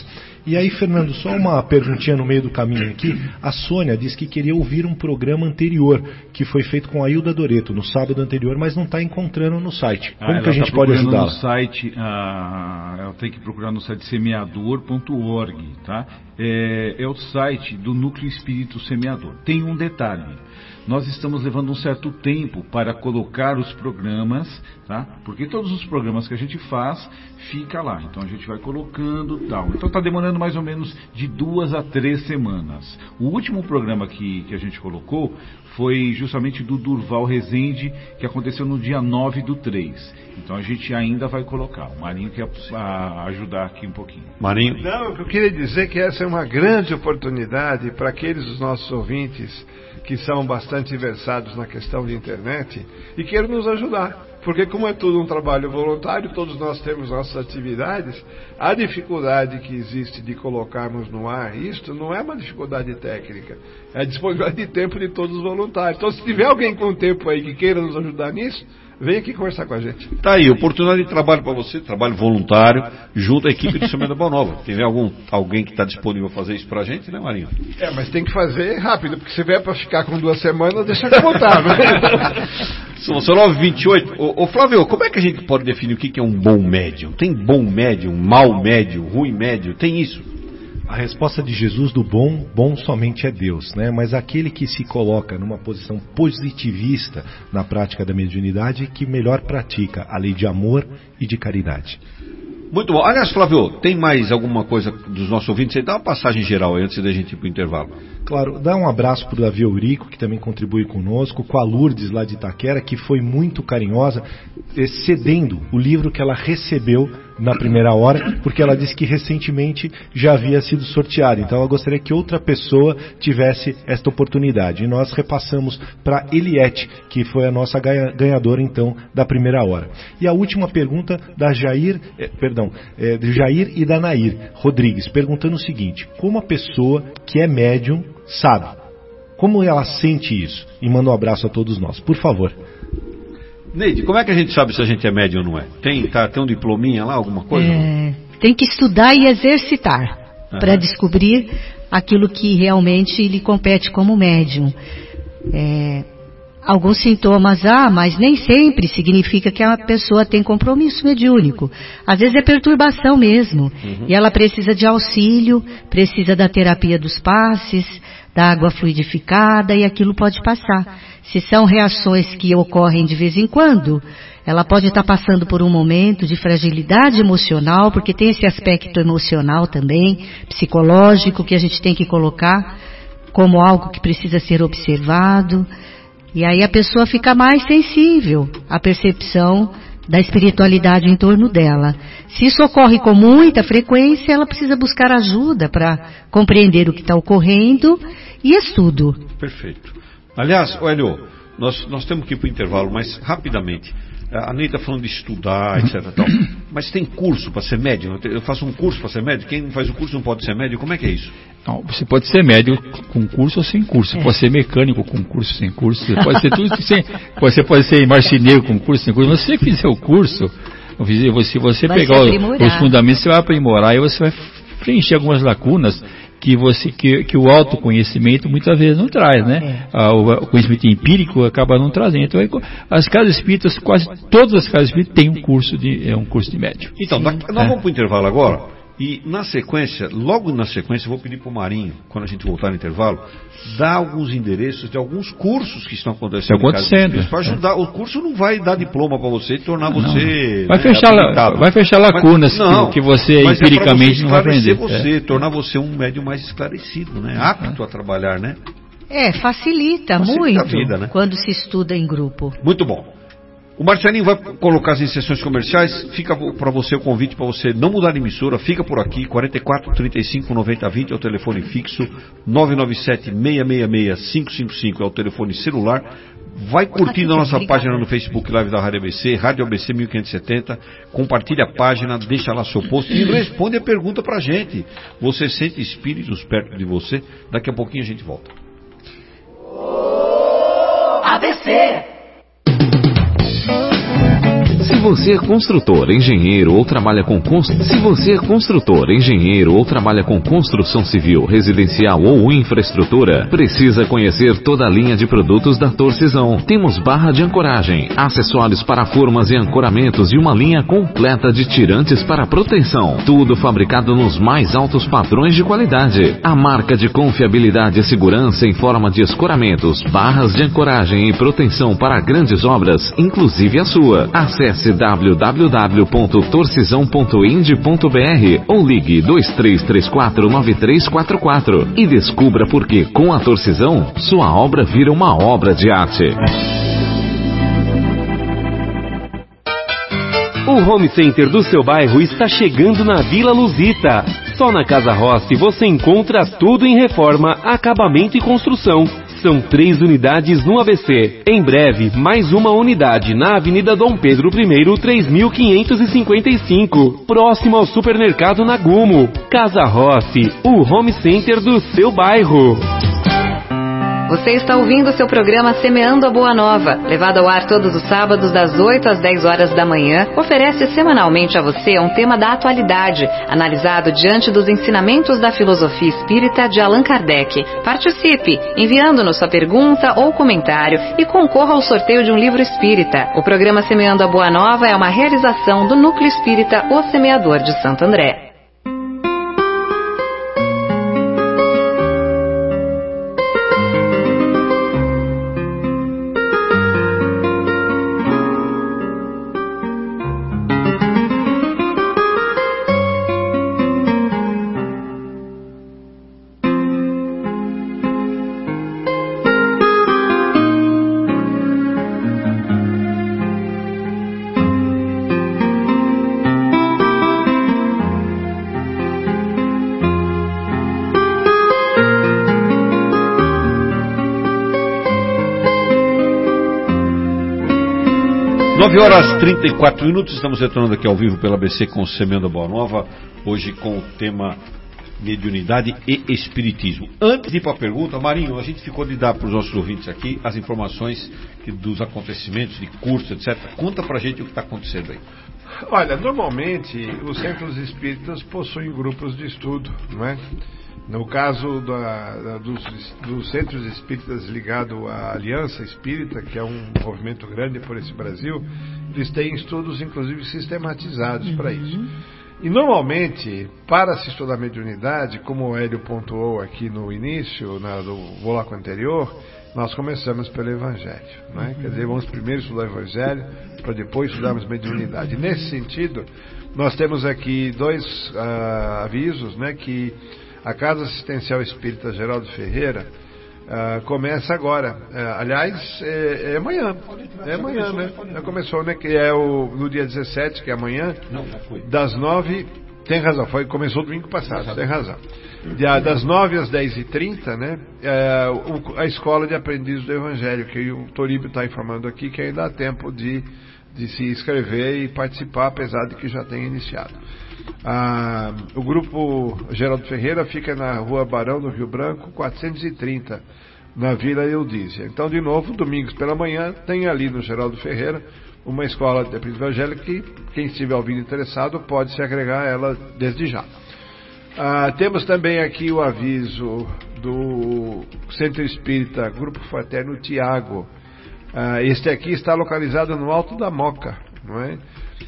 E aí, Fernando, só uma perguntinha no meio do caminho aqui. A Sônia disse que queria ouvir um programa anterior, que foi feito com a Hilda Doreto, no sábado anterior, mas não está encontrando no site. Como ah, que a gente tá pode ajudá-la? No site, ah, ela tem que procurar no site semeador ponto org, tá? É, é o site do Núcleo Espírito Semeador. Tem um detalhe. Nós estamos levando um certo tempo para colocar os programas, tá? Porque todos os programas que a gente faz, fica lá. Então a gente vai colocando tal. Então está demorando mais ou menos de duas a três semanas. O último programa que, que a gente colocou foi justamente do Durval Rezende, que aconteceu no dia nove do três. Então a gente ainda vai colocar. O Marinho quer a, ajudar aqui um pouquinho. Marinho? Não, eu queria dizer que essa é uma grande oportunidade para aqueles dos nossos ouvintes que são bastante versados na questão de internet e queiram nos ajudar. Porque como é tudo um trabalho voluntário, todos nós temos nossas atividades, a dificuldade que existe de colocarmos no ar isto não é uma dificuldade técnica, é a disponibilidade de tempo de todos os voluntários. Então se tiver alguém com tempo aí que queira nos ajudar nisso, vem aqui conversar com a gente. Tá aí, oportunidade de trabalho para você, trabalho voluntário, junto à equipe do Semeando a Boa Nova. Tem algum, alguém que está disponível a fazer isso para a gente, né, Marinho? É, mas tem que fazer rápido, porque se vier para ficar com duas semanas, deixa eu botar, né? São nove e vinte e oito. Ô, ô Flávio, como é que a gente pode definir o que é um bom médium? Tem bom médium, mau médium, ruim médium? Tem isso? A resposta de Jesus do bom, bom somente é Deus, né? Mas aquele que se coloca numa posição positivista na prática da mediunidade, que melhor pratica a lei de amor e de caridade. Muito bom. Aliás, Flávio, tem mais alguma coisa dos nossos ouvintes? Você dá uma passagem geral aí, antes da gente ir para o intervalo. Claro, dá um abraço para o Davi Eurico, que também contribui conosco, com a Lourdes lá de Itaquera, que foi muito carinhosa, cedendo o livro que ela recebeu na primeira hora, porque ela disse que recentemente já havia sido sorteado. Então ela gostaria que outra pessoa tivesse esta oportunidade. E nós repassamos para Eliette, que foi a nossa ganhadora então da primeira hora. E a última pergunta da Jair, eh, perdão, eh, de Jair e da Nair Rodrigues, perguntando o seguinte: como a pessoa que é médium sabe? Como ela sente isso? E manda um abraço a todos nós, por favor. Neide, como é que a gente sabe se a gente é médium ou não é? Tem, tá, tem um diplominha lá, alguma coisa? É, tem que estudar e exercitar para descobrir aquilo que realmente lhe compete como médium. É, alguns sintomas há, mas nem sempre significa que a pessoa tem compromisso mediúnico. Às vezes é perturbação mesmo. Uhum. E ela precisa de auxílio, precisa da terapia dos passes, da água fluidificada, e aquilo pode passar. Se são reações que ocorrem de vez em quando, ela pode estar passando por um momento de fragilidade emocional, porque tem esse aspecto emocional também, psicológico, que a gente tem que colocar como algo que precisa ser observado. E aí a pessoa fica mais sensível à percepção da espiritualidade em torno dela. Se isso ocorre com muita frequência, ela precisa buscar ajuda para compreender o que está ocorrendo e estudo. Perfeito. Aliás, Hélio, nós, nós temos que ir para o intervalo, mas rapidamente. A Ney está falando de estudar, etcétera. Tal. Mas tem curso para ser médium? Eu faço um curso para ser médium? Quem não faz o curso não pode ser médium? Como é que é isso? Não, você pode ser médium com curso ou sem curso. Você é. pode ser mecânico com curso sem curso. Você pode ser tudo sem. Você pode ser marceneiro com curso sem curso. Mas se você fizer o curso, se você vai pegar os fundamentos, você vai aprimorar e você vai preencher algumas lacunas que, você, que, que o autoconhecimento muitas vezes não traz, né? É. Ah, o, o conhecimento empírico acaba não trazendo. Então, as casas espíritas, quase todas as casas espíritas têm um curso de, é um curso de médium. Então, daqui, nós é. vamos para o intervalo agora. E na sequência, logo na sequência, eu vou pedir para o Marinho, quando a gente voltar no intervalo, dar alguns endereços de alguns cursos que estão acontecendo. Está acontecendo. Para ajudar. O curso não vai dar diploma para você e tornar você. Vai, né, fechar, la, vai fechar lacunas mas, não, que, que você mas empiricamente é não vai aprender. Você, é. tornar você um médium mais esclarecido, né? Apto é. a trabalhar, né? É, facilita, facilita muito a vida, né? Quando se estuda em grupo. Muito bom. O Marcelinho vai colocar as inserções comerciais. Fica para você o convite para você não mudar de emissora. Fica por aqui. quarenta e quatro, trinta e cinco, noventa, vinte é o telefone fixo. nove nove sete, seis seis seis, cinco cinco cinco é o telefone celular. Vai curtindo a nossa página no Facebook Live da Rádio A B C, Rádio A B C mil quinhentos e setenta. Compartilha a página, deixa lá seu post e responde a pergunta para a gente. Você sente espíritos perto de você? Daqui a pouquinho a gente volta. A B C. você é construtor, engenheiro ou trabalha com constru... Se você é construtor, engenheiro ou trabalha com construção civil, residencial ou infraestrutura, precisa conhecer toda a linha de produtos da Torcisão. Temos barra de ancoragem, acessórios para formas e ancoramentos e uma linha completa de tirantes para proteção. Tudo fabricado nos mais altos padrões de qualidade. A marca de confiabilidade e segurança em forma de escoramentos, barras de ancoragem e proteção para grandes obras, inclusive a sua. Acesse w w w ponto torcisão ponto ind ponto b r ou ligue dois três três quatro nove três quatro quatro e descubra por que com a Torcisão sua obra vira uma obra de arte. O Home Center do seu bairro está chegando na Vila Luzita. Só na Casa Rossi você encontra tudo em reforma, acabamento e construção. São três unidades no A B C. Em breve, mais uma unidade na Avenida Dom Pedro I, três mil quinhentos e cinquenta e cinco, próximo ao supermercado Nagumo. Casa Rossi, o Home Center do seu bairro. Você está ouvindo o seu programa Semeando a Boa Nova, levado ao ar todos os sábados das oito às dez horas da manhã, oferece semanalmente a você um tema da atualidade, analisado diante dos ensinamentos da filosofia espírita de Allan Kardec. Participe, enviando-nos sua pergunta ou comentário e concorra ao sorteio de um livro espírita. O programa Semeando a Boa Nova é uma realização do Núcleo Espírita O Semeador de Santo André. nove horas e trinta e quatro minutos, estamos retornando aqui ao vivo pela A B C com o Semeando a Boa Nova, hoje com o tema mediunidade e espiritismo. Antes de ir para a pergunta, Marinho, a gente ficou de dar para os nossos ouvintes aqui as informações que, dos acontecimentos, de cursos, etcétera. Conta para a gente o que está acontecendo aí. Olha, normalmente os centros espíritas possuem grupos de estudo, não é? No caso da, da, dos, dos centros espíritas ligados à Aliança Espírita, que é um movimento grande por esse Brasil, eles têm estudos, inclusive, sistematizados uhum. para isso. E, normalmente, para se estudar mediunidade, como o Hélio pontuou aqui no início, na, do bloco anterior, nós começamos pelo Evangelho. Não é? Uhum. Quer dizer, vamos primeiro estudar o Evangelho, para depois estudarmos mediunidade. Nesse sentido, nós temos aqui dois uh, avisos, né, que a Casa Assistencial Espírita Geraldo Ferreira uh, começa agora. Uh, aliás, é, é amanhã. É amanhã, né? Já começou, né? Que é o, no dia dezessete, que é amanhã, das nove. Tem razão, foi, começou domingo passado, tem razão. Das nove às dez e trinta, né? É, o, a Escola de Aprendizes do Evangelho, que o Toríbio está informando aqui, que ainda há tempo de, de se inscrever e participar, apesar de que já tenha iniciado. Ah, o grupo Geraldo Ferreira fica na Rua Barão do Rio Branco, quatrocentos e trinta, na Vila Eudícia. Então, de novo, domingos pela manhã, tem ali no Geraldo Ferreira uma escola de aprendizagem evangélica que quem estiver ouvindo interessado pode se agregar a ela desde já. Ah, temos também aqui o aviso do Centro Espírita Grupo Fraterno Tiago. Ah, este aqui está localizado no Alto da Moca, não é?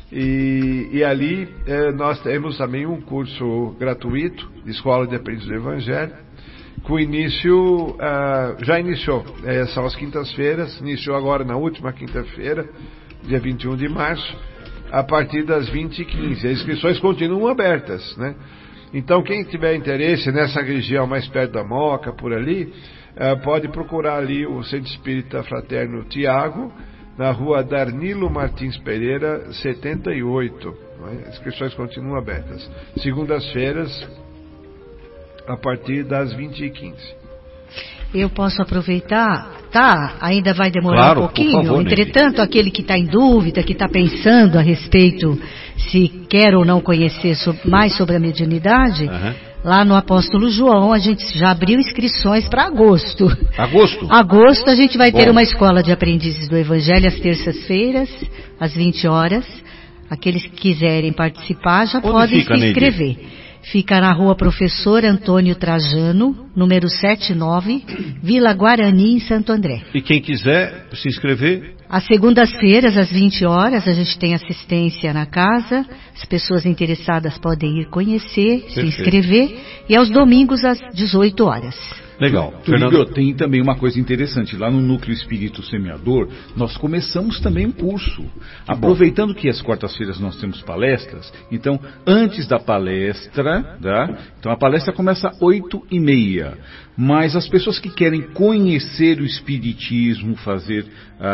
E, e ali eh, nós temos também um curso gratuito de Escola de Aprendiz do Evangelho, com início, ah, já iniciou, eh, são as quintas-feiras, iniciou agora na última quinta-feira, dia vinte e um de março, a partir das vinte e quinze. As inscrições continuam abertas, né? Então, quem tiver interesse nessa região mais perto da Moca, por ali, eh, pode procurar ali o Centro Espírita Fraterno Tiago, na Rua Darnilo Martins Pereira, setenta e oito. Né? As inscrições continuam abertas. Segundas-feiras, a partir das vinte e quinze. Eu posso aproveitar? Tá, ainda vai demorar claro, um pouquinho. Por favor, Entretanto, Nelly. Aquele que está em dúvida, que está pensando a respeito se quer ou não conhecer mais sobre a mediunidade, uhum. lá no Apóstolo João a gente já abriu inscrições para agosto. Agosto? Agosto a gente vai Bom. ter uma escola de aprendizes do Evangelho às terças-feiras, às vinte horas. aqueles que quiserem participar já Onde podem fica, se inscrever. Neide? Fica na rua Professor Antônio Trajano, número setenta e nove, Vila Guarani, em Santo André. E quem quiser se inscrever? Às segundas-feiras, às vinte horas, a gente tem assistência na casa. As pessoas interessadas podem ir conhecer, Perfeito. se inscrever. E aos domingos, às dezoito horas. Legal. Fernando, tem também uma coisa interessante. Lá no Núcleo Espírito Semeador, nós começamos também um curso. Que Aproveitando bom. que às quartas-feiras nós temos palestras, então, antes da palestra, tá? Então a palestra começa às oito e meia. Mas as pessoas que querem conhecer o Espiritismo, fazer,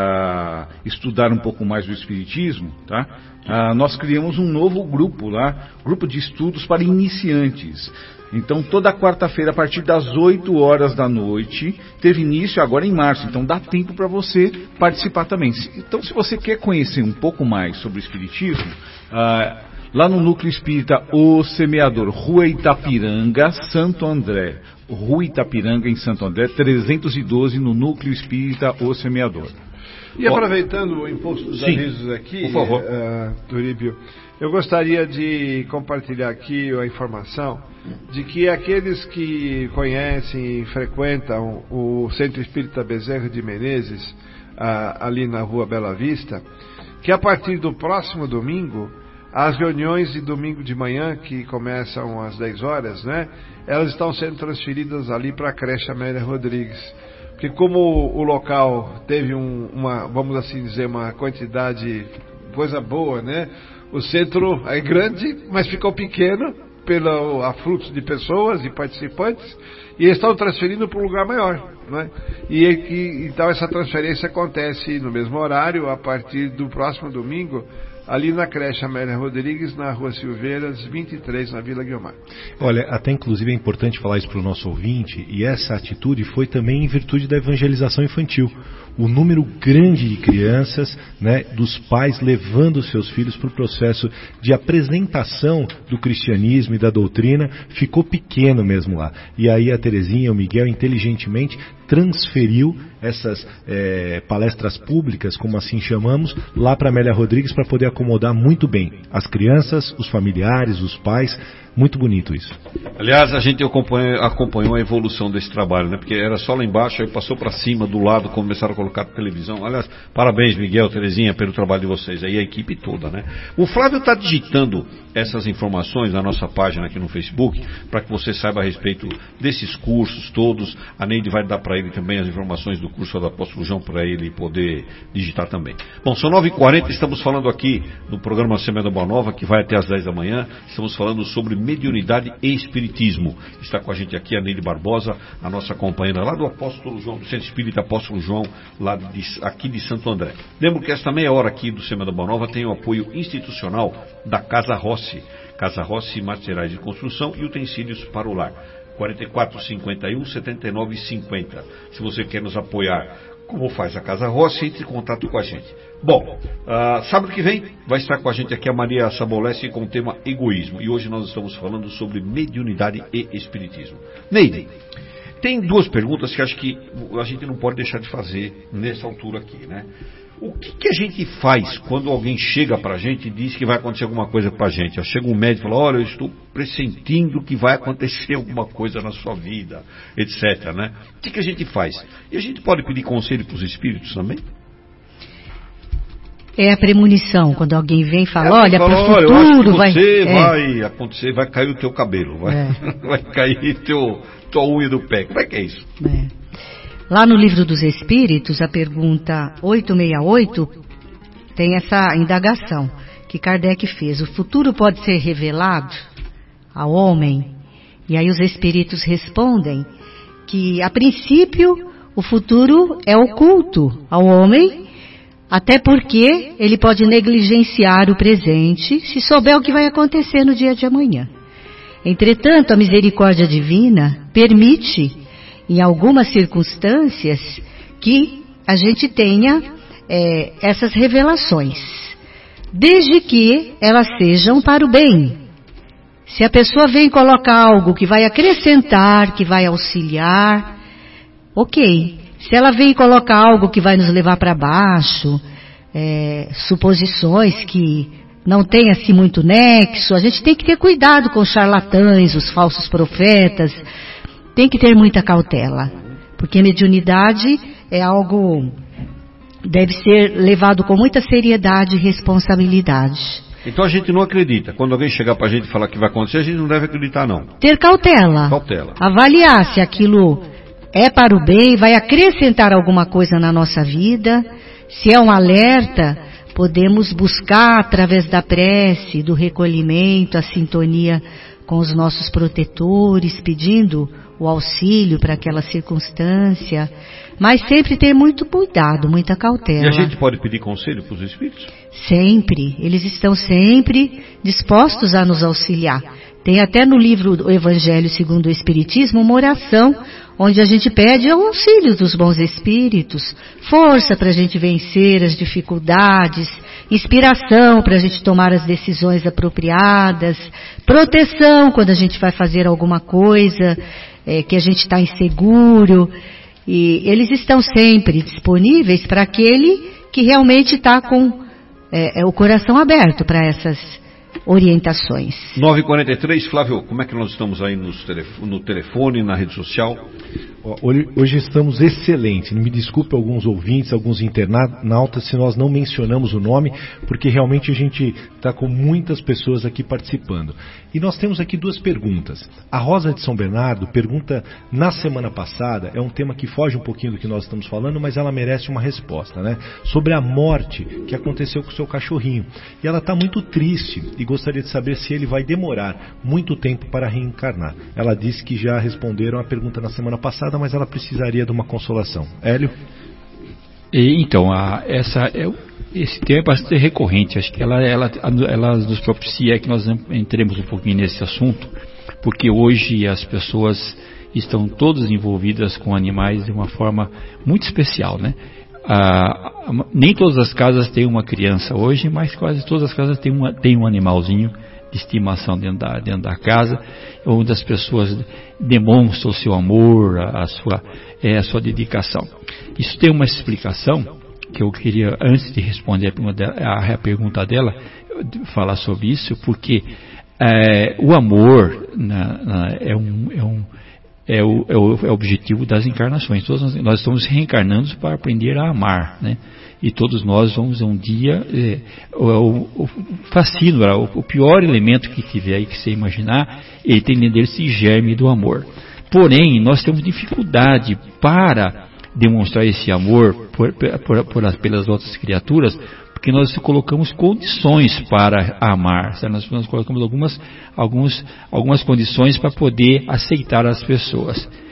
uh, estudar um pouco mais do Espiritismo, tá? Uh, nós criamos um novo grupo lá, grupo de estudos para iniciantes. Então, toda quarta-feira, a partir das oito horas da noite, teve início agora em março. Então, dá tempo para você participar também. Então, se você quer conhecer um pouco mais sobre o Espiritismo, ah, lá no Núcleo Espírita O Semeador, Rua Itapiranga, Santo André. Rua Itapiranga, em Santo André, trezentos e doze, no Núcleo Espírita O Semeador. E aproveitando o impulso dos Sim, avisos aqui, por favor. Uh, Turíbio, eu gostaria de compartilhar aqui a informação de que aqueles que conhecem e frequentam o Centro Espírita Bezerra de Menezes, uh, ali na Rua Bela Vista, que a partir do próximo domingo, as reuniões de domingo de manhã, que começam às dez horas, né, elas estão sendo transferidas ali para a creche Amélia Rodrigues. Porque como o local teve um, uma, vamos assim dizer, uma quantidade, coisa boa, né? O centro é grande, mas ficou pequeno pelo afluxo de pessoas e participantes, e eles estão transferindo para um lugar maior, né? E, e então essa transferência acontece no mesmo horário, a partir do próximo domingo, ali na creche Amélia Rodrigues, na Rua Silveiras, vinte e três, na Vila Guiomar. Olha, até inclusive é importante falar isso para o nosso ouvinte, e essa atitude foi também em virtude da evangelização infantil. O número grande de crianças, né, dos pais levando seus filhos para o processo de apresentação do cristianismo e da doutrina, ficou pequeno mesmo lá. E aí a Terezinha, o Miguel, inteligentemente transferiu essas é, palestras públicas, como assim chamamos, lá para Amélia Rodrigues, para poder acomodar muito bem as crianças, os familiares, os pais. Muito bonito isso. Aliás, a gente acompanhou, acompanhou a evolução desse trabalho, né? Porque era só lá embaixo, aí passou para cima, do lado, começaram a colocar televisão. Aliás, parabéns, Miguel, Terezinha, pelo trabalho de vocês aí, a equipe toda, né? O Flávio está digitando essas informações na nossa página aqui no Facebook, para que você saiba a respeito desses cursos todos. A Neide vai dar para ele também as informações do curso do Apóstolo João, para ele poder digitar também. Bom, são nove e quarenta, estamos falando aqui no programa Semeando Boa Nova, que vai até às dez da manhã. Estamos falando sobre mediunidade e espiritismo. Está com a gente aqui a Neide Barbosa, a nossa companheira lá do Apóstolo João, do Centro Espírita Apóstolo João, lá de, aqui de Santo André. Lembro que esta meia hora aqui do Semeando Boa Nova tem o apoio institucional da Casa Rossi. Casa Rossi, materiais de construção e utensílios para o lar. quarenta e quatro, cinquenta e um, setenta e nove, cinquenta. Se você quer nos apoiar, como faz a Casa Rossi, entre em contato com a gente. Bom, uh, sábado que vem vai estar com a gente aqui a Maria Saboleschi com o tema egoísmo. E hoje nós estamos falando sobre mediunidade e espiritismo. Neide, tem duas perguntas que acho que a gente não pode deixar de fazer nessa altura aqui, né? O que, que a gente faz quando alguém chega pra gente e diz que vai acontecer alguma coisa pra gente? Chega um médico e fala, olha, eu estou pressentindo que vai acontecer alguma coisa na sua vida, etcétera, né? O que, que a gente faz? E a gente pode pedir conselho pros espíritos também? É a premonição, quando alguém vem e fala, é, olha, para o futuro eu acho que vai... Você é. vai acontecer, vai cair o teu cabelo, vai, é. vai cair teu, tua unha do pé. Como é que é isso? É. Lá no Livro dos Espíritos, a pergunta oitocentos e sessenta e oito tem essa indagação que Kardec fez. O futuro pode ser revelado ao homem? E aí os espíritos respondem que, a princípio, o futuro é oculto ao homem, até porque ele pode negligenciar o presente se souber o que vai acontecer no dia de amanhã. Entretanto, a misericórdia divina permite, em algumas circunstâncias, que a gente tenha é, essas revelações, desde que elas sejam para o bem. Se a pessoa vem colocar algo que vai acrescentar, que vai auxiliar, ok. Se ela vem colocar algo que vai nos levar para baixo, é, suposições que não tem assim muito nexo, a gente tem que ter cuidado com os charlatães, os falsos profetas, tem que ter muita cautela, porque mediunidade é algo, deve ser levado com muita seriedade e responsabilidade. Então a gente não acredita. Quando alguém chegar pra gente e falar que vai acontecer, a gente não deve acreditar, não. Ter cautela. Cautela. Avaliar se aquilo é para o bem, vai acrescentar alguma coisa na nossa vida. Se é um alerta, podemos buscar através da prece, do recolhimento, a sintonia com os nossos protetores, pedindo o auxílio para aquela circunstância. Mas sempre ter muito cuidado, muita cautela. E a gente pode pedir conselho para os espíritos? Sempre. Eles estão sempre dispostos a nos auxiliar. Tem até no livro do Evangelho segundo o Espiritismo uma oração onde a gente pede o auxílio dos bons espíritos, força para a gente vencer as dificuldades, inspiração para a gente tomar as decisões apropriadas, proteção quando a gente vai fazer alguma coisa é, que a gente está inseguro. E eles estão sempre disponíveis para aquele que realmente está com é, é, o coração aberto para essas orientações. nove e quarenta e três, Flávio, como é que nós estamos aí nos telef- no telefone, na rede social? Hoje, hoje estamos excelentes. Me desculpe alguns ouvintes, alguns internautas se nós não mencionamos o nome, porque realmente a gente está com muitas pessoas aqui participando. E nós temos aqui duas perguntas. A Rosa de São Bernardo pergunta, na semana passada, é um tema que foge um pouquinho do que nós estamos falando, mas ela merece uma resposta, né? Sobre a morte que aconteceu com o seu cachorrinho. E ela está muito triste e gostaria de saber se ele vai demorar muito tempo para reencarnar. Ela disse que já responderam a pergunta na semana passada, mas ela precisaria de uma consolação. Hélio? E, então, a, essa, é, esse tema é bastante recorrente. Acho que ela, ela, ela nos propicia que nós entremos um pouquinho nesse assunto, porque hoje as pessoas estão todas envolvidas com animais de uma forma muito especial, né? Ah, nem todas as casas têm uma criança hoje, mas quase todas as casas têm, uma, têm um animalzinho de estimação dentro da, dentro da casa, onde as pessoas demonstram o seu amor, a, a, sua, é, a sua dedicação. Isso tem uma explicação que eu queria, antes de responder a pergunta dela, a, a pergunta dela falar sobre isso, porque é, o amor na, na, é um... É um É o, é, o, é o objetivo das encarnações. Todos nós, nós estamos reencarnando para aprender a amar, né? E todos nós vamos um dia é, o, o, o fascínio, o, o pior elemento que tiver aí que você imaginar, ele tem dentro desse germe do amor. Porém, nós temos dificuldade para demonstrar esse amor por, por, por, pelas outras criaturas, porque nós colocamos condições para amar, certo? Nós, nós colocamos algumas, alguns, algumas condições para poder aceitar as pessoas.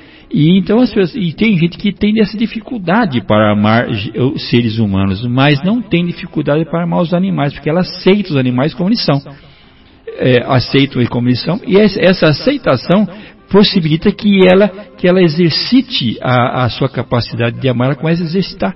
E então as pessoas, e tem gente que tem essa dificuldade para amar os seres humanos, mas não tem dificuldade para amar os animais, porque ela aceita os animais como eles são. É, aceitam eles como eles são, e essa aceitação possibilita que ela, que ela exercite a, a sua capacidade de amar, ela começa a exercitar.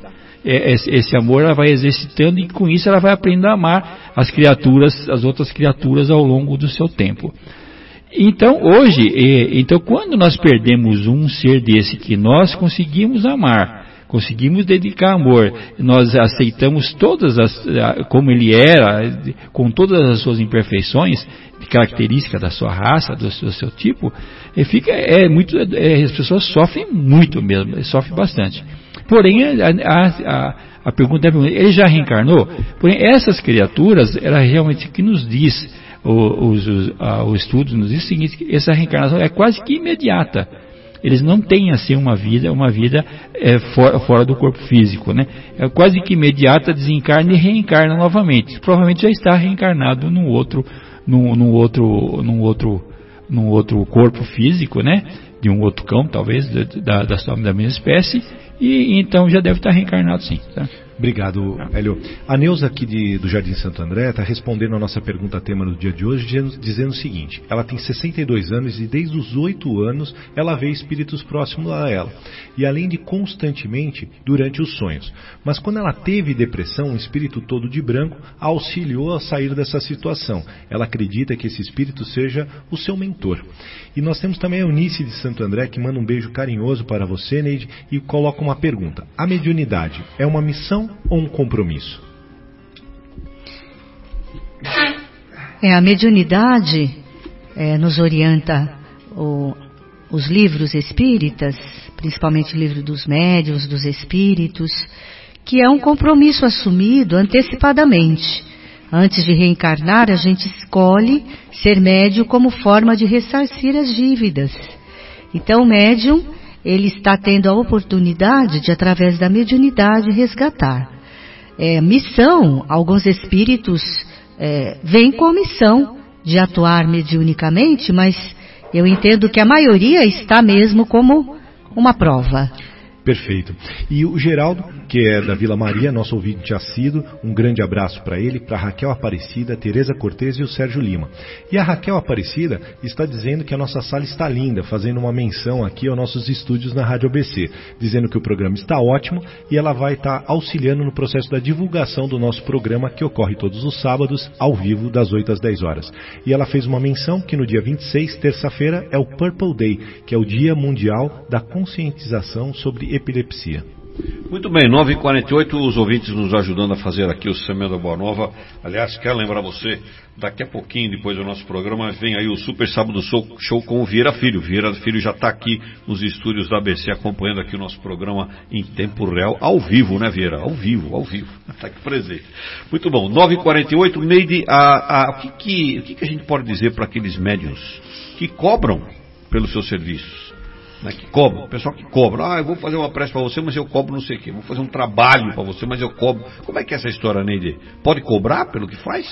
Esse amor ela vai exercitando e com isso ela vai aprender a amar as criaturas, as outras criaturas ao longo do seu tempo. Então hoje, então quando nós perdemos um ser desse que nós conseguimos amar, conseguimos dedicar amor, nós aceitamos todas as, como ele era, com todas as suas imperfeições, características da sua raça, do seu, do seu tipo, fica, é muito, é, as pessoas sofrem muito mesmo, sofrem bastante. Porém, a, a, a pergunta é, ele já reencarnou? Porém, essas criaturas, ela realmente que nos diz, o, os, os, a, o estudo nos diz o seguinte, que essa reencarnação é quase que imediata. Eles não têm assim uma vida, uma vida é, fora, fora do corpo físico, né? É quase que imediata, desencarna e reencarna novamente. Provavelmente já está reencarnado num outro, num, num outro, num outro, num outro corpo físico, né? De um outro cão, talvez, da, da, sua, da mesma espécie. E então já deve estar reencarnado, sim. Tá? Obrigado, Hélio. A Neuza aqui de, do Jardim Santo André está respondendo a nossa pergunta tema no dia de hoje, dizendo, dizendo o seguinte: ela tem sessenta e dois anos e desde os oito anos ela vê espíritos próximos a ela, e além de constantemente durante os sonhos. Mas quando ela teve depressão, um espírito todo de branco a auxiliou a sair dessa situação. Ela acredita que esse espírito seja o seu mentor. E nós temos também a Eunice de Santo André, que manda um beijo carinhoso para você, Neide, e coloca uma pergunta: a mediunidade é uma missão ou um compromisso? É, a mediunidade é, nos orienta o, os livros espíritas, principalmente o livro dos médiuns, dos espíritos, que é um compromisso assumido antecipadamente. Antes de reencarnar, a gente escolhe ser médium como forma de ressarcir as dívidas. Então, o médium, ele está tendo a oportunidade de, através da mediunidade, resgatar. É, missão, alguns espíritos é, vêm com a missão de atuar mediunicamente, mas eu entendo que a maioria está mesmo como uma prova. Perfeito. E o Geraldo, que é da Vila Maria, nosso ouvinte assíduo, um grande abraço para ele, para Raquel Aparecida, Tereza Cortez e o Sérgio Lima. E a Raquel Aparecida está dizendo que a nossa sala está linda, fazendo uma menção aqui aos nossos estúdios na Rádio A B C, dizendo que o programa está ótimo e ela vai estar auxiliando no processo da divulgação do nosso programa, que ocorre todos os sábados, ao vivo, das oito às dez horas. E ela fez uma menção que no dia vinte e seis, terça-feira, é o Purple Day, que é o Dia Mundial da Conscientização sobre Epilepsia. Muito bem, nove e quarenta e oito, os ouvintes nos ajudando a fazer aqui o Semeando a Boa Nova. Aliás, quero lembrar você, daqui a pouquinho, depois do nosso programa, vem aí o Super Sábado Show com o Vieira Filho. Vieira Filho já está aqui nos estúdios da A B C, acompanhando aqui o nosso programa em tempo real, ao vivo, né, Vieira? Ao vivo, ao vivo. Está aqui presente. Muito bom, nove e quarenta e oito, Neide, a, a, o, que, que, o que, que a gente pode dizer para aqueles médiuns que cobram pelos seus serviços? Né, que cobram, o pessoal que cobra, ah, eu vou fazer uma prece para você, mas eu cobro não sei o quê, vou fazer um trabalho para você, mas eu cobro. Como é que é essa história, Neide? Pode cobrar pelo que faz?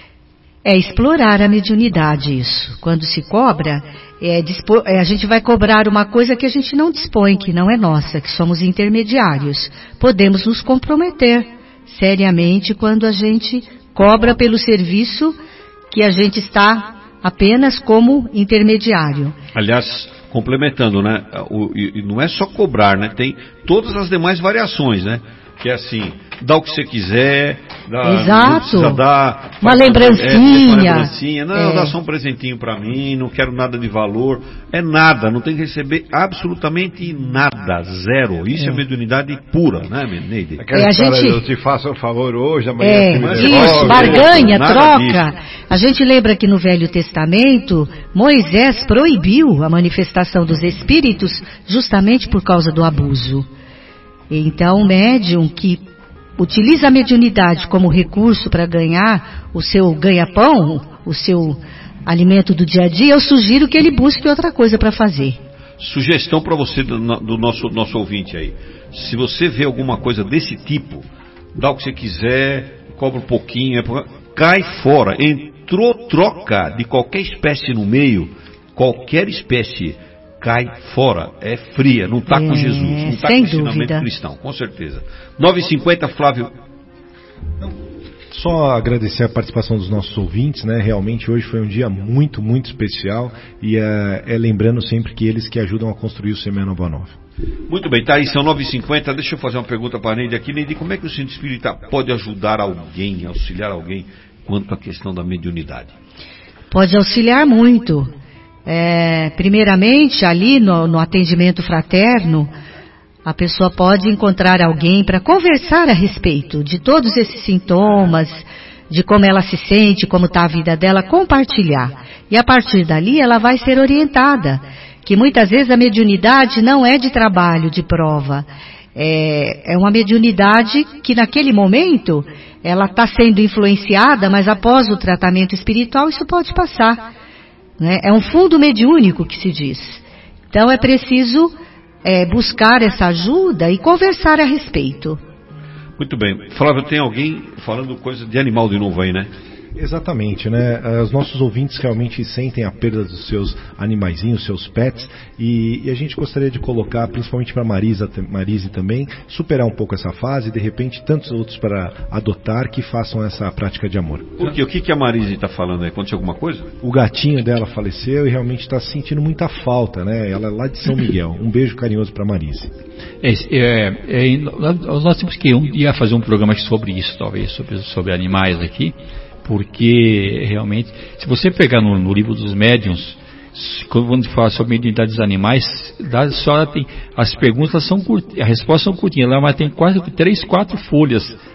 É explorar a mediunidade isso. Quando se cobra, é, dispor, é, a gente vai cobrar uma coisa que a gente não dispõe, que não é nossa, que somos intermediários. Podemos nos comprometer seriamente quando a gente cobra pelo serviço que a gente está apenas como intermediário. Aliás, complementando, né? O, e, e não é só cobrar, né? Tem todas as demais variações, né? Que é assim, dá o que você quiser, dá, Exato. Não precisa dar uma lembrancinha. É, uma lembrancinha. Não, é. Dá só um presentinho para mim, não quero nada de valor. É nada, não tem que receber absolutamente nada, zero. Isso é, é mediunidade pura, né, Neide? Aquela é, a história, gente... eu te faço um favor hoje, amanhã é, me isso, devolve, barganha, troca. Disso. A gente lembra que no Velho Testamento, Moisés proibiu a manifestação dos espíritos justamente por causa do abuso. Então, o médium que utiliza a mediunidade como recurso para ganhar o seu ganha-pão, o seu alimento do dia a dia, eu sugiro que ele busque outra coisa para fazer. Sugestão para você do, do nosso, nosso ouvinte aí. Se você vê alguma coisa desse tipo, dá o que você quiser, cobra um pouquinho, cai fora. Entrou troca de qualquer espécie no meio, qualquer espécie cai fora, é fria, não está é, com Jesus, não está com ensinamento dúvida. cristão, com certeza. nove e cinquenta, Flávio. Só agradecer a participação dos nossos ouvintes, né? Realmente hoje foi um dia muito, muito especial e é, é lembrando sempre que eles que ajudam a construir o Semeando a Boa Nova. Muito bem, tá aí, são nove e cinquenta, deixa eu fazer uma pergunta para a Neide aqui. Neide, como é que o Centro Espírita pode ajudar alguém, auxiliar alguém quanto à questão da mediunidade? Pode auxiliar muito. É, primeiramente, ali no, no atendimento fraterno, a pessoa pode encontrar alguém para conversar a respeito de todos esses sintomas, de como ela se sente, como está a vida dela, compartilhar. E a partir dali ela vai ser orientada, que muitas vezes a mediunidade não é de trabalho, de prova. É, é uma mediunidade que naquele momento ela está sendo influenciada, mas após o tratamento espiritual isso pode passar. É um fundo mediúnico que se diz. Então é preciso é, buscar essa ajuda e conversar a respeito. Muito bem. Flávio, tem alguém falando coisa de animal de novo aí, né? Exatamente, né? Os nossos ouvintes realmente sentem a perda dos seus animaizinhos, seus pets, e, e a gente gostaria de colocar, principalmente para Marisa, Marise também, superar um pouco essa fase e de repente tantos outros para adotar que façam essa prática de amor. Por quê? O que, que a Marise está falando aí? Aconteceu alguma coisa? O gatinho dela faleceu e realmente está sentindo muita falta, né? Ela é lá de São Miguel. Um beijo carinhoso para Marise. É, é, é, nós temos que um dia fazer um programa sobre isso, talvez, sobre, sobre animais aqui. Porque realmente, se você pegar no, no livro dos médiuns, quando vamos falar sobre mediunidade dos animais, dá, só tem, as perguntas são curtas, as respostas são curtinhas, mas tem quase três, quatro folhas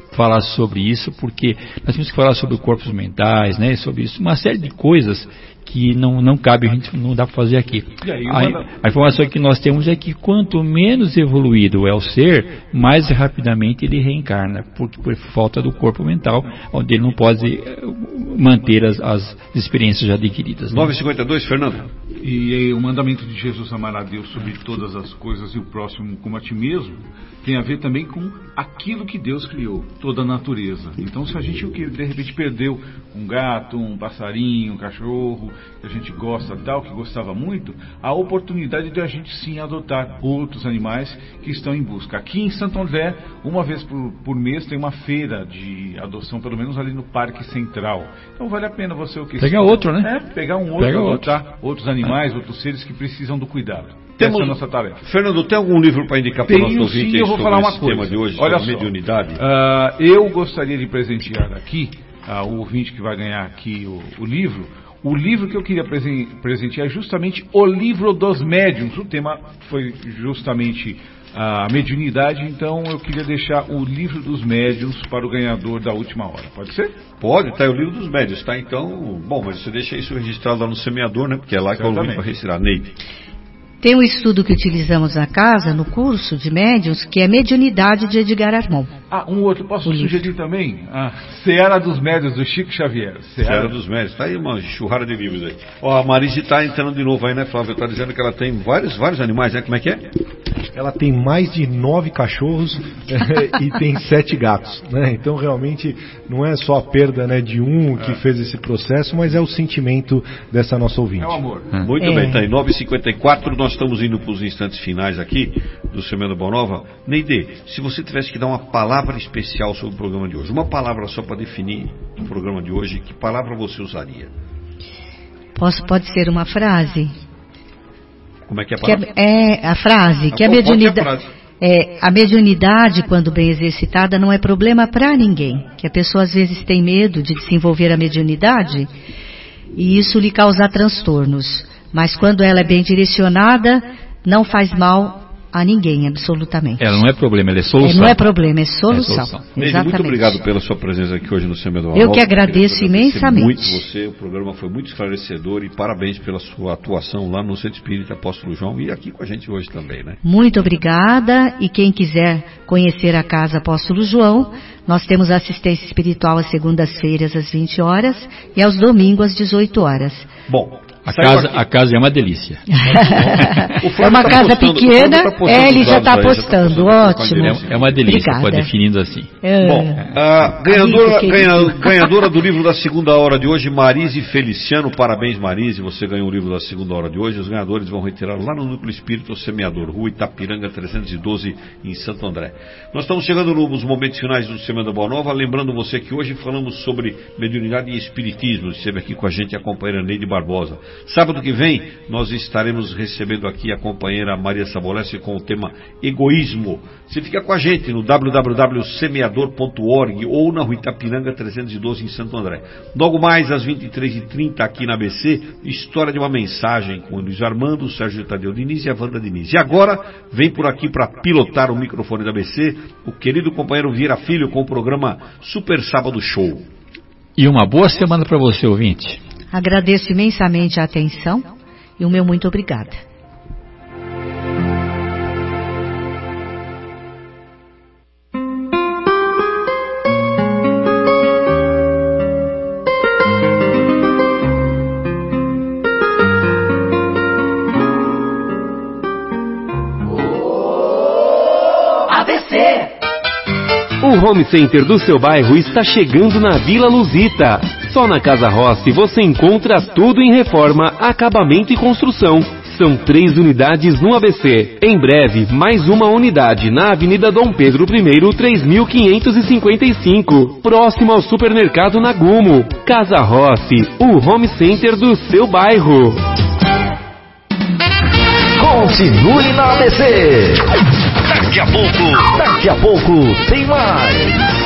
falar sobre isso, porque nós temos que falar sobre corpos mentais, né, sobre isso, uma série de coisas que não, não cabe, a gente não dá para fazer aqui. E aí, a, da... a informação que nós temos é que quanto menos evoluído é o ser, mais rapidamente ele reencarna, porque por falta do corpo mental, onde ele não pode manter as, as experiências já adquiridas. Né? nove e cinquenta e dois, Fernando. E aí, o mandamento de Jesus amar a Deus sobre todas as coisas e o próximo como a ti mesmo, tem a ver também com aquilo que Deus criou, toda a natureza. Então, se a gente de repente perdeu um gato, um passarinho, um cachorro, que a gente gosta tal, que gostava muito, a oportunidade de a gente sim adotar outros animais que estão em busca. Aqui em Santo André, uma vez por, por mês tem uma feira de adoção, pelo menos ali no Parque Central. Então vale a pena você o que? Pegar outro, né? É, pegar um outro, Pega adotar outro. outros animais, outros seres que precisam do cuidado. Temos... Essa é a nossa tarefa. Fernando, tem algum livro para indicar para o nosso ouvinte? Sim, eu vou sobre falar uma esse coisa. tema de hoje, Olha sobre só, mediunidade? Uh, eu gostaria de presentear aqui uh, o ouvinte que vai ganhar aqui o, o livro. O livro que eu queria presen presentear é justamente o livro dos médiuns. O tema foi justamente a mediunidade, então eu queria deixar o livro dos médiuns para o ganhador da última hora. Pode ser? Pode, tá aí o livro dos médiuns, tá? Então, bom, mas você deixa isso registrado lá no semeador, né? Porque é lá que eu vou registrar. Neide. Tem um estudo que utilizamos na casa, no curso de médiuns, que é Mediunidade de Edgar Armon. Ah, um outro, posso sugerir também? A Seara dos Médiuns, do Chico Xavier. Seara, Seara dos Médiuns, tá aí uma churrada de livros aí. Ó, a Marise tá entrando de novo aí, né, Flávio? Tá dizendo que ela tem vários, vários animais, né? Como é que é? Ela tem mais de nove cachorros e tem sete gatos, né? Então realmente não é só a perda, né, de um que é. fez esse processo, mas é o sentimento dessa nossa ouvinte. É o amor. É. Muito é. bem, tá aí, nove e cinquenta e quatro, nós estamos indo para os instantes finais aqui do Semana Boa Nova. Neide, se você tivesse que dar uma palavra especial sobre o programa de hoje, uma palavra só para definir o programa de hoje, que palavra você usaria? Posso, pode ser uma frase? Como é que é a palavra? Que é, é a frase, ah, que a mediunidade, é, a mediunidade, quando bem exercitada, não é problema para ninguém. Que a pessoa às vezes tem medo de desenvolver a mediunidade e isso lhe causa transtornos. Mas quando ela é bem direcionada, não faz mal a ninguém, absolutamente. Ela não é problema, ela é solução. É, não é problema, é solução. É solução. Neide, muito obrigado pela sua presença aqui hoje no Semana Eu que agradeço imensamente. Muito você, o programa foi muito esclarecedor e parabéns pela sua atuação lá no Centro Espírita Apóstolo João e aqui com a gente hoje também, né? Muito obrigada, e quem quiser conhecer a Casa Apóstolo João, nós temos assistência espiritual às segundas-feiras às vinte horas e aos domingos às dezoito horas. Bom, A casa, a casa é uma delícia. É uma tá casa postando, pequena, tá é, ele já está apostando, tá ótimo. É, é uma delícia, pode definindo assim. É. Bom, a ganhadora, ganha, ganhadora do livro da segunda hora de hoje, Marise Feliciano, parabéns Marise, você ganhou o livro da segunda hora de hoje, os ganhadores vão retirar lá no Núcleo Espírito Semeador, Rua Itapiranga trezentos e doze, em Santo André. Nós estamos chegando nos momentos finais do Semana Boa Nova, lembrando você que hoje falamos sobre mediunidade e espiritismo, esteve aqui com a gente a companheira Neide Barbosa. Sábado que vem, nós estaremos recebendo aqui a companheira Maria Sabolessi com o tema egoísmo. Você fica com a gente no w w w ponto semeador ponto org ou na Rua Itapiranga trezentos e doze em Santo André. Logo mais às vinte e três e trinta aqui na A B C, História de uma Mensagem com o Luiz Armando, o Sérgio Tadeu Diniz e a Wanda Diniz. E agora, vem por aqui para pilotar o microfone da A B C, o querido companheiro Vieira Filho com o programa Super Sábado Show. E uma boa semana para você, ouvinte. Agradeço imensamente a atenção e o meu muito obrigada. A B C. O Home Center do seu bairro está chegando na Vila Luzita. Só na Casa Rossi você encontra tudo em reforma, acabamento e construção. São três unidades no A B C. Em breve, mais uma unidade na Avenida Dom Pedro I, três mil quinhentos e cinquenta e cinco, próximo ao supermercado Nagumo. Casa Rossi, o Home Center do seu bairro. Continue na A B C. Daqui a pouco, daqui a pouco tem mais.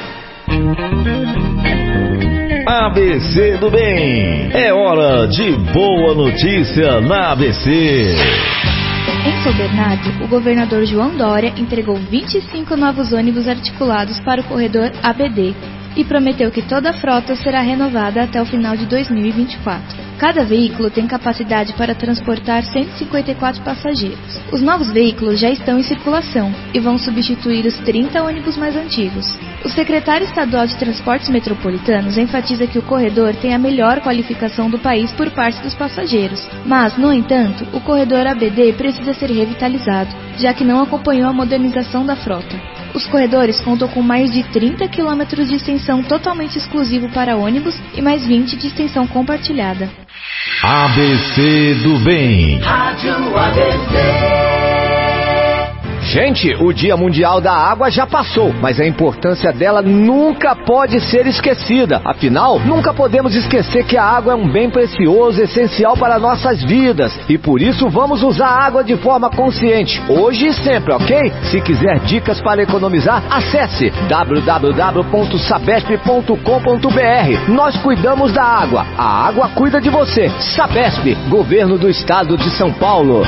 A B C do Bem. É hora de boa notícia na A B C. Em São Bernardo, o governador João Dória entregou vinte e cinco novos ônibus articulados para o corredor A B D e prometeu que toda a frota será renovada até o final de dois mil e vinte e quatro. Cada veículo tem capacidade para transportar cento e cinquenta e quatro passageiros. Os novos veículos já estão em circulação e vão substituir os trinta ônibus mais antigos. O secretário estadual de Transportes Metropolitanos enfatiza que o corredor tem a melhor qualificação do país por parte dos passageiros. Mas, no entanto, o corredor A B D precisa ser revitalizado, já que não acompanhou a modernização da frota. Os corredores contam com mais de trinta quilômetros de extensão totalmente exclusivo para ônibus e mais vinte de extensão compartilhada. A B C do Bem. Rádio A B C. Gente, o Dia Mundial da Água já passou, mas a importância dela nunca pode ser esquecida. Afinal, nunca podemos esquecer que a água é um bem precioso, essencial para nossas vidas. E por isso vamos usar a água de forma consciente, hoje e sempre, ok? Se quiser dicas para economizar, acesse w w w ponto sabesp ponto com ponto b r. Nós cuidamos da água, a água cuida de você. Sabesp, Governo do Estado de São Paulo.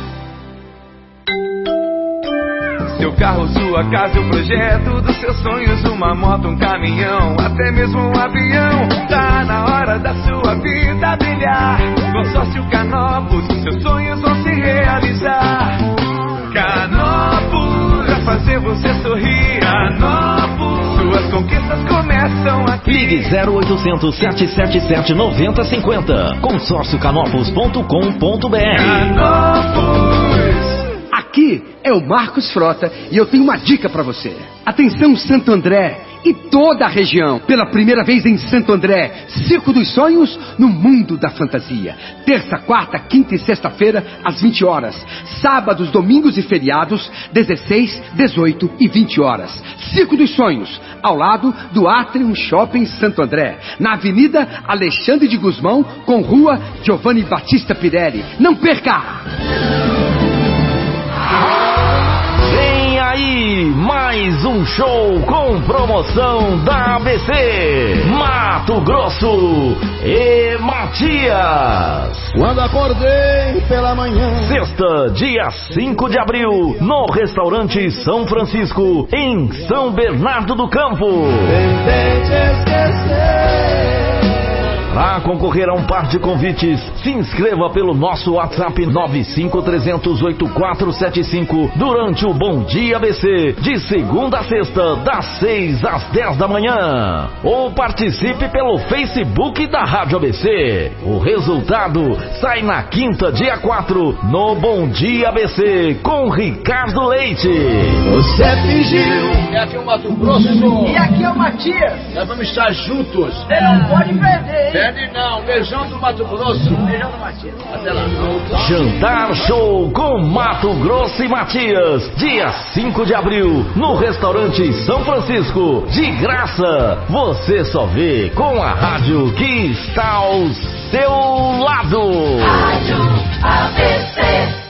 Seu carro, sua casa, o projeto dos seus sonhos, uma moto, um caminhão, até mesmo um avião. Tá na hora da sua vida brilhar. Consórcio Canopus, seus sonhos vão se realizar. Canopus, vai fazer você sorrir. Canopus, suas conquistas começam aqui. Ligue zero oitocentos, sete sete sete, nove zero cinco zero. consórcio canopus ponto com ponto b r. Canopus. Aqui é o Marcos Frota e eu tenho uma dica para você. Atenção, Santo André e toda a região. Pela primeira vez em Santo André, Circo dos Sonhos no mundo da fantasia. Terça, quarta, quinta e sexta-feira, às vinte horas. Sábados, domingos e feriados, dezesseis, dezoito e vinte horas. Circo dos Sonhos, ao lado do Atrium Shopping Santo André, na Avenida Alexandre de Gusmão, com Rua Giovanni Battista Pirelli. Não perca! Vem aí mais um show com promoção da A B C, Mato Grosso e Matias. Quando acordei pela manhã, sexta, dia cinco de abril, no restaurante São Francisco, em São Bernardo do Campo. tentei esquecer. Para concorrer a um par de convites, se inscreva pelo nosso WhatsApp nove cinco três zero zero, oito quatro sete cinco durante o Bom Dia A B C, de segunda a sexta, das seis às dez da manhã. Ou participe pelo Facebook da Rádio A B C. O resultado sai na quinta, dia quatro, no Bom Dia A B C, com Ricardo Leite. Você fingiu. E aqui é o Mato Grosso. E aqui é o Matias. Nós vamos estar juntos. Você não pode perder, hein? Perde não, beijão do Mato Grosso. Beijão do Matias. Até lá. Jantar Show com Mato Grosso e Matias, dia cinco de abril, no restaurante São Francisco, de graça. Você só vê com a rádio que está ao seu lado. Rádio A B C.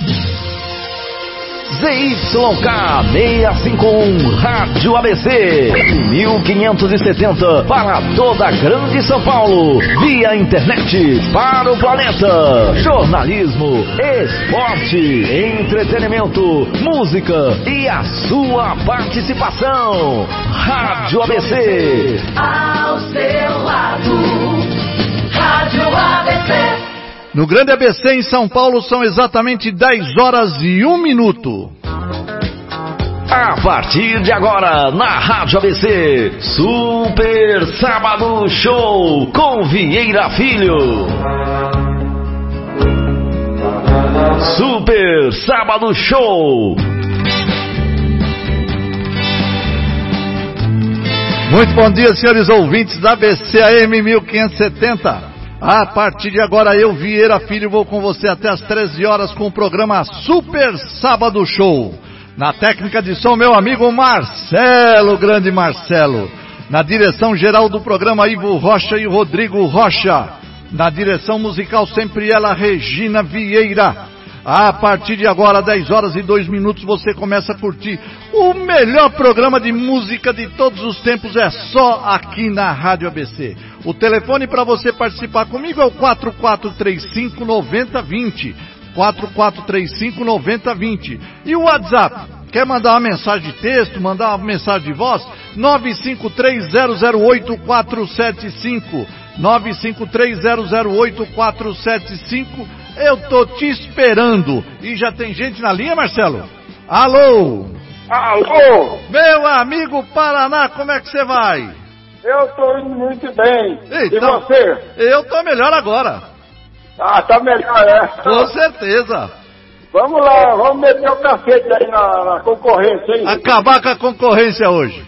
Z Y K seiscentos e cinquenta e um Rádio A B C mil quinhentos e setenta para toda a Grande São Paulo, via internet para o planeta. Jornalismo, esporte, entretenimento, música e a sua participação. Rádio A B C. Ao seu lado. Rádio A B C. No Grande A B C em São Paulo são exatamente dez horas e um minuto. A partir de agora, na Rádio A B C, Super Sábado Show com Vieira Filho. Super Sábado Show. Muito bom dia, senhores ouvintes da A B C A M mil quinhentos e setenta. A partir de agora, eu, Vieira Filho, vou com você até as treze horas com o programa Super Sábado Show. Na técnica de som, meu amigo Marcelo, grande Marcelo. Na direção geral do programa, Ivo Rocha e Rodrigo Rocha. Na direção musical, sempre ela, Regina Vieira. A partir de agora, dez horas e dois minutos, você começa a curtir o melhor programa de música de todos os tempos, é só aqui na Rádio A B C. O telefone para você participar comigo é o quatro quatro três cinco, nove zero dois zero. quatro quatro três cinco, nove zero dois zero. E o WhatsApp? Quer mandar uma mensagem de texto, mandar uma mensagem de voz? nove cinco três zero zero oito quatro sete cinco. nove cinco três zero zero oito quatro sete cinco. Eu tô te esperando. E já tem gente na linha, Marcelo? Alô? Alô? Meu amigo Paraná, como é que você vai? Eu tô indo muito bem. Eita, e você? Eu tô melhor agora. Ah, tá melhor, é? Com certeza. Vamos lá, vamos meter o cacete aí na, na concorrência, hein? Acabar com a concorrência hoje.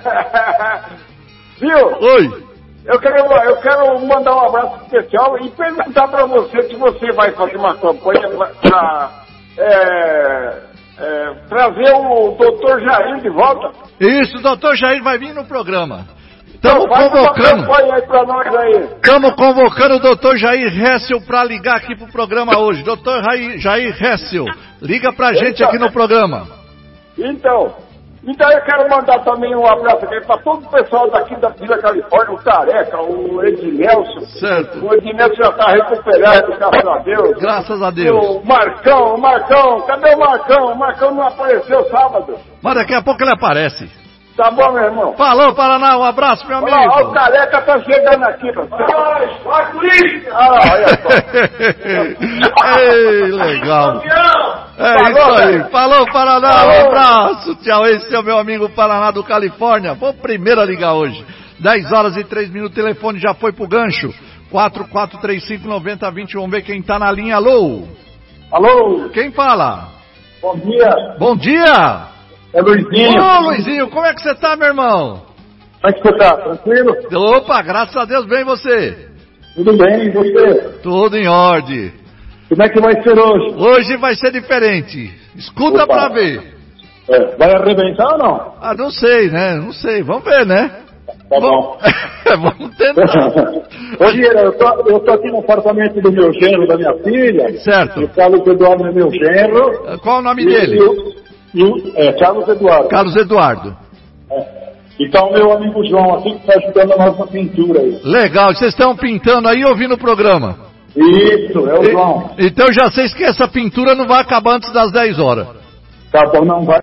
Viu? Oi. Eu quero, eu quero mandar um abraço especial e perguntar pra você se você vai fazer uma campanha pra é, é, trazer o doutor Jair de volta. Isso, o doutor Jair vai vir no programa. Estamos então, convocando. Aí pra nós aí. Estamos convocando o doutor Jair Hessel para ligar aqui pro programa hoje. doutor Jair Hessel, liga pra gente então, aqui no programa. Então, então eu quero mandar também um abraço aqui para todo o pessoal daqui da Vila Califórnia, o Careca, o Ednelson. Certo. O Ednelson já está recuperado, graças a Deus. Graças a Deus. O Marcão, o Marcão, cadê o Marcão? O Marcão não apareceu sábado. Mas daqui a pouco ele aparece. Tá bom, meu irmão. Falou, Paraná, um abraço, meu amigo. Olha, o Careca tá chegando aqui, meu. Vai, polícia! Ah, olha só. Ei, legal. É Falou, isso aí. velho. Falou, Paraná, Falou. um abraço. Tchau, esse é o meu amigo Paraná do Califórnia. Foi o primeiro a ligar hoje. dez horas e três minutos, o telefone já foi pro gancho. quatro quatro três cinco, nove zero dois zero. Vamos ver quem tá na linha. Alô? Alô? Quem fala? Bom dia. Bom dia. É Luizinho. Ô, Luizinho, como é que você tá, meu irmão? Como é que você tá? Tranquilo? Opa, graças a Deus, bem e você? Tudo bem, e você? Tudo em ordem. Como é que vai ser hoje? Hoje vai ser diferente. Escuta Opa. pra ver. É, vai arrebentar ou não? Ah, não sei, né? Não sei. Vamos ver, né? Tá bom. Vamos tentar. Hoje eu tô, eu tô aqui no apartamento do meu genro, da minha filha. Certo. O Carlos Eduardo é meu genro. Qual o nome e, dele? E o, e o, é, Carlos Eduardo. Carlos Eduardo. É. Então, meu amigo João aqui que está ajudando a nossa pintura aí. Legal. Vocês estão pintando aí ouvindo o programa? Isso, é o e, João. Então já sei que essa pintura não vai acabar antes das dez horas. Tá bom, não vai.